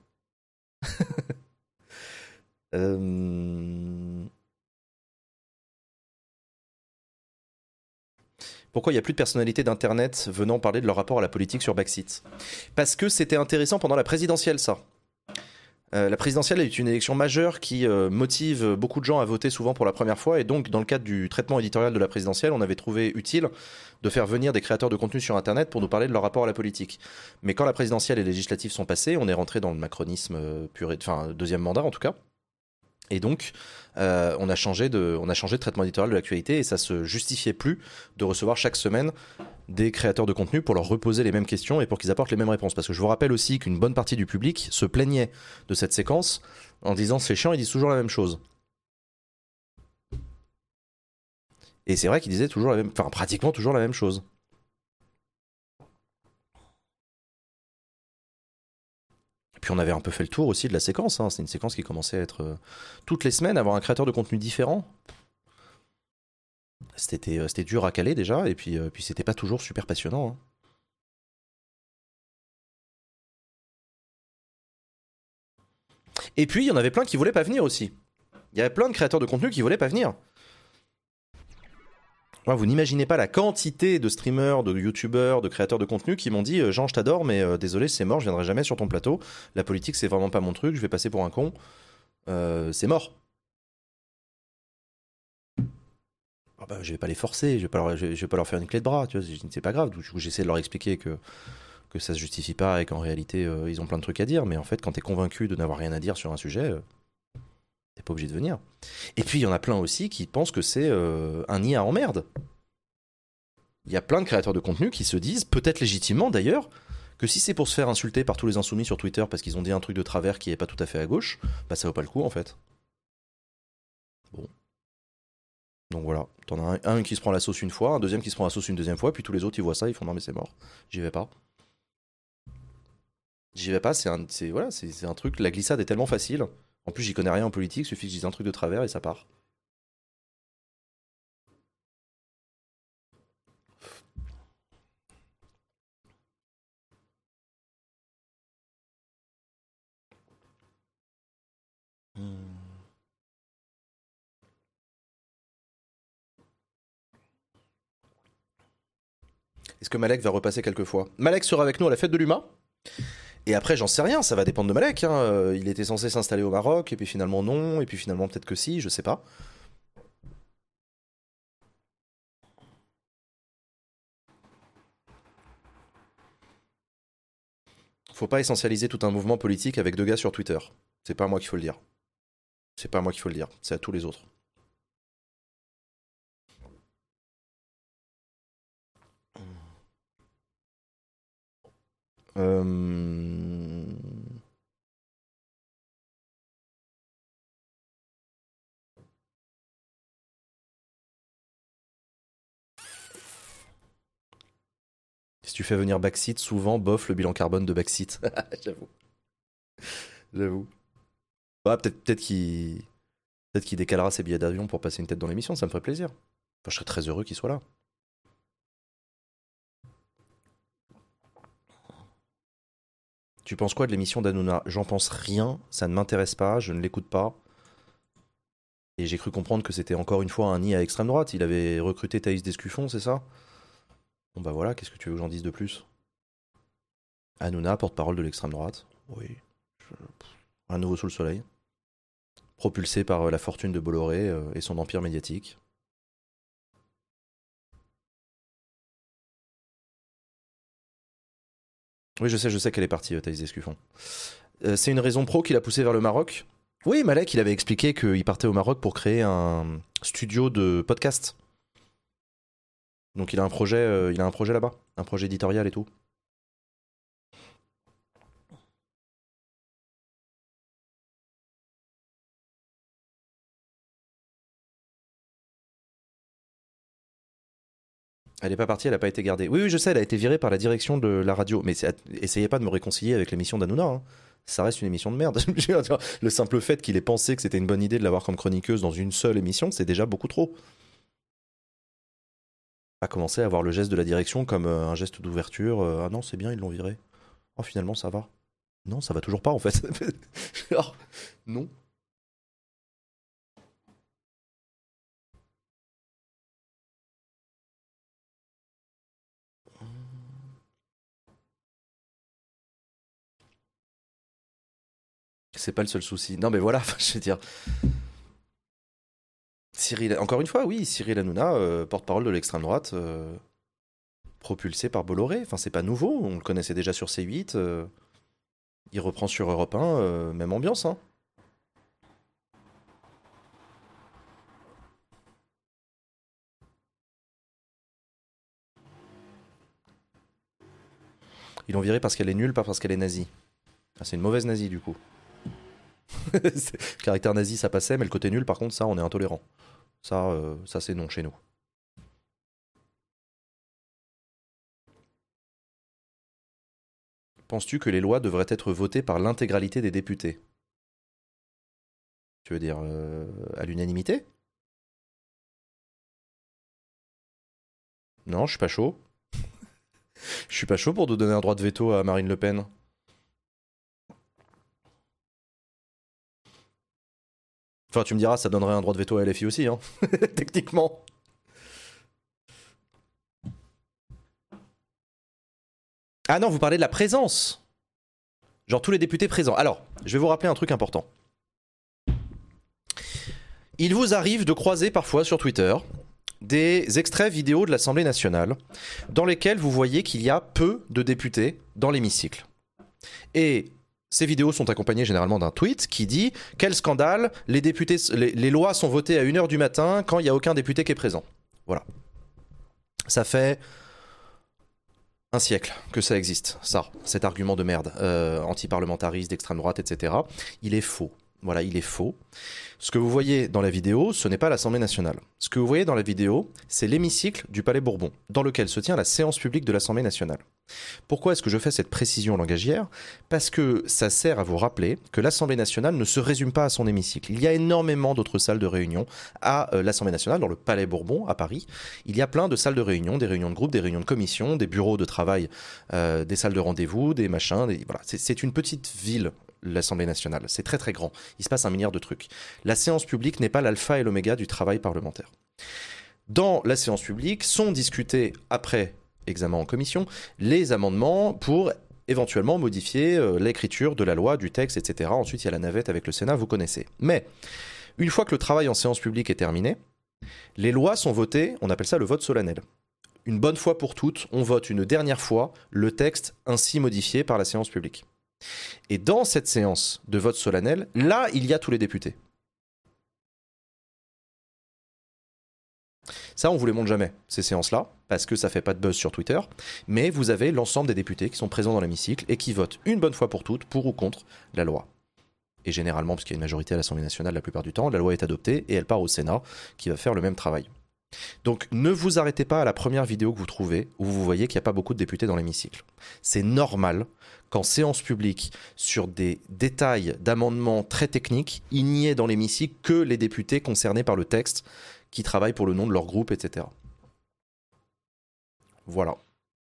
Pourquoi il n'y a plus de personnalités d'internet venant parler de leur rapport à la politique sur Backseat? Parce que c'était intéressant pendant la présidentielle, ça. La présidentielle est une élection majeure qui motive beaucoup de gens à voter souvent pour la première fois, et donc dans le cadre du traitement éditorial de la présidentielle, on avait trouvé utile de faire venir des créateurs de contenu sur Internet pour nous parler de leur rapport à la politique. Mais quand la présidentielle et les législatives sont passées, on est rentré dans le macronisme pur et, enfin deuxième mandat en tout cas. Et donc, on a changé de traitement éditorial de l'actualité, et ça se justifiait plus de recevoir chaque semaine des créateurs de contenu pour leur reposer les mêmes questions et pour qu'ils apportent les mêmes réponses. Parce que je vous rappelle aussi qu'une bonne partie du public se plaignait de cette séquence en disant c'est chiant, ils disent toujours la même chose. Et c'est vrai qu'ils disaient toujours la même, enfin pratiquement toujours la même chose. Puis on avait un peu fait le tour aussi de la séquence. Hein. C'est une séquence qui commençait à être toutes les semaines, avoir un créateur de contenu différent. C'était dur à caler déjà, et puis c'était pas toujours super passionnant. Hein. Et puis il y en avait plein qui voulaient pas venir aussi. Il y avait plein de créateurs de contenu qui voulaient pas venir. Ouais, vous n'imaginez pas la quantité de streamers, de youtubeurs, de créateurs de contenu qui m'ont dit Jean, je t'adore, mais désolé, c'est mort, je viendrai jamais sur ton plateau. La politique, c'est vraiment pas mon truc, je vais passer pour un con. C'est mort. Ah bah, je vais pas les forcer, je vais pas leur faire une clé de bras, tu vois, c'est pas grave. Du coup, j'essaie de leur expliquer que ça se justifie pas et qu'en réalité, ils ont plein de trucs à dire, mais en fait, quand t'es convaincu de n'avoir rien à dire sur un sujet, t'es pas obligé de venir. Et puis, il y en a plein aussi qui pensent que c'est un nid à emmerde. Il y a plein de créateurs de contenu qui se disent, peut-être légitimement d'ailleurs, que si c'est pour se faire insulter par tous les insoumis sur Twitter parce qu'ils ont dit un truc de travers qui est pas tout à fait à gauche, bah ça vaut pas le coup en fait. Bon. Donc voilà, t'en as un qui se prend la sauce une fois, un deuxième qui se prend la sauce une deuxième fois, puis tous les autres ils voient ça, ils font non mais c'est mort, j'y vais pas. J'y vais pas, voilà, c'est un truc, la glissade est tellement facile. En plus j'y connais rien en politique, suffit que je dise un truc de travers et ça part. Est-ce que Malek va repasser quelques fois? Malek sera avec nous à la fête de l'UMA. Et après, j'en sais rien, ça va dépendre de Malek. Hein. Il était censé s'installer au Maroc, et puis finalement non, et puis finalement peut-être que si, je sais pas. Faut pas essentialiser tout un mouvement politique avec deux gars sur Twitter. C'est pas à moi qu'il faut le dire. C'est pas à moi qu'il faut le dire, c'est à tous les autres. Euh... Si tu fais venir Backseat, souvent, bof le bilan carbone de Backseat. J'avoue. J'avoue. Ah, peut-être qu'il décalera ses billets d'avion pour passer une tête dans l'émission, ça me ferait plaisir. Enfin, je serais très heureux qu'il soit là. Tu penses quoi de l'émission d'Hanouna? J'en pense rien, ça ne m'intéresse pas, je ne l'écoute pas. Et j'ai cru comprendre que c'était encore une fois un nid à extrême droite. Il avait recruté Thaïs Descuffon, c'est ça? Bon bah voilà, qu'est-ce que tu veux que j'en dise de plus? Hanouna, porte-parole de l'extrême droite. Oui. Un nouveau sous le soleil. Propulsé par la fortune de Bolloré et son empire médiatique. Oui, je sais qu'elle est partie, Thaïs Descuffon. C'est une raison pro qui l'a poussé vers le Maroc. Oui, Malek, il avait expliqué qu'il partait au Maroc pour créer un studio de podcast. Donc il a un projet là-bas, un projet éditorial et tout. Elle est pas partie, elle a pas été gardée. Oui, oui, je sais, elle a été virée par la direction de la radio. Mais essayez pas de me réconcilier avec l'émission d'Hanouna. Hein. Ça reste une émission de merde. Le simple fait qu'il ait pensé que c'était une bonne idée de l'avoir comme chroniqueuse dans une seule émission, c'est déjà beaucoup trop. Pas commencer à voir le geste de la direction comme un geste d'ouverture. Ah non, c'est bien, ils l'ont viré. Oh, finalement, ça va. Non, ça va toujours pas en fait. Alors, non. C'est pas le seul souci. Non, mais voilà, je veux dire. Cyril, encore une fois, oui, Cyril Hanouna, porte-parole de l'extrême droite, propulsé par Bolloré. Enfin, c'est pas nouveau, on le connaissait déjà sur C8. Il reprend sur Europe 1, même ambiance. Hein. Ils l'ont virée parce qu'elle est nulle, pas parce qu'elle est nazie. Ah, c'est une mauvaise nazie du coup. Caractère nazi, ça passait, mais le côté nul, par contre, ça, on est intolérant. Ça c'est non chez nous. Penses-tu que les lois devraient être votées par l'intégralité des députés? Tu veux dire à l'unanimité? Non, je suis pas chaud. Je suis pas chaud pour de donner un droit de veto à Marine Le Pen. Enfin, tu me diras, ça donnerait un droit de veto à LFI aussi, hein. Techniquement. Ah non, vous parlez de la présence. Genre tous les députés présents. Alors, je vais vous rappeler un truc important. Il vous arrive de croiser parfois sur Twitter des extraits vidéo de l'Assemblée nationale dans lesquels vous voyez qu'il y a peu de députés dans l'hémicycle. Et ces vidéos sont accompagnées généralement d'un tweet qui dit « Quel scandale, les lois sont votées à 1h du matin quand il n'y a aucun député qui est présent. » Voilà. Ça fait un siècle que ça existe, ça, cet argument de merde, anti-parlementariste, d'extrême droite, etc. Il est faux. Voilà, il est faux. Ce que vous voyez dans la vidéo, ce n'est pas l'Assemblée nationale. Ce que vous voyez dans la vidéo, c'est l'hémicycle du Palais Bourbon, dans lequel se tient la séance publique de l'Assemblée nationale. Pourquoi est-ce que je fais cette précision langagière? Parce que ça sert à vous rappeler que l'Assemblée nationale ne se résume pas à son hémicycle. Il y a énormément d'autres salles de réunion à l'Assemblée nationale, dans le Palais Bourbon, à Paris. Il y a plein de salles de réunion, des réunions de groupe, des réunions de commission, des bureaux de travail, des salles de rendez-vous, des machins. Voilà. C'est une petite ville, l'Assemblée nationale. C'est très très grand. Il se passe 1 milliard de trucs. La séance publique n'est pas l'alpha et l'oméga du travail parlementaire. Dans la séance publique sont discutés, après examen en commission, les amendements pour éventuellement modifier l'écriture de la loi, du texte, etc. Ensuite, il y a la navette avec le Sénat, vous connaissez. Mais, une fois que le travail en séance publique est terminé, les lois sont votées, on appelle ça le vote solennel. Une bonne fois pour toutes, on vote une dernière fois le texte ainsi modifié par la séance publique. Et dans cette séance de vote solennel, là, il y a tous les députés. Ça, on vous les montre jamais, ces séances-là, parce que ça fait pas de buzz sur Twitter, mais vous avez l'ensemble des députés qui sont présents dans l'hémicycle et qui votent une bonne fois pour toutes, pour ou contre la loi. Et généralement, parce qu'il y a une majorité à l'Assemblée nationale la plupart du temps, la loi est adoptée et elle part au Sénat, qui va faire le même travail. Donc ne vous arrêtez pas à la première vidéo que vous trouvez, où vous voyez qu'il n'y a pas beaucoup de députés dans l'hémicycle. C'est normal qu'en séance publique, sur des détails d'amendements très techniques, il n'y ait dans l'hémicycle que les députés concernés par le texte, qui travaillent pour le nom de leur groupe, etc. Voilà.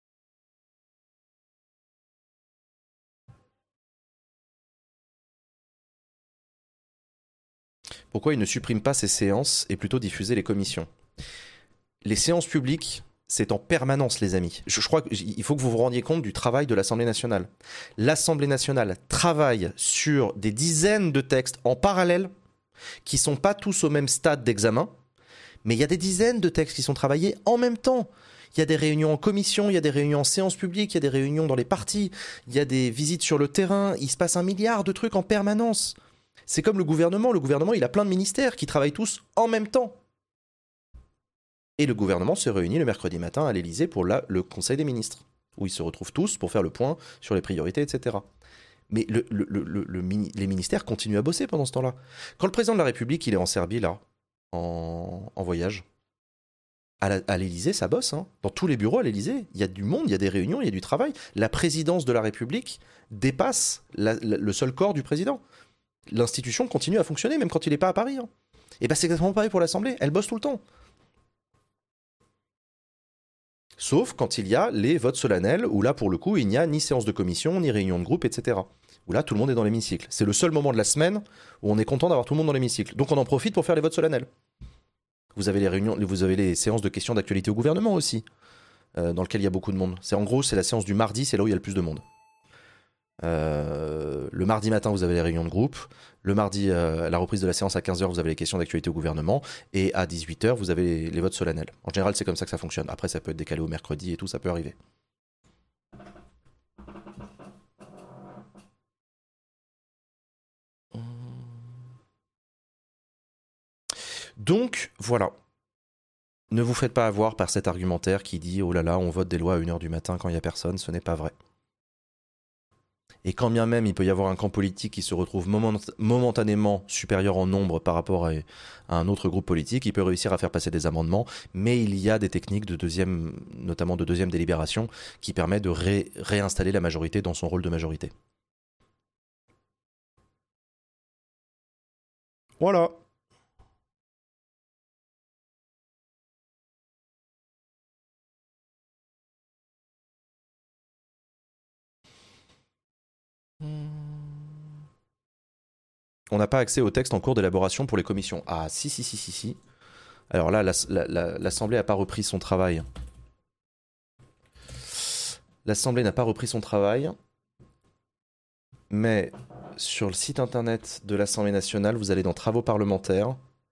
Pourquoi ils ne suppriment pas ces séances et plutôt diffuser les commissions? Les séances publiques, c'est en permanence, les amis. Je crois qu'il faut que vous vous rendiez compte du travail de l'Assemblée nationale. L'Assemblée nationale travaille sur des dizaines de textes en parallèle, qui ne sont pas tous au même stade d'examen, mais il y a des dizaines de textes qui sont travaillés en même temps. Il y a des réunions en commission, il y a des réunions en séance publique, il y a des réunions dans les partis, il y a des visites sur le terrain, il se passe 1 milliard de trucs en permanence. C'est comme le gouvernement, il a plein de ministères qui travaillent tous en même temps. Et le gouvernement se réunit le mercredi matin à l'Élysée pour le Conseil des ministres, où ils se retrouvent tous pour faire le point sur les priorités, etc. Mais les ministères continuent à bosser pendant ce temps-là. Quand le président de la République il est en Serbie, là, en voyage, à l'Élysée, ça bosse. Hein. Dans tous les bureaux à l'Élysée, il y a du monde, il y a des réunions, il y a du travail. La présidence de la République dépasse le seul corps du président. L'institution continue à fonctionner, même quand il n'est pas à Paris. Hein. Et bien c'est exactement pareil pour l'Assemblée, elle bosse tout le temps. Sauf quand il y a les votes solennels, où là, pour le coup, il n'y a ni séance de commission, ni réunion de groupe, etc. Où là, tout le monde est dans l'hémicycle. C'est le seul moment de la semaine où on est content d'avoir tout le monde dans l'hémicycle. Donc on en profite pour faire les votes solennels. Vous avez les réunions, vous avez les séances de questions d'actualité au gouvernement aussi, dans lesquelles il y a beaucoup de monde. En gros, c'est la séance du mardi, c'est là où il y a le plus de monde. Le mardi matin, vous avez les réunions de groupe. Le mardi, la reprise de la séance à 15h, vous avez les questions d'actualité au gouvernement. Et à 18h, vous avez les votes solennels. En général, c'est comme ça que ça fonctionne. Après, ça peut être décalé au mercredi et tout, ça peut arriver. Donc, voilà. Ne vous faites pas avoir par cet argumentaire qui dit « Oh là là, on vote des lois à 1h du matin quand il n'y a personne », ce n'est pas vrai. Et quand bien même il peut y avoir un camp politique qui se retrouve momentanément supérieur en nombre par rapport à un autre groupe politique, il peut réussir à faire passer des amendements, mais il y a des techniques notamment de deuxième délibération, qui permettent de réinstaller la majorité dans son rôle de majorité. Voilà. On n'a pas accès au texte en cours d'élaboration pour les commissions. Ah, si. Alors là, l'Assemblée n'a pas repris son travail. L'Assemblée n'a pas repris son travail, mais sur le site internet de l'Assemblée nationale, vous allez dans Travaux parlementaires.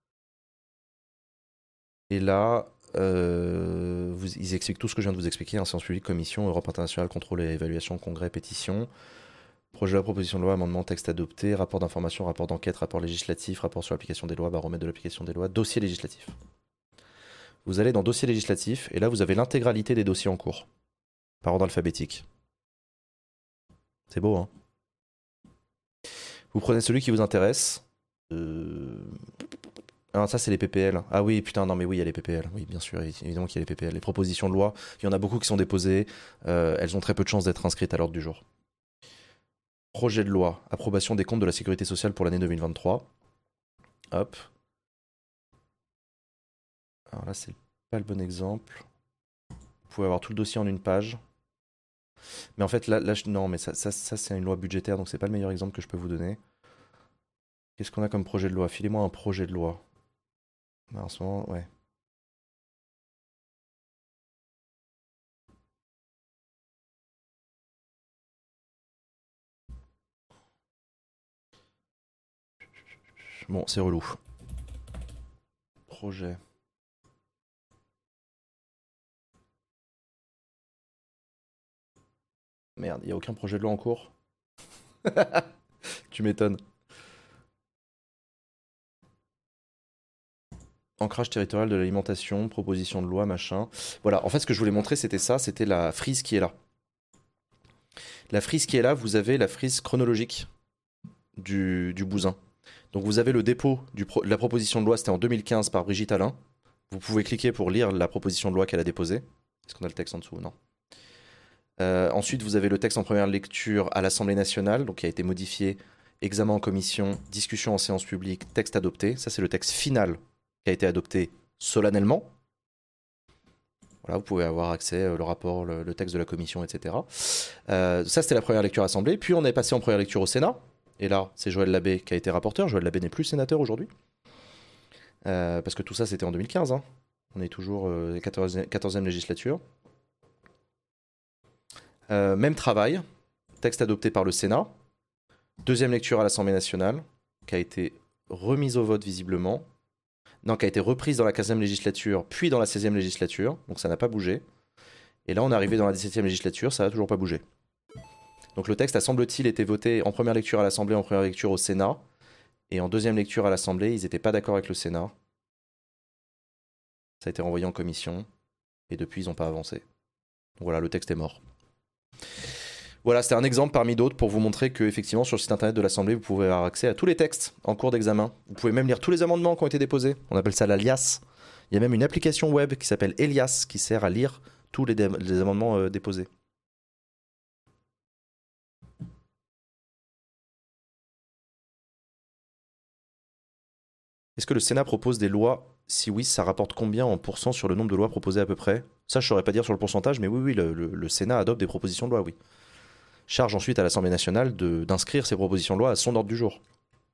Et là, ils expliquent tout ce que je viens de vous expliquer, séance publique, commission, Europe internationale, contrôle et évaluation, congrès, pétition. Projet de loi, proposition de loi, amendement, texte adopté, rapport d'information, rapport d'enquête, rapport législatif, rapport sur l'application des lois, baromètre de l'application des lois, dossier législatif. Vous allez dans dossier législatif, et là vous avez l'intégralité des dossiers en cours, par ordre alphabétique. C'est beau, hein? Vous prenez celui qui vous intéresse, Euh, Ah, ça, c'est les PPL. Ah oui, putain, non, mais oui, il y a les PPL. Oui, bien sûr, évidemment qu'il y a les PPL. Les propositions de loi, il y en a beaucoup qui sont déposées. Elles ont très peu de chances d'être inscrites à l'ordre du jour. Projet de loi, approbation des comptes de la sécurité sociale pour l'année 2023. Hop. Alors là, c'est pas le bon exemple. Vous pouvez avoir tout le dossier en une page. Mais en fait, non, mais ça c'est une loi budgétaire, donc c'est pas le meilleur exemple que je peux vous donner. Qu'est-ce qu'on a comme projet de loi? Filez-moi un projet de loi. Bah, en ce moment, ouais. Bon, c'est relou. Projet. Merde, il n'y a aucun projet de loi en cours. Tu m'étonnes. Ancrage territorial de l'alimentation, proposition de loi, machin. Voilà, en fait, ce que je voulais montrer, c'était ça, c'était la frise qui est là. La frise qui est là, vous avez la frise chronologique du bousin. Donc vous avez le dépôt de la proposition de loi, c'était en 2015 par Brigitte Allain. Vous pouvez cliquer pour lire la proposition de loi qu'elle a déposée. Est-ce qu'on a le texte en dessous? Non. Ensuite, vous avez le texte en première lecture à l'Assemblée nationale, donc qui a été modifié, examen en commission, discussion en séance publique, texte adopté. Ça, c'est le texte final qui a été adopté solennellement. Voilà, vous pouvez avoir accès le rapport, le texte de la commission, etc. Ça, c'était la première lecture à l'Assemblée. Puis, on est passé en première lecture au Sénat. Et là, c'est Joël Labbé qui a été rapporteur. Joël Labbé n'est plus sénateur aujourd'hui. Parce que tout ça, c'était en 2015. Hein. On est toujours 14e législature. Même travail, texte adopté par le Sénat. Deuxième lecture à l'Assemblée nationale, qui a été remise au vote visiblement. Non, qui a été reprise dans la 15e législature, puis dans la 16e législature. Donc ça n'a pas bougé. Et là, on est arrivé dans la 17e législature, ça n'a toujours pas bougé. Donc le texte a, semble-t-il, été voté en première lecture à l'Assemblée, en première lecture au Sénat. Et en deuxième lecture à l'Assemblée, ils n'étaient pas d'accord avec le Sénat. Ça a été renvoyé en commission. Et depuis, ils n'ont pas avancé. Donc voilà, le texte est mort. Voilà, c'était un exemple parmi d'autres pour vous montrer que, effectivement, sur le site internet de l'Assemblée, vous pouvez avoir accès à tous les textes en cours d'examen. Vous pouvez même lire tous les amendements qui ont été déposés. On appelle ça l'alias. Il y a même une application web qui s'appelle Elias qui sert à lire tous les amendements déposés. Est-ce que le Sénat propose des lois? Si oui, ça rapporte combien en pourcent sur le nombre de lois proposées à peu près? Ça, je ne saurais pas dire sur le pourcentage, mais oui, le Sénat adopte des propositions de loi, oui. Charge ensuite à l'Assemblée nationale d'inscrire ces propositions de loi à son ordre du jour.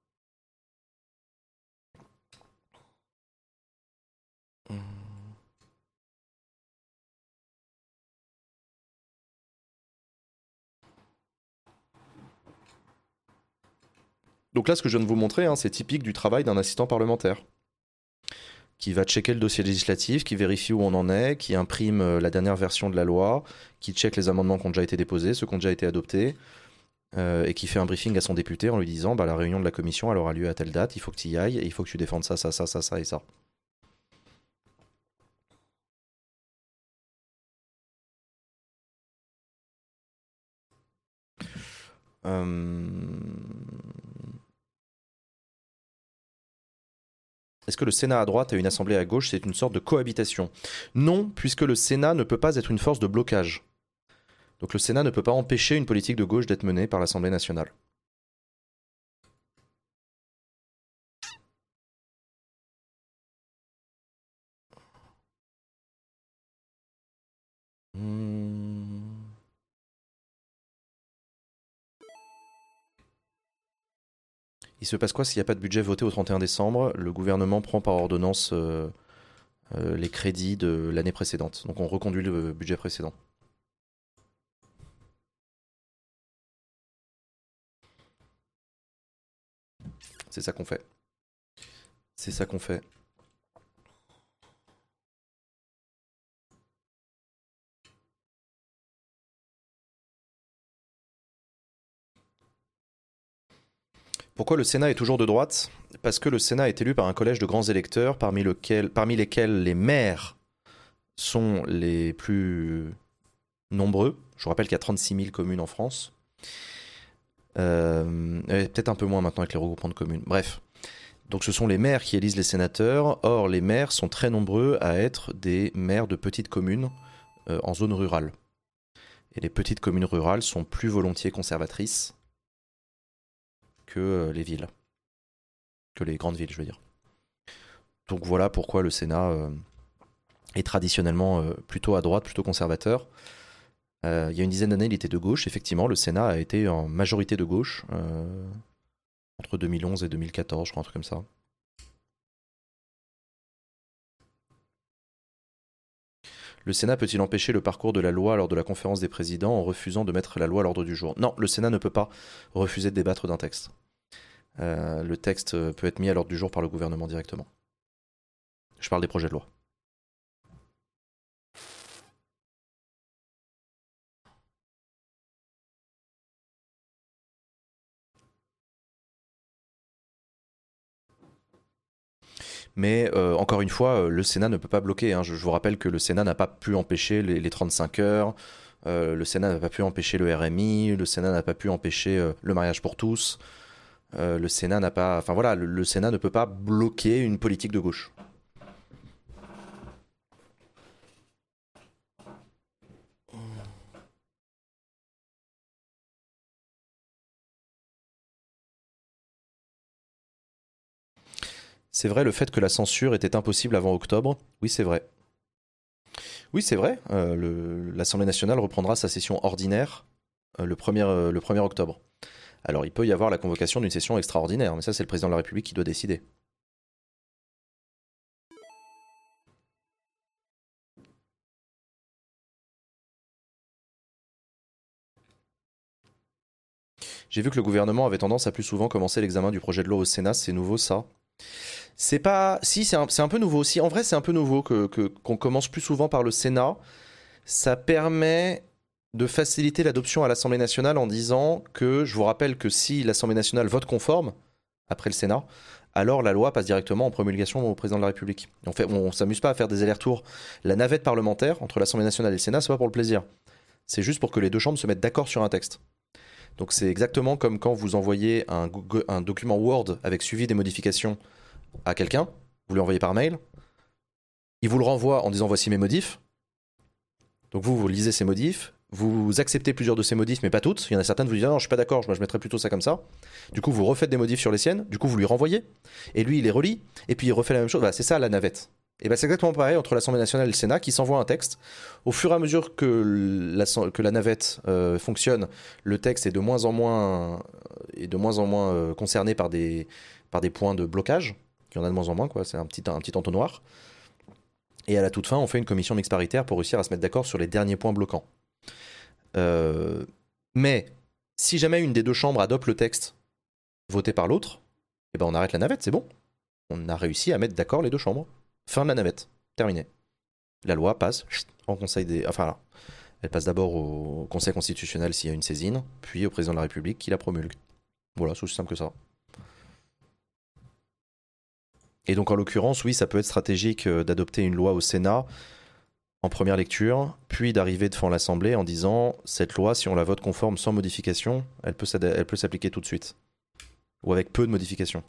Donc là, ce que je viens de vous montrer, hein, c'est typique du travail d'un assistant parlementaire qui va checker le dossier législatif, qui vérifie où on en est, qui imprime la dernière version de la loi, qui check les amendements qui ont déjà été déposés, ceux qui ont déjà été adoptés, et qui fait un briefing à son député en lui disant bah, la réunion de la commission elle aura lieu à telle date, il faut que tu y ailles, et il faut que tu défendes ça et ça. Est-ce que le Sénat à droite et une assemblée à gauche, c'est une sorte de cohabitation? Non, puisque le Sénat ne peut pas être une force de blocage. Donc le Sénat ne peut pas empêcher une politique de gauche d'être menée par l'Assemblée nationale. Il se passe quoi s'il n'y a pas de budget voté au 31 décembre? Le gouvernement prend par ordonnance les crédits de l'année précédente. Donc on reconduit le budget précédent. C'est ça qu'on fait. C'est ça qu'on fait. Pourquoi le Sénat est toujours de droite? Parce que le Sénat est élu par un collège de grands électeurs, parmi lesquels les maires sont les plus nombreux. Je vous rappelle qu'il y a 36 000 communes en France. Peut-être un peu moins maintenant avec les regroupements de communes. Bref. Donc ce sont les maires qui élisent les sénateurs. Or, les maires sont très nombreux à être des maires de petites communes en zone rurale. Et les petites communes rurales sont plus volontiers conservatrices que les villes. Que les grandes villes, je veux dire. Donc voilà pourquoi le Sénat est traditionnellement plutôt à droite, plutôt conservateur. Il y a une dizaine d'années, il était de gauche. Effectivement, le Sénat a été en majorité de gauche entre 2011 et 2014, je crois, un truc comme ça. Le Sénat peut-il empêcher le parcours de la loi lors de la conférence des présidents en refusant de mettre la loi à l'ordre du jour? Non, le Sénat ne peut pas refuser de débattre d'un texte. Le texte peut être mis à l'ordre du jour par le gouvernement directement. Je parle des projets de loi. Mais encore une fois, le Sénat ne peut pas bloquer. Hein. Je vous rappelle que le Sénat n'a pas pu empêcher les 35 heures, le Sénat n'a pas pu empêcher le RMI, le Sénat n'a pas pu empêcher le mariage pour tous. Le Sénat n'a pas. Enfin voilà, le Sénat ne peut pas bloquer une politique de gauche. C'est vrai le fait que la censure était impossible avant octobre? Oui, c'est vrai. Oui, c'est vrai. L'Assemblée nationale reprendra sa session ordinaire le 1er octobre. Alors, il peut y avoir la convocation d'une session extraordinaire, mais ça, c'est le président de la République qui doit décider. J'ai vu que le gouvernement avait tendance à plus souvent commencer l'examen du projet de loi au Sénat. C'est nouveau, ça? C'est pas. Si, c'est un peu nouveau. Si, en vrai, c'est un peu nouveau qu'on commence plus souvent par le Sénat. Ça permet de faciliter l'adoption à l'Assemblée nationale en disant que, je vous rappelle que si l'Assemblée nationale vote conforme, après le Sénat, alors la loi passe directement en promulgation au président de la République. On s'amuse pas à faire des allers-retours. La navette parlementaire entre l'Assemblée nationale et le Sénat, c'est pas pour le plaisir. C'est juste pour que les deux chambres se mettent d'accord sur un texte. Donc c'est exactement comme quand vous envoyez un document Word avec suivi des modifications à quelqu'un, vous lui envoyez par mail, il vous le renvoie en disant voici mes modifs. Donc vous lisez ces modifs, vous acceptez plusieurs de ces modifs, mais pas toutes. Il y en a certaines, vous dites ah non, je suis pas d'accord, moi je mettrais plutôt ça comme ça. Du coup, vous refaites des modifs sur les siennes, du coup, vous lui renvoyez, et lui, il les relit, et puis il refait la même chose. Voilà, c'est ça la navette. Et ben c'est exactement pareil entre l'Assemblée nationale et le Sénat qui s'envoie un texte. Au fur et à mesure que la navette fonctionne, le texte est de moins en moins concerné par des points de blocage. Il y en a de moins en moins, quoi. C'est un petit entonnoir. Et à la toute fin, on fait une commission mixte paritaire pour réussir à se mettre d'accord sur les derniers points bloquants. Mais si jamais une des deux chambres adopte le texte voté par l'autre, eh ben on arrête la navette, c'est bon. On a réussi à mettre d'accord les deux chambres. Fin de la navette, terminé. La loi passe en conseil des... Enfin là, elle passe d'abord au conseil constitutionnel s'il y a une saisine, puis au président de la République qui la promulgue. Voilà, c'est aussi simple que ça. Et donc en l'occurrence, oui, ça peut être stratégique d'adopter une loi au Sénat en première lecture, puis d'arriver devant l'Assemblée en disant cette loi, si on la vote conforme sans modification, elle peut s'appliquer tout de suite. Ou avec peu de modifications.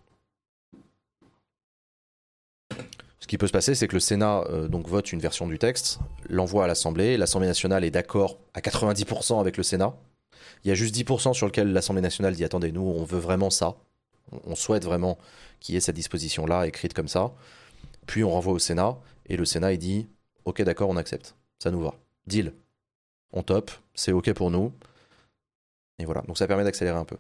Ce qui peut se passer, c'est que le Sénat donc vote une version du texte, l'envoie à l'Assemblée, l'Assemblée nationale est d'accord à 90% avec le Sénat. Il y a juste 10% sur lequel l'Assemblée nationale dit attendez, nous on veut vraiment ça, on souhaite vraiment qu'il y ait cette disposition-là écrite comme ça. Puis on renvoie au Sénat, et le Sénat il dit ok d'accord, on accepte, ça nous va. Deal, on top, c'est ok pour nous. Et voilà, donc ça permet d'accélérer un peu.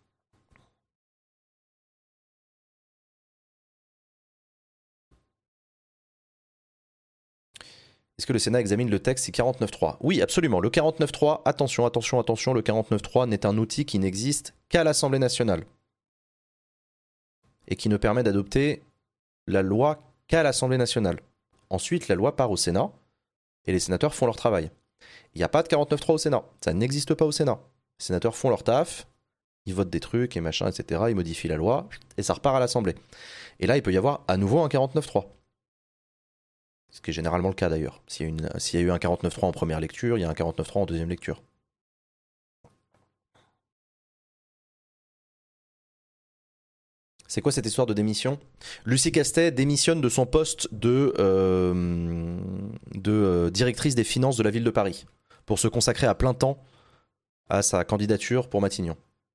Est-ce que le Sénat examine le texte 49.3? Oui, absolument. Le 49.3, attention, le 49.3 n'est un outil qui n'existe qu'à l'Assemblée nationale. Et qui ne permet d'adopter la loi qu'à l'Assemblée nationale. Ensuite, la loi part au Sénat, et les sénateurs font leur travail. Il n'y a pas de 49.3 au Sénat. Ça n'existe pas au Sénat. Les sénateurs font leur taf, ils votent des trucs et machin, etc. Ils modifient la loi, et ça repart à l'Assemblée. Et là, il peut y avoir à nouveau un 49.3. Ce qui est généralement le cas d'ailleurs. S'il y a eu un 49.3 en première lecture, il y a un 49.3 en deuxième lecture. C'est quoi cette histoire de démission? Lucie Castet démissionne de son poste de directrice des finances de la ville de Paris pour se consacrer à plein temps à sa candidature pour Matignon.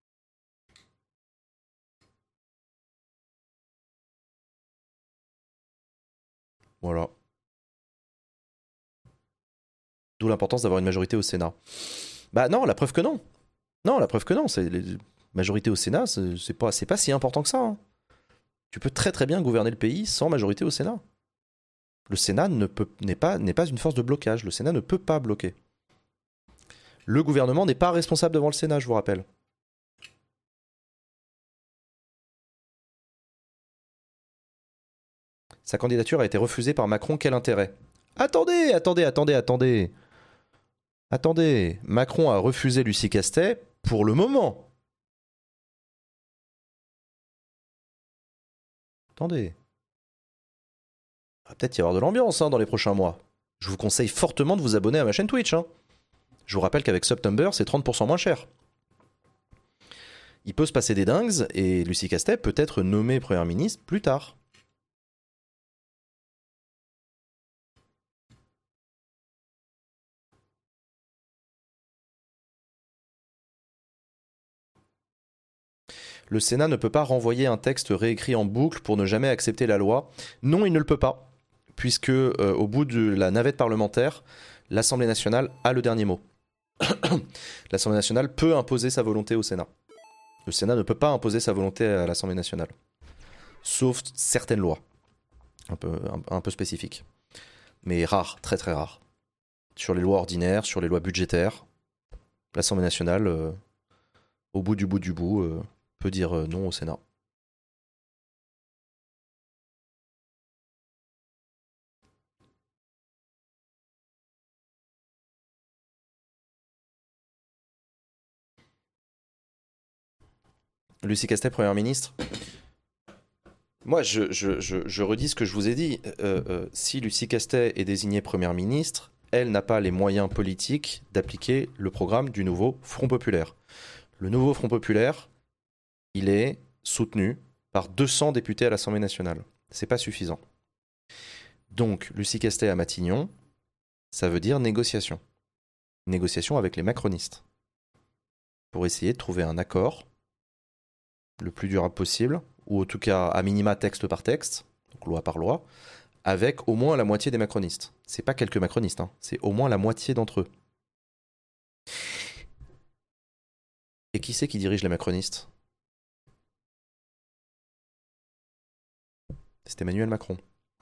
Voilà. D'où l'importance d'avoir une majorité au Sénat. Bah non, la preuve que non. Non, la preuve que non. Majorité au Sénat, c'est pas si important que ça. Hein. Tu peux très très bien gouverner le pays sans majorité au Sénat. Le Sénat n'est pas une force de blocage. Le Sénat ne peut pas bloquer. Le gouvernement n'est pas responsable devant le Sénat, je vous rappelle. Sa candidature a été refusée par Macron, quel intérêt? Attendez. Attendez, Macron a refusé Lucie Castet pour le moment. Attendez. Il va peut-être y avoir de l'ambiance dans les prochains mois. Je vous conseille fortement de vous abonner à ma chaîne Twitch. Je vous rappelle qu'avec September, c'est 30% moins cher. Il peut se passer des dingues et Lucie Castet peut être nommée Première ministre plus tard. Le Sénat ne peut pas renvoyer un texte réécrit en boucle pour ne jamais accepter la loi. Non, il ne le peut pas, puisque au bout de la navette parlementaire, l'Assemblée nationale a le dernier mot. L'Assemblée nationale peut imposer sa volonté au Sénat. Le Sénat ne peut pas imposer sa volonté à l'Assemblée nationale. Sauf certaines lois, un peu spécifiques. Mais rares, très très rares. Sur les lois ordinaires, sur les lois budgétaires, l'Assemblée nationale, au bout du bout, peut dire non au Sénat. Lucie Castet, Première ministre. Moi, je redis ce que je vous ai dit. Si Lucie Castet est désignée Première ministre, elle n'a pas les moyens politiques d'appliquer le programme du nouveau Front Populaire. Le nouveau Front Populaire, il est soutenu par 200 députés à l'Assemblée nationale. C'est pas suffisant. Donc, Lucie Castet à Matignon, ça veut dire négociation. Négociation avec les macronistes. Pour essayer de trouver un accord le plus durable possible, ou en tout cas à minima texte par texte, donc loi par loi, avec au moins la moitié des macronistes. C'est pas quelques macronistes, c'est au moins la moitié d'entre eux. Et qui c'est qui dirige les macronistes? C'est Emmanuel Macron.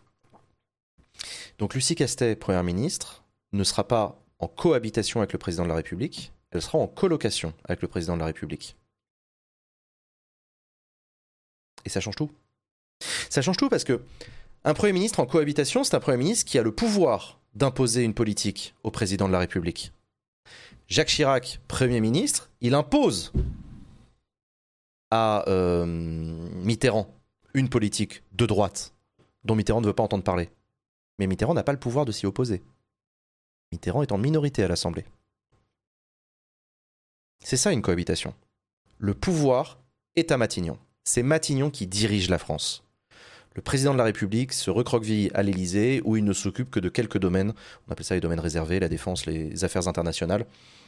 Donc Lucie Castet, Première ministre, ne sera pas en cohabitation avec le président de la République, elle sera en colocation avec le président de la République. Et ça change tout. Ça change tout parce que un Premier ministre en cohabitation, c'est un Premier ministre qui a le pouvoir d'imposer une politique au président de la République. Jacques Chirac, Premier ministre, il impose à Mitterrand une politique de droite dont Mitterrand ne veut pas entendre parler. Mais Mitterrand n'a pas le pouvoir de s'y opposer. Mitterrand est en minorité à l'Assemblée. C'est ça une cohabitation. Le pouvoir est à Matignon. C'est Matignon qui dirige la France. Le président de la République se recroqueville à l'Élysée où il ne s'occupe que de quelques domaines. On appelle ça les domaines réservés, la défense, les affaires internationales.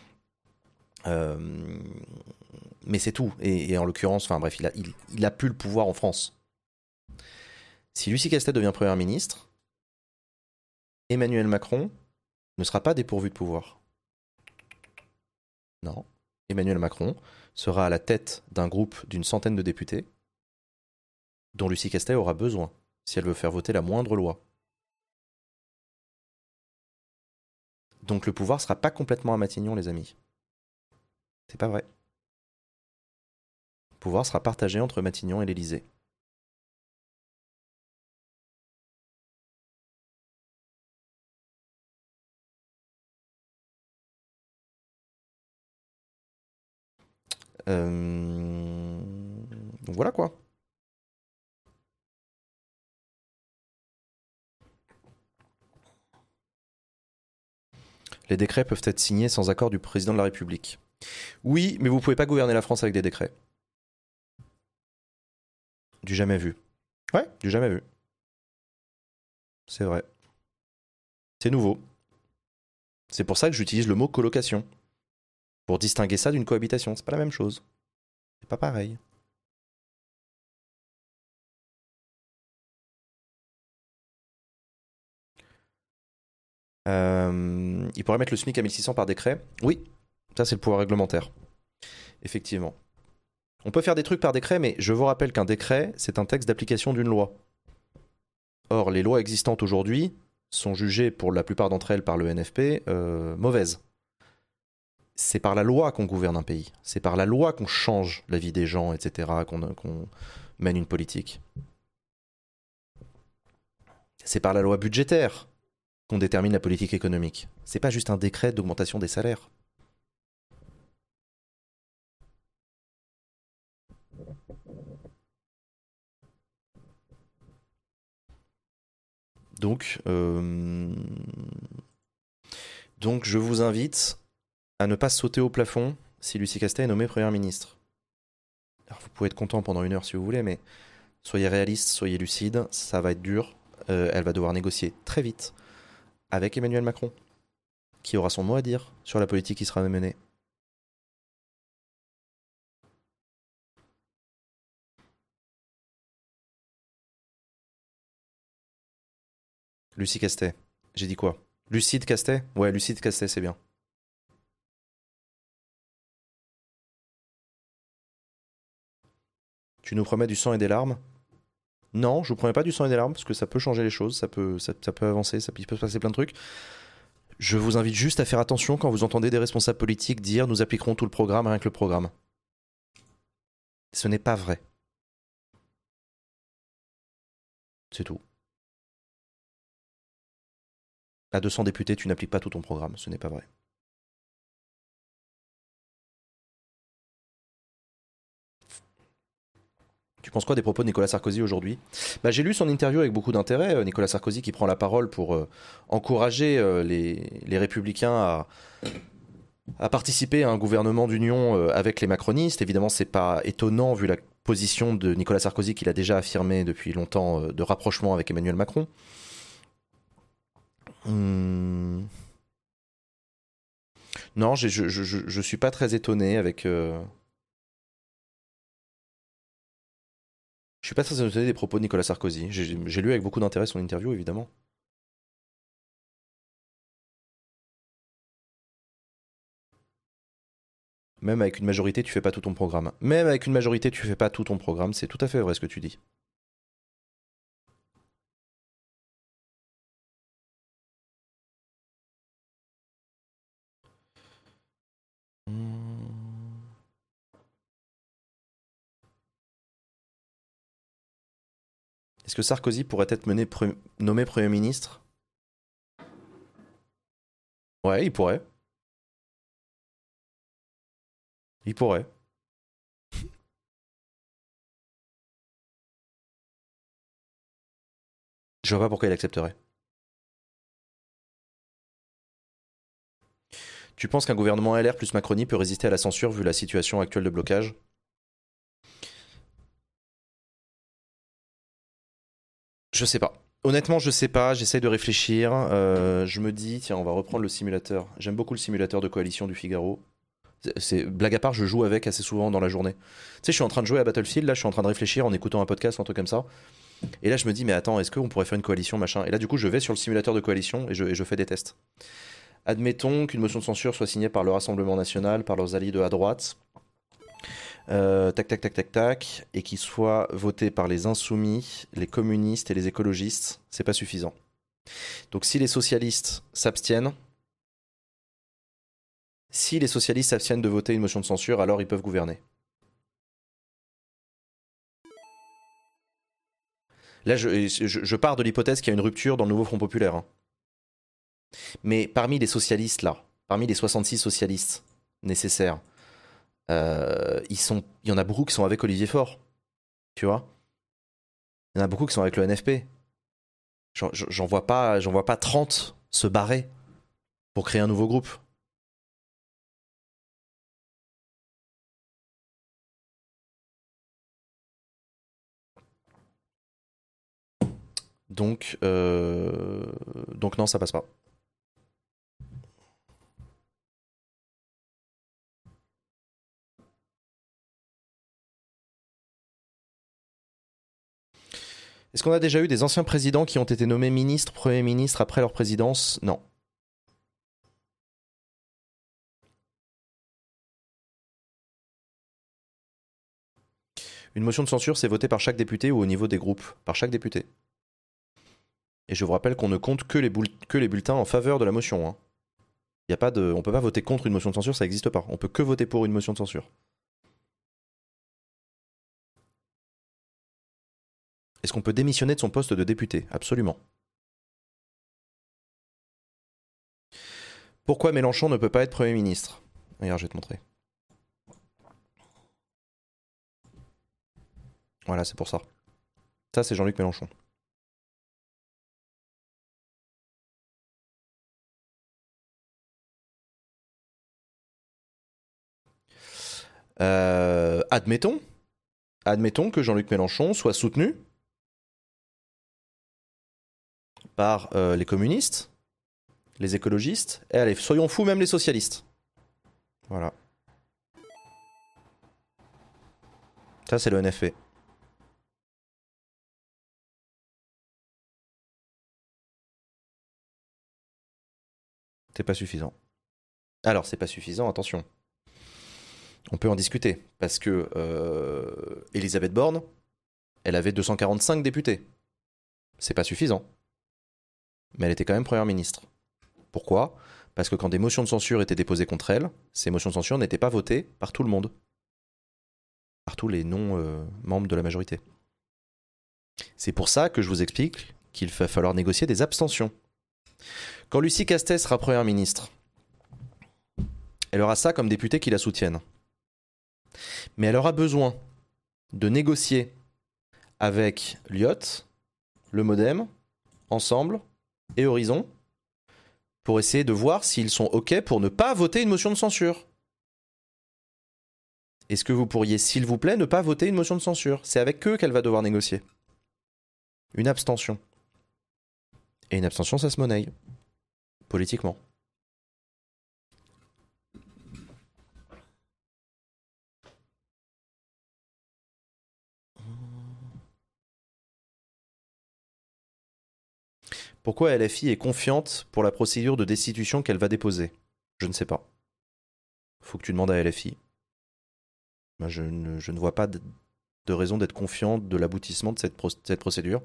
Mais c'est tout. Et en l'occurrence, enfin bref, il a plus le pouvoir en France. Si Lucie Castet devient Première ministre, Emmanuel Macron ne sera pas dépourvu de pouvoir. Non. Emmanuel Macron sera à la tête d'un groupe d'une centaine de députés dont Lucie Castet aura besoin si elle veut faire voter la moindre loi. Donc le pouvoir ne sera pas complètement à Matignon, les amis. C'est pas vrai. Le pouvoir sera partagé entre Matignon et l'Élysée. Donc voilà quoi. Les décrets peuvent être signés sans accord du président de la République. Oui, mais vous ne pouvez pas gouverner la France avec des décrets. Du jamais vu. Ouais, du jamais vu. C'est vrai. C'est nouveau. C'est pour ça que j'utilise le mot colocation. Pour distinguer ça d'une cohabitation. C'est pas la même chose. C'est pas pareil. Il pourrait mettre le SMIC à 1600 par décret. Oui, ça c'est le pouvoir réglementaire. Effectivement. On peut faire des trucs par décret, mais je vous rappelle qu'un décret, c'est un texte d'application d'une loi. Or, les lois existantes aujourd'hui sont jugées, pour la plupart d'entre elles, par le NFP, mauvaises. C'est par la loi qu'on gouverne un pays. C'est par la loi qu'on change la vie des gens, etc., qu'on mène une politique. C'est par la loi budgétaire qu'on détermine la politique économique. C'est pas juste un décret d'augmentation des salaires. Donc, je vous invite à ne pas sauter au plafond si Lucie Castet est nommée Première ministre. Alors, vous pouvez être content pendant 1 heure si vous voulez, mais soyez réaliste, soyez lucide, ça va être dur. Elle va devoir négocier très vite avec Emmanuel Macron, qui aura son mot à dire sur la politique qui sera menée. Lucie Castet. J'ai dit quoi? Lucide Castet? Ouais, Lucide Castet, c'est bien. Tu nous promets du sang et des larmes? Non, je vous promets pas du sang et des larmes, parce que ça peut changer les choses, ça peut avancer, il peut se passer plein de trucs. Je vous invite juste à faire attention quand vous entendez des responsables politiques dire nous appliquerons tout le programme, rien que le programme. Ce n'est pas vrai. C'est tout. À 200 députés, tu n'appliques pas tout ton programme, ce n'est pas vrai. Tu penses quoi des propos de Nicolas Sarkozy aujourd'hui? J'ai lu son interview avec beaucoup d'intérêt. Nicolas Sarkozy qui prend la parole pour encourager les républicains à participer à un gouvernement d'union avec les macronistes. Évidemment, c'est pas étonnant vu la position de Nicolas Sarkozy qu'il a déjà affirmé depuis longtemps de rapprochement avec Emmanuel Macron. Non, je suis pas très étonné avec. Je suis pas très étonné des propos de Nicolas Sarkozy. J'ai lu avec beaucoup d'intérêt son interview, évidemment. Même avec une majorité, tu fais pas tout ton programme. Même avec une majorité, tu fais pas tout ton programme. C'est tout à fait vrai ce que tu dis. Hmm. Est-ce que Sarkozy pourrait être nommé Premier ministre? Ouais, il pourrait. Il pourrait. Je vois pas pourquoi il accepterait. Tu penses qu'un gouvernement LR plus Macronie peut résister à la censure vu la situation actuelle de blocage? Je sais pas. Honnêtement, je sais pas. J'essaie de réfléchir. Je me dis, tiens, on va reprendre le simulateur. J'aime beaucoup le simulateur de coalition du Figaro. Blague à part, je joue avec assez souvent dans la journée. Tu sais, je suis en train de jouer à Battlefield, là, je suis en train de réfléchir en écoutant un podcast, un truc comme ça. Et là, je me dis, mais attends, est-ce qu'on pourrait faire une coalition, machin? Et là, du coup, je vais sur le simulateur de coalition et je fais des tests. Admettons qu'une motion de censure soit signée par le Rassemblement national, par leurs alliés de à droite. Tac, tac, tac, tac, tac. Et qu'il soit voté par les insoumis, les communistes et les écologistes. C'est pas suffisant. Donc, si les socialistes s'abstiennent, de voter une motion de censure, alors ils peuvent gouverner. Là, je pars de l'hypothèse qu'il y a une rupture dans le nouveau Front Populaire. Hein. Mais parmi les socialistes, là, parmi les 66 socialistes nécessaires, il y en a beaucoup qui sont avec Olivier Faure. Tu vois? Il y en a beaucoup qui sont avec le NFP. J'en vois pas 30 se barrer pour créer un nouveau groupe. Donc non, ça passe pas. Est-ce qu'on a déjà eu des anciens présidents qui ont été nommés ministres, premiers ministres après leur présidence? Non. Une motion de censure, c'est voté par chaque député ou au niveau des groupes? Par chaque député. Et je vous rappelle qu'on ne compte que les bulletins en faveur de la motion. Hein. Y a pas de, on peut pas voter contre une motion de censure, ça n'existe pas. On peut que voter pour une motion de censure. Est-ce qu'on peut démissionner de son poste de député? Absolument. Pourquoi Mélenchon ne peut pas être Premier ministre? Regarde, je vais te montrer. Voilà, c'est pour ça. Ça, c'est Jean-Luc Mélenchon. Admettons que Jean-Luc Mélenchon soit soutenu par les communistes, les écologistes, et allez, soyons fous, même les socialistes. Voilà. Ça, c'est le NFP. C'est pas suffisant. Alors, c'est pas suffisant, attention. On peut en discuter, parce que Elisabeth Borne, elle avait 245 députés. C'est pas suffisant. Mais elle était quand même première ministre. Pourquoi? Parce que quand des motions de censure étaient déposées contre elle, ces motions de censure n'étaient pas votées par tout le monde. Par tous les non-membres de la majorité. C'est pour ça que je vous explique qu'il va falloir négocier des abstentions. Quand Lucie Castet sera première ministre, elle aura ça comme députés qui la soutiennent. Mais elle aura besoin de négocier avec Lyot, le Modem, Ensemble et Horizon pour essayer de voir s'ils sont OK pour ne pas voter une motion de censure. Est-ce que vous pourriez, s'il vous plaît, ne pas voter une motion de censure? C'est avec eux qu'elle va devoir négocier. Une abstention. Et une abstention, ça se monnaie. Politiquement. Pourquoi LFI est confiante pour la procédure de destitution qu'elle va déposer? Je ne sais pas. Faut que tu demandes à LFI. Moi, je ne vois pas de raison d'être confiant de l'aboutissement de cette procédure.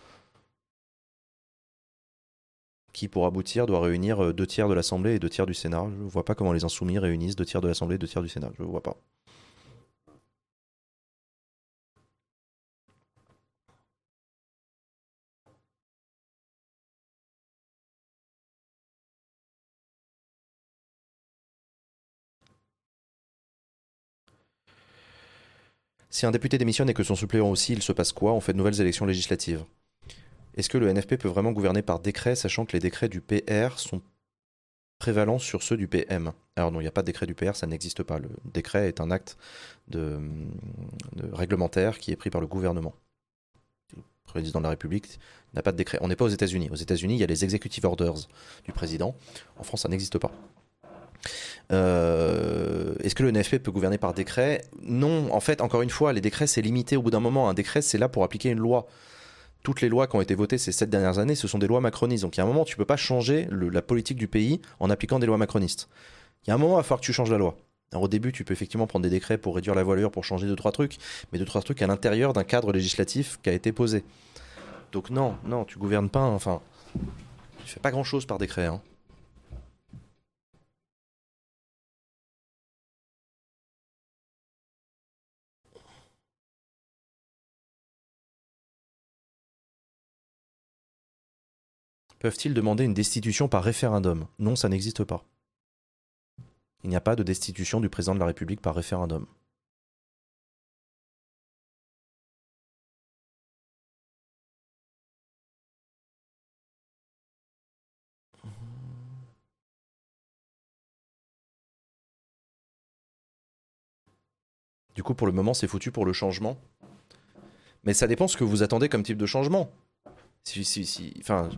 Qui, pour aboutir, doit réunir 2 tiers de l'Assemblée et 2 tiers du Sénat. Je ne vois pas comment les Insoumis réunissent 2 tiers de l'Assemblée et 2 tiers du Sénat. Je ne vois pas. Si un député démissionne et que son suppléant aussi, il se passe quoi? On fait de nouvelles élections législatives. Est-ce que le NFP peut vraiment gouverner par décret, sachant que les décrets du PR sont prévalents sur ceux du PM? Alors non, il n'y a pas de décret du PR, ça n'existe pas. Le décret est un acte de réglementaire qui est pris par le gouvernement. Le président de la République n'a pas de décret. On n'est pas aux États-Unis. Aux États-Unis, il y a les executive orders du président. En France, ça n'existe pas. Est-ce que le NFP peut gouverner par décret? Non, en fait, encore une fois, les décrets, c'est limité au bout d'un moment. Un décret, c'est là pour appliquer une loi. Toutes les lois qui ont été votées ces 7 dernières années, ce sont des lois macronistes. Donc il y a un moment, tu ne peux pas changer la politique du pays en appliquant des lois macronistes. Il y a un moment, il va falloir que tu changes la loi. Alors, au début, tu peux effectivement prendre des décrets pour réduire la voilure, pour changer 2-3 trucs, mais 2-3 trucs à l'intérieur d'un cadre législatif qui a été posé. Donc non, tu gouvernes pas, enfin, tu fais pas grand-chose par décret. Hein. Peuvent-ils demander une destitution par référendum? Non, ça n'existe pas. Il n'y a pas de destitution du président de la République par référendum. Du coup, pour le moment, c'est foutu pour le changement. Mais ça dépend ce que vous attendez comme type de changement. Enfin,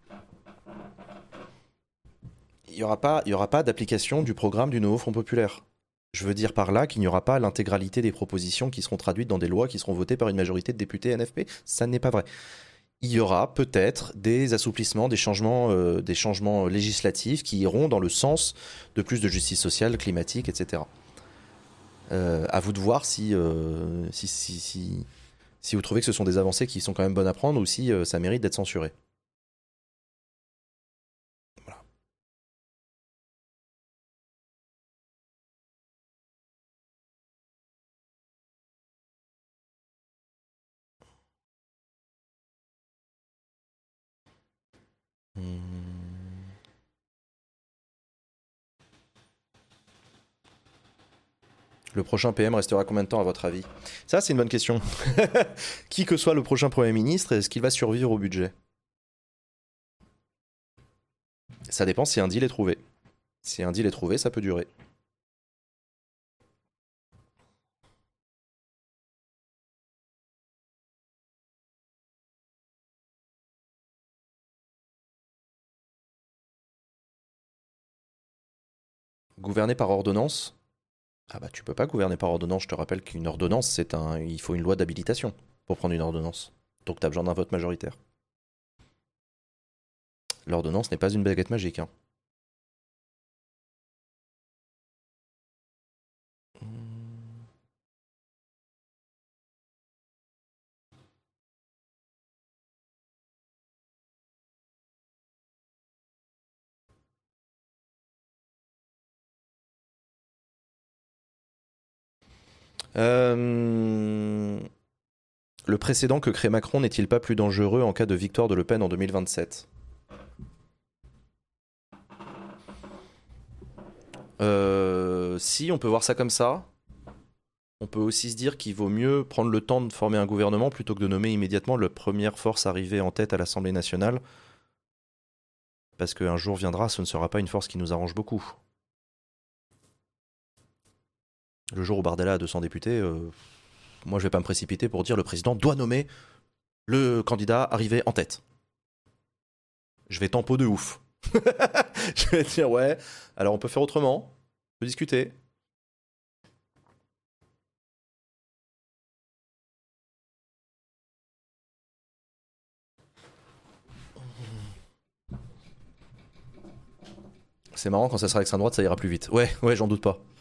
il n'y aura pas d'application du programme du nouveau Front Populaire. Je veux dire par là qu'il n'y aura pas l'intégralité des propositions qui seront traduites dans des lois qui seront votées par une majorité de députés NFP. Ça n'est pas vrai. Il y aura peut-être des assouplissements, des changements législatifs qui iront dans le sens de plus de justice sociale, climatique, etc. À vous de voir si vous trouvez que ce sont des avancées qui sont quand même bonnes à prendre ou si ça mérite d'être censuré. Voilà. Hmm. Le prochain PM restera combien de temps à votre avis? Ça, c'est une bonne question. Qui que soit le prochain Premier ministre, est-ce qu'il va survivre au budget? Ça dépend si un deal est trouvé. Si un deal est trouvé, ça peut durer. Gouverner par ordonnance? Ah bah tu peux pas gouverner par ordonnance, je te rappelle qu'une ordonnance, il faut une loi d'habilitation pour prendre une ordonnance. Donc t'as besoin d'un vote majoritaire. L'ordonnance n'est pas une baguette magique, hein. Euh, Le précédent que crée Macron n'est-il pas plus dangereux en cas de victoire de Le Pen en 2027? Si, on peut voir ça comme ça. On peut aussi se dire qu'il vaut mieux prendre le temps de former un gouvernement plutôt que de nommer immédiatement la première force arrivée en tête à l'Assemblée nationale. Parce qu'un jour viendra, ce ne sera pas une force qui nous arrange beaucoup. Le jour où Bardella a 200 députés, moi je vais pas me précipiter pour dire le président doit nommer le candidat arrivé en tête. Je vais tempo de ouf. Je vais dire ouais, alors on peut faire autrement, on peut discuter. C'est marrant, quand ça sera l'extrême droite, ça ira plus vite. Ouais, ouais, j'en doute pas.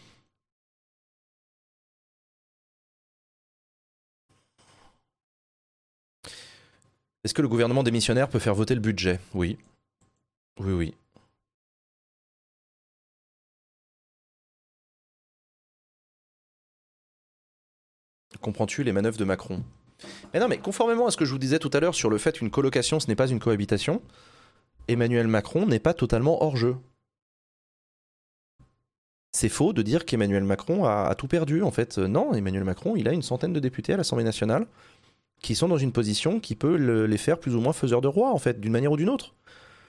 Est-ce que le gouvernement démissionnaire peut faire voter le budget? Oui. Oui, oui. Comprends-tu les manœuvres de Macron? Mais non, mais conformément à ce que je vous disais tout à l'heure sur le fait qu'une colocation, ce n'est pas une cohabitation, Emmanuel Macron n'est pas totalement hors jeu. C'est faux de dire qu'Emmanuel Macron a tout perdu, en fait. Non, Emmanuel Macron, il a une centaine de députés à l'Assemblée nationale qui sont dans une position qui peut les faire plus ou moins faiseurs de roi, en fait, d'une manière ou d'une autre.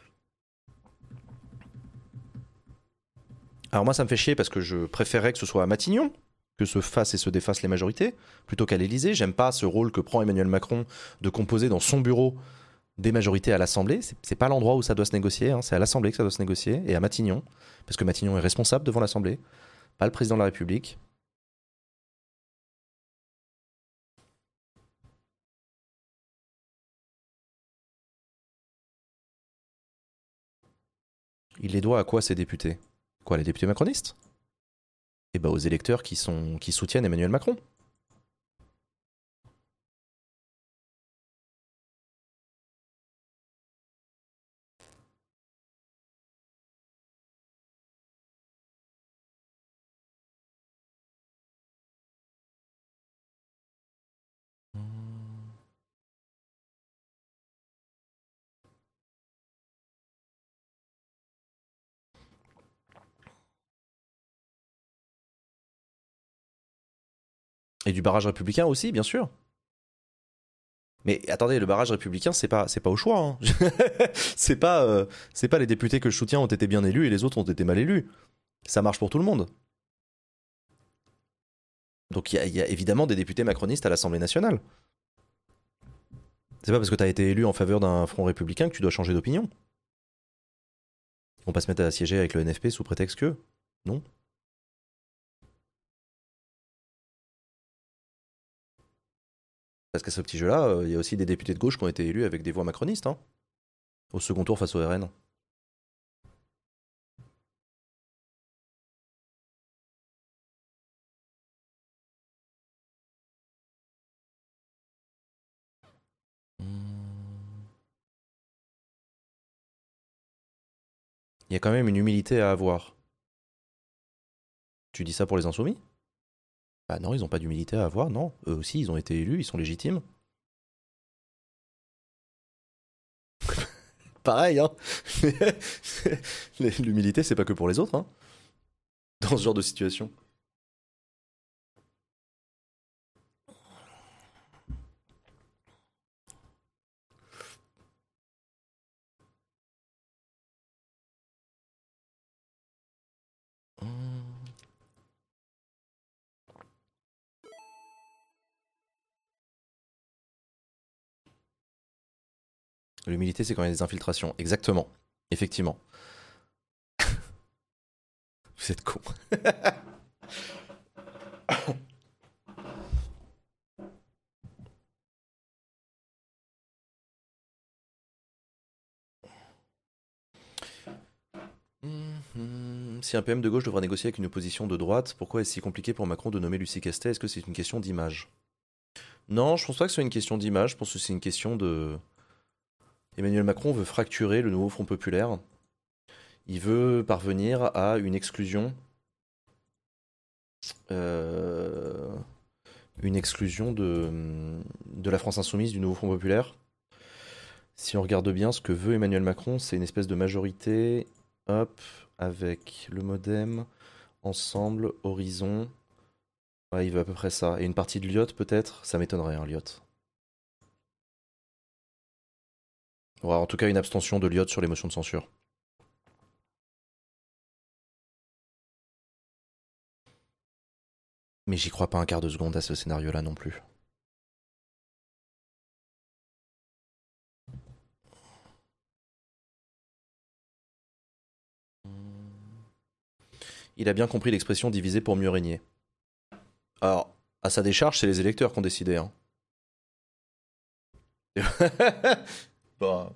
Alors moi, ça me fait chier parce que je préférerais que ce soit à Matignon que se fassent et se défassent les majorités, plutôt qu'à l'Élysée. J'aime pas ce rôle que prend Emmanuel Macron de composer dans son bureau des majorités à l'Assemblée. C'est pas l'endroit où ça doit se négocier, hein. C'est à l'Assemblée que ça doit se négocier, et à Matignon, parce que Matignon est responsable devant l'Assemblée, pas le président de la République. Il les doit à quoi, ces députés? Quoi, les députés macronistes? Eh ben aux électeurs qui soutiennent Emmanuel Macron. Et du barrage républicain aussi, bien sûr. Mais attendez, le barrage républicain, c'est pas au choix, hein. C'est pas les députés que je soutiens ont été bien élus et les autres ont été mal élus. Ça marche pour tout le monde. Donc il y a évidemment des députés macronistes à l'Assemblée nationale. C'est pas parce que t'as été élu en faveur d'un front républicain que tu dois changer d'opinion. Ils vont pas se mettre à siéger avec le NFP sous prétexte que. Non. Parce qu'à ce petit jeu-là, il y a aussi des députés de gauche qui ont été élus avec des voix macronistes, hein, au second tour face au RN. Il y a quand même une humilité à avoir. Tu dis ça pour les insoumis? Bah non, ils ont pas d'humilité à avoir, non. Eux aussi, ils ont été élus, ils sont légitimes. Pareil, hein. L'humilité, c'est pas que pour les autres, hein, dans ce genre de situation. L'humilité, c'est quand il y a des infiltrations. Exactement. Effectivement. Vous êtes con. Si un PM de gauche devra négocier avec une opposition de droite, pourquoi est-ce si compliqué pour Macron de nommer Lucie Castet? Est-ce que c'est une question d'image? Non, je pense pas que ce soit une question d'image. Je pense que c'est une question de. Emmanuel Macron veut fracturer le nouveau Front populaire. Il veut parvenir à une exclusion. euh, Une exclusion de la France insoumise du nouveau Front populaire. Si on regarde bien, ce que veut Emmanuel Macron, c'est une espèce de majorité, hop, avec le MoDem, Ensemble, Horizon. Ouais, il veut à peu près ça. Et une partie de Lyot, peut-être? Ça m'étonnerait, hein, Lyot. Ouais, en tout cas, une abstention de Lyot sur les motions de censure. Mais j'y crois pas un quart de seconde à ce scénario-là non plus. Il a bien compris l'expression diviser pour mieux régner. Alors, à sa décharge, c'est les électeurs qui ont décidé. Hein. Bah,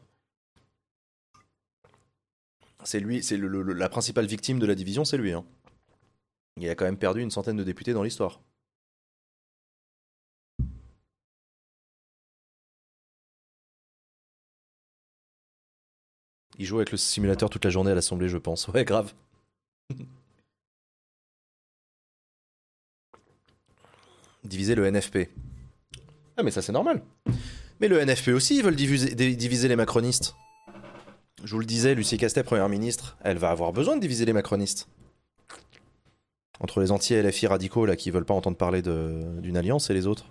c'est lui, c'est la principale victime de la division, c'est lui. Hein. Il a quand même perdu une centaine de députés dans l'histoire. Il joue avec le simulateur toute la journée à l'Assemblée, je pense. Ouais, grave. Diviser le NFP. Ah, mais ça, c'est normal. Mais le NFP aussi, ils veulent diviser les macronistes. Je vous le disais, Lucie Castet, première ministre, elle va avoir besoin de diviser les macronistes. Entre les anti-LFI radicaux là, qui veulent pas entendre parler d'une alliance et les autres.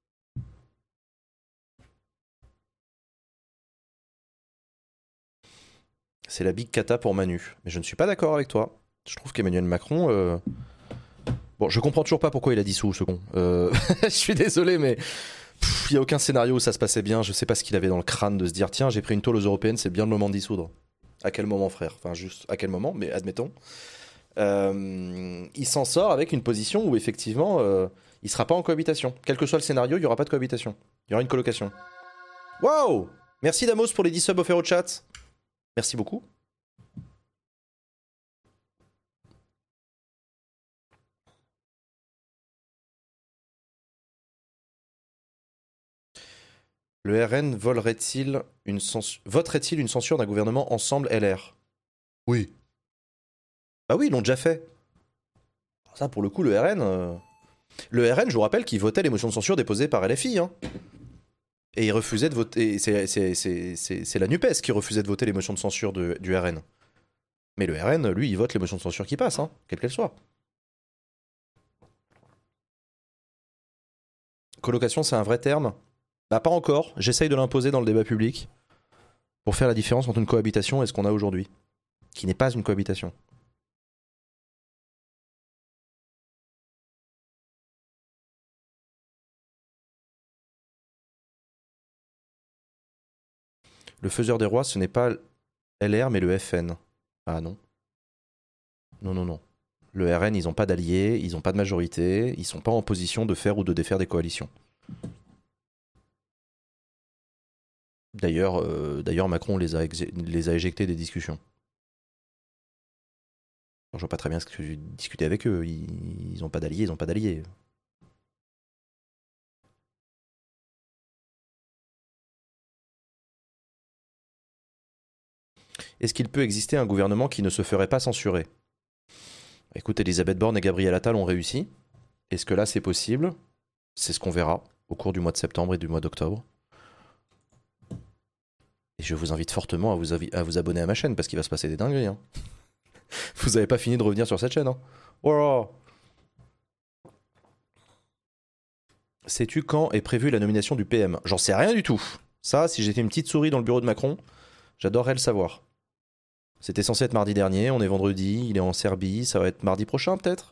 C'est la big cata pour Manu. Mais je ne suis pas d'accord avec toi. Je trouve qu'Emmanuel Macron. Bon, je comprends toujours pas pourquoi il a dissous ce con. Je suis désolé, mais il n'y a aucun scénario où ça se passait bien. Je sais pas ce qu'il avait dans le crâne de se dire tiens, j'ai pris une tôle aux européennes, c'est bien le moment de dissoudre. À quel moment, frère? Enfin, juste à quel moment, mais admettons. Il s'en sort avec une position où effectivement, il sera pas en cohabitation. Quel que soit le scénario, il y aura pas de cohabitation. Il y aura une colocation. Waouh! Merci Damos pour les 10 subs offerts au chat. Merci beaucoup. Le RN voterait-il une censure d'un gouvernement ensemble LR? Oui. Bah oui, ils l'ont déjà fait. Ça, pour le coup, le RN, je vous rappelle qu'il votait les motions de censure déposées par LFI. Hein. Et il refusait de voter. C'est la NUPES qui refusait de voter les motions de censure du RN. Mais le RN, lui, il vote les motions de censure qui passent, hein, quelles qu'elles soient. Colocation, c'est un vrai terme? Bah, pas encore. J'essaye de l'imposer dans le débat public pour faire la différence entre une cohabitation et ce qu'on a aujourd'hui, qui n'est pas une cohabitation. Le faiseur des rois, ce n'est pas LR, mais le FN. Ah non. Non, non, non. Le RN, ils n'ont pas d'alliés, ils n'ont pas de majorité, ils sont pas en position de faire ou de défaire des coalitions. D'ailleurs, Macron les a éjectés des discussions. Je vois pas très bien ce que j'ai discuté avec eux. Ils n'ont pas d'alliés, ils n'ont pas d'alliés. Est-ce qu'il peut exister un gouvernement qui ne se ferait pas censurer? Écoute, Elisabeth Borne et Gabriel Attal ont réussi. Est-ce que là c'est possible? C'est ce qu'on verra au cours du mois de septembre et du mois d'octobre. Et je vous invite fortement à vous abonner à ma chaîne parce qu'il va se passer des dingueries. Hein. Vous n'avez pas fini de revenir sur cette chaîne. Hein. Oh. Sais-tu quand est prévue la nomination du PM? J'en sais rien du tout. Ça, si j'étais une petite souris dans le bureau de Macron, j'adorerais le savoir. C'était censé être mardi dernier, on est vendredi, il est en Serbie, ça va être mardi prochain peut-être?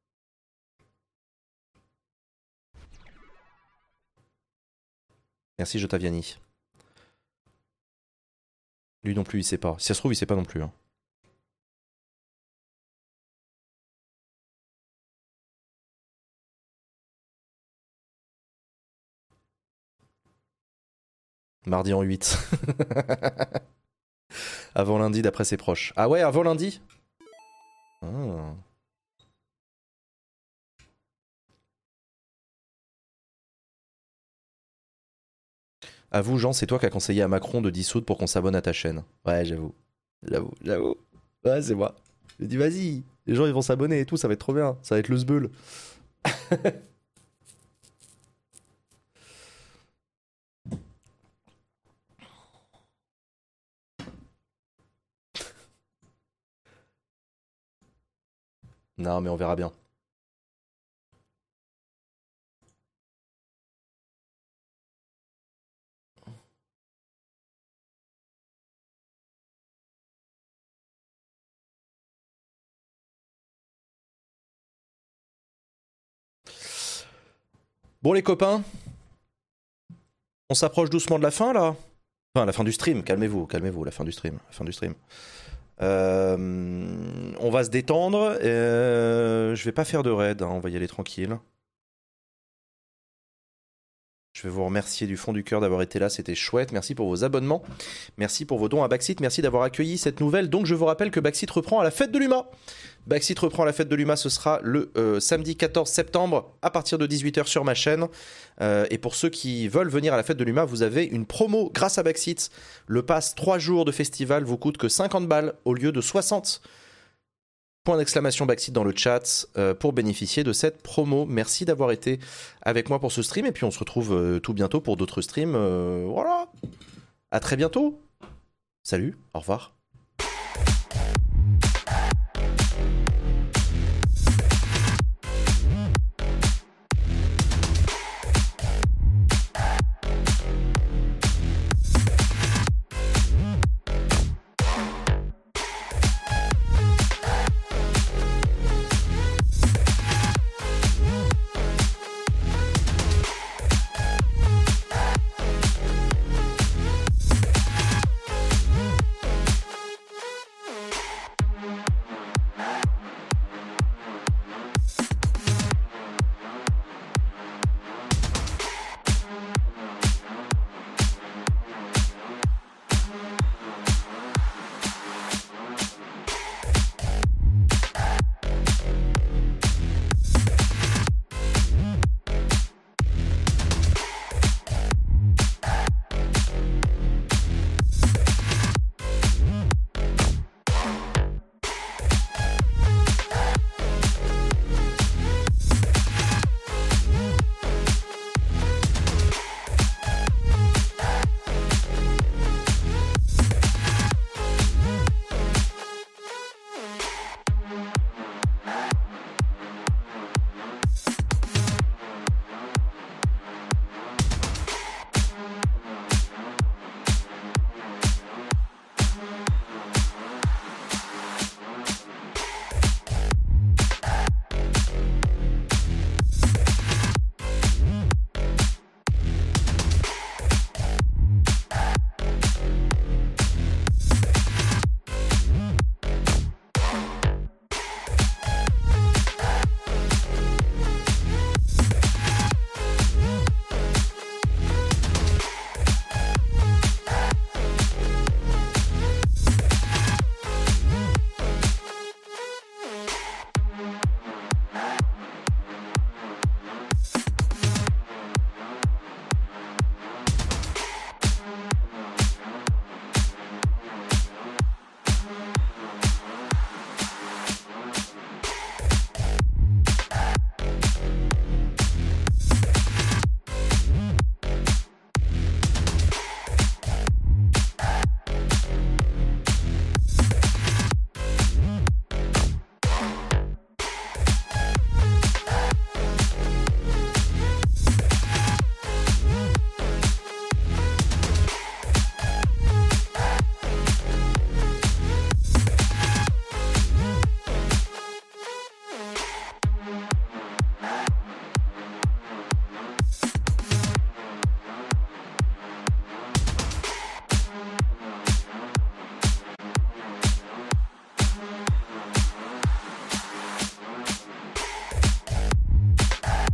Merci Jotaviani. Lui non plus, il sait pas. Si ça se trouve, il sait pas non plus. Hein. Mardi en 8. Avant lundi, d'après ses proches. Ah ouais, avant lundi? Ah. À vous, Jean, c'est toi qui as conseillé à Macron de dissoudre pour qu'on s'abonne à ta chaîne. Ouais, j'avoue. J'avoue. Ouais, c'est moi. J'ai dit, vas-y, les gens ils vont s'abonner et tout, ça va être trop bien. Ça va être le sbeul. Non, mais on verra bien. Bon, les copains, on s'approche doucement de la fin là. Enfin, la fin du stream, calmez-vous, la fin du stream. On va se détendre. Je vais pas faire de raid, hein, on va y aller tranquille. Je vais vous remercier du fond du cœur d'avoir été là, c'était chouette. Merci pour vos abonnements, merci pour vos dons à Backseat, merci d'avoir accueilli cette nouvelle. Donc je vous rappelle que Backseat reprend à la fête de l'UMA. Backseat reprend à la fête de l'UMA, ce sera le samedi 14 septembre à partir de 18h sur ma chaîne. Et pour ceux qui veulent venir à la fête de l'UMA, vous avez une promo grâce à Backseat. Le pass 3 jours de festival vous coûte que 50 balles au lieu de 60. Point d'exclamation Backseat dans le chat pour bénéficier de cette promo. Merci d'avoir été avec moi pour ce stream et puis on se retrouve tout bientôt pour d'autres streams. Voilà. À très bientôt. Salut, au revoir.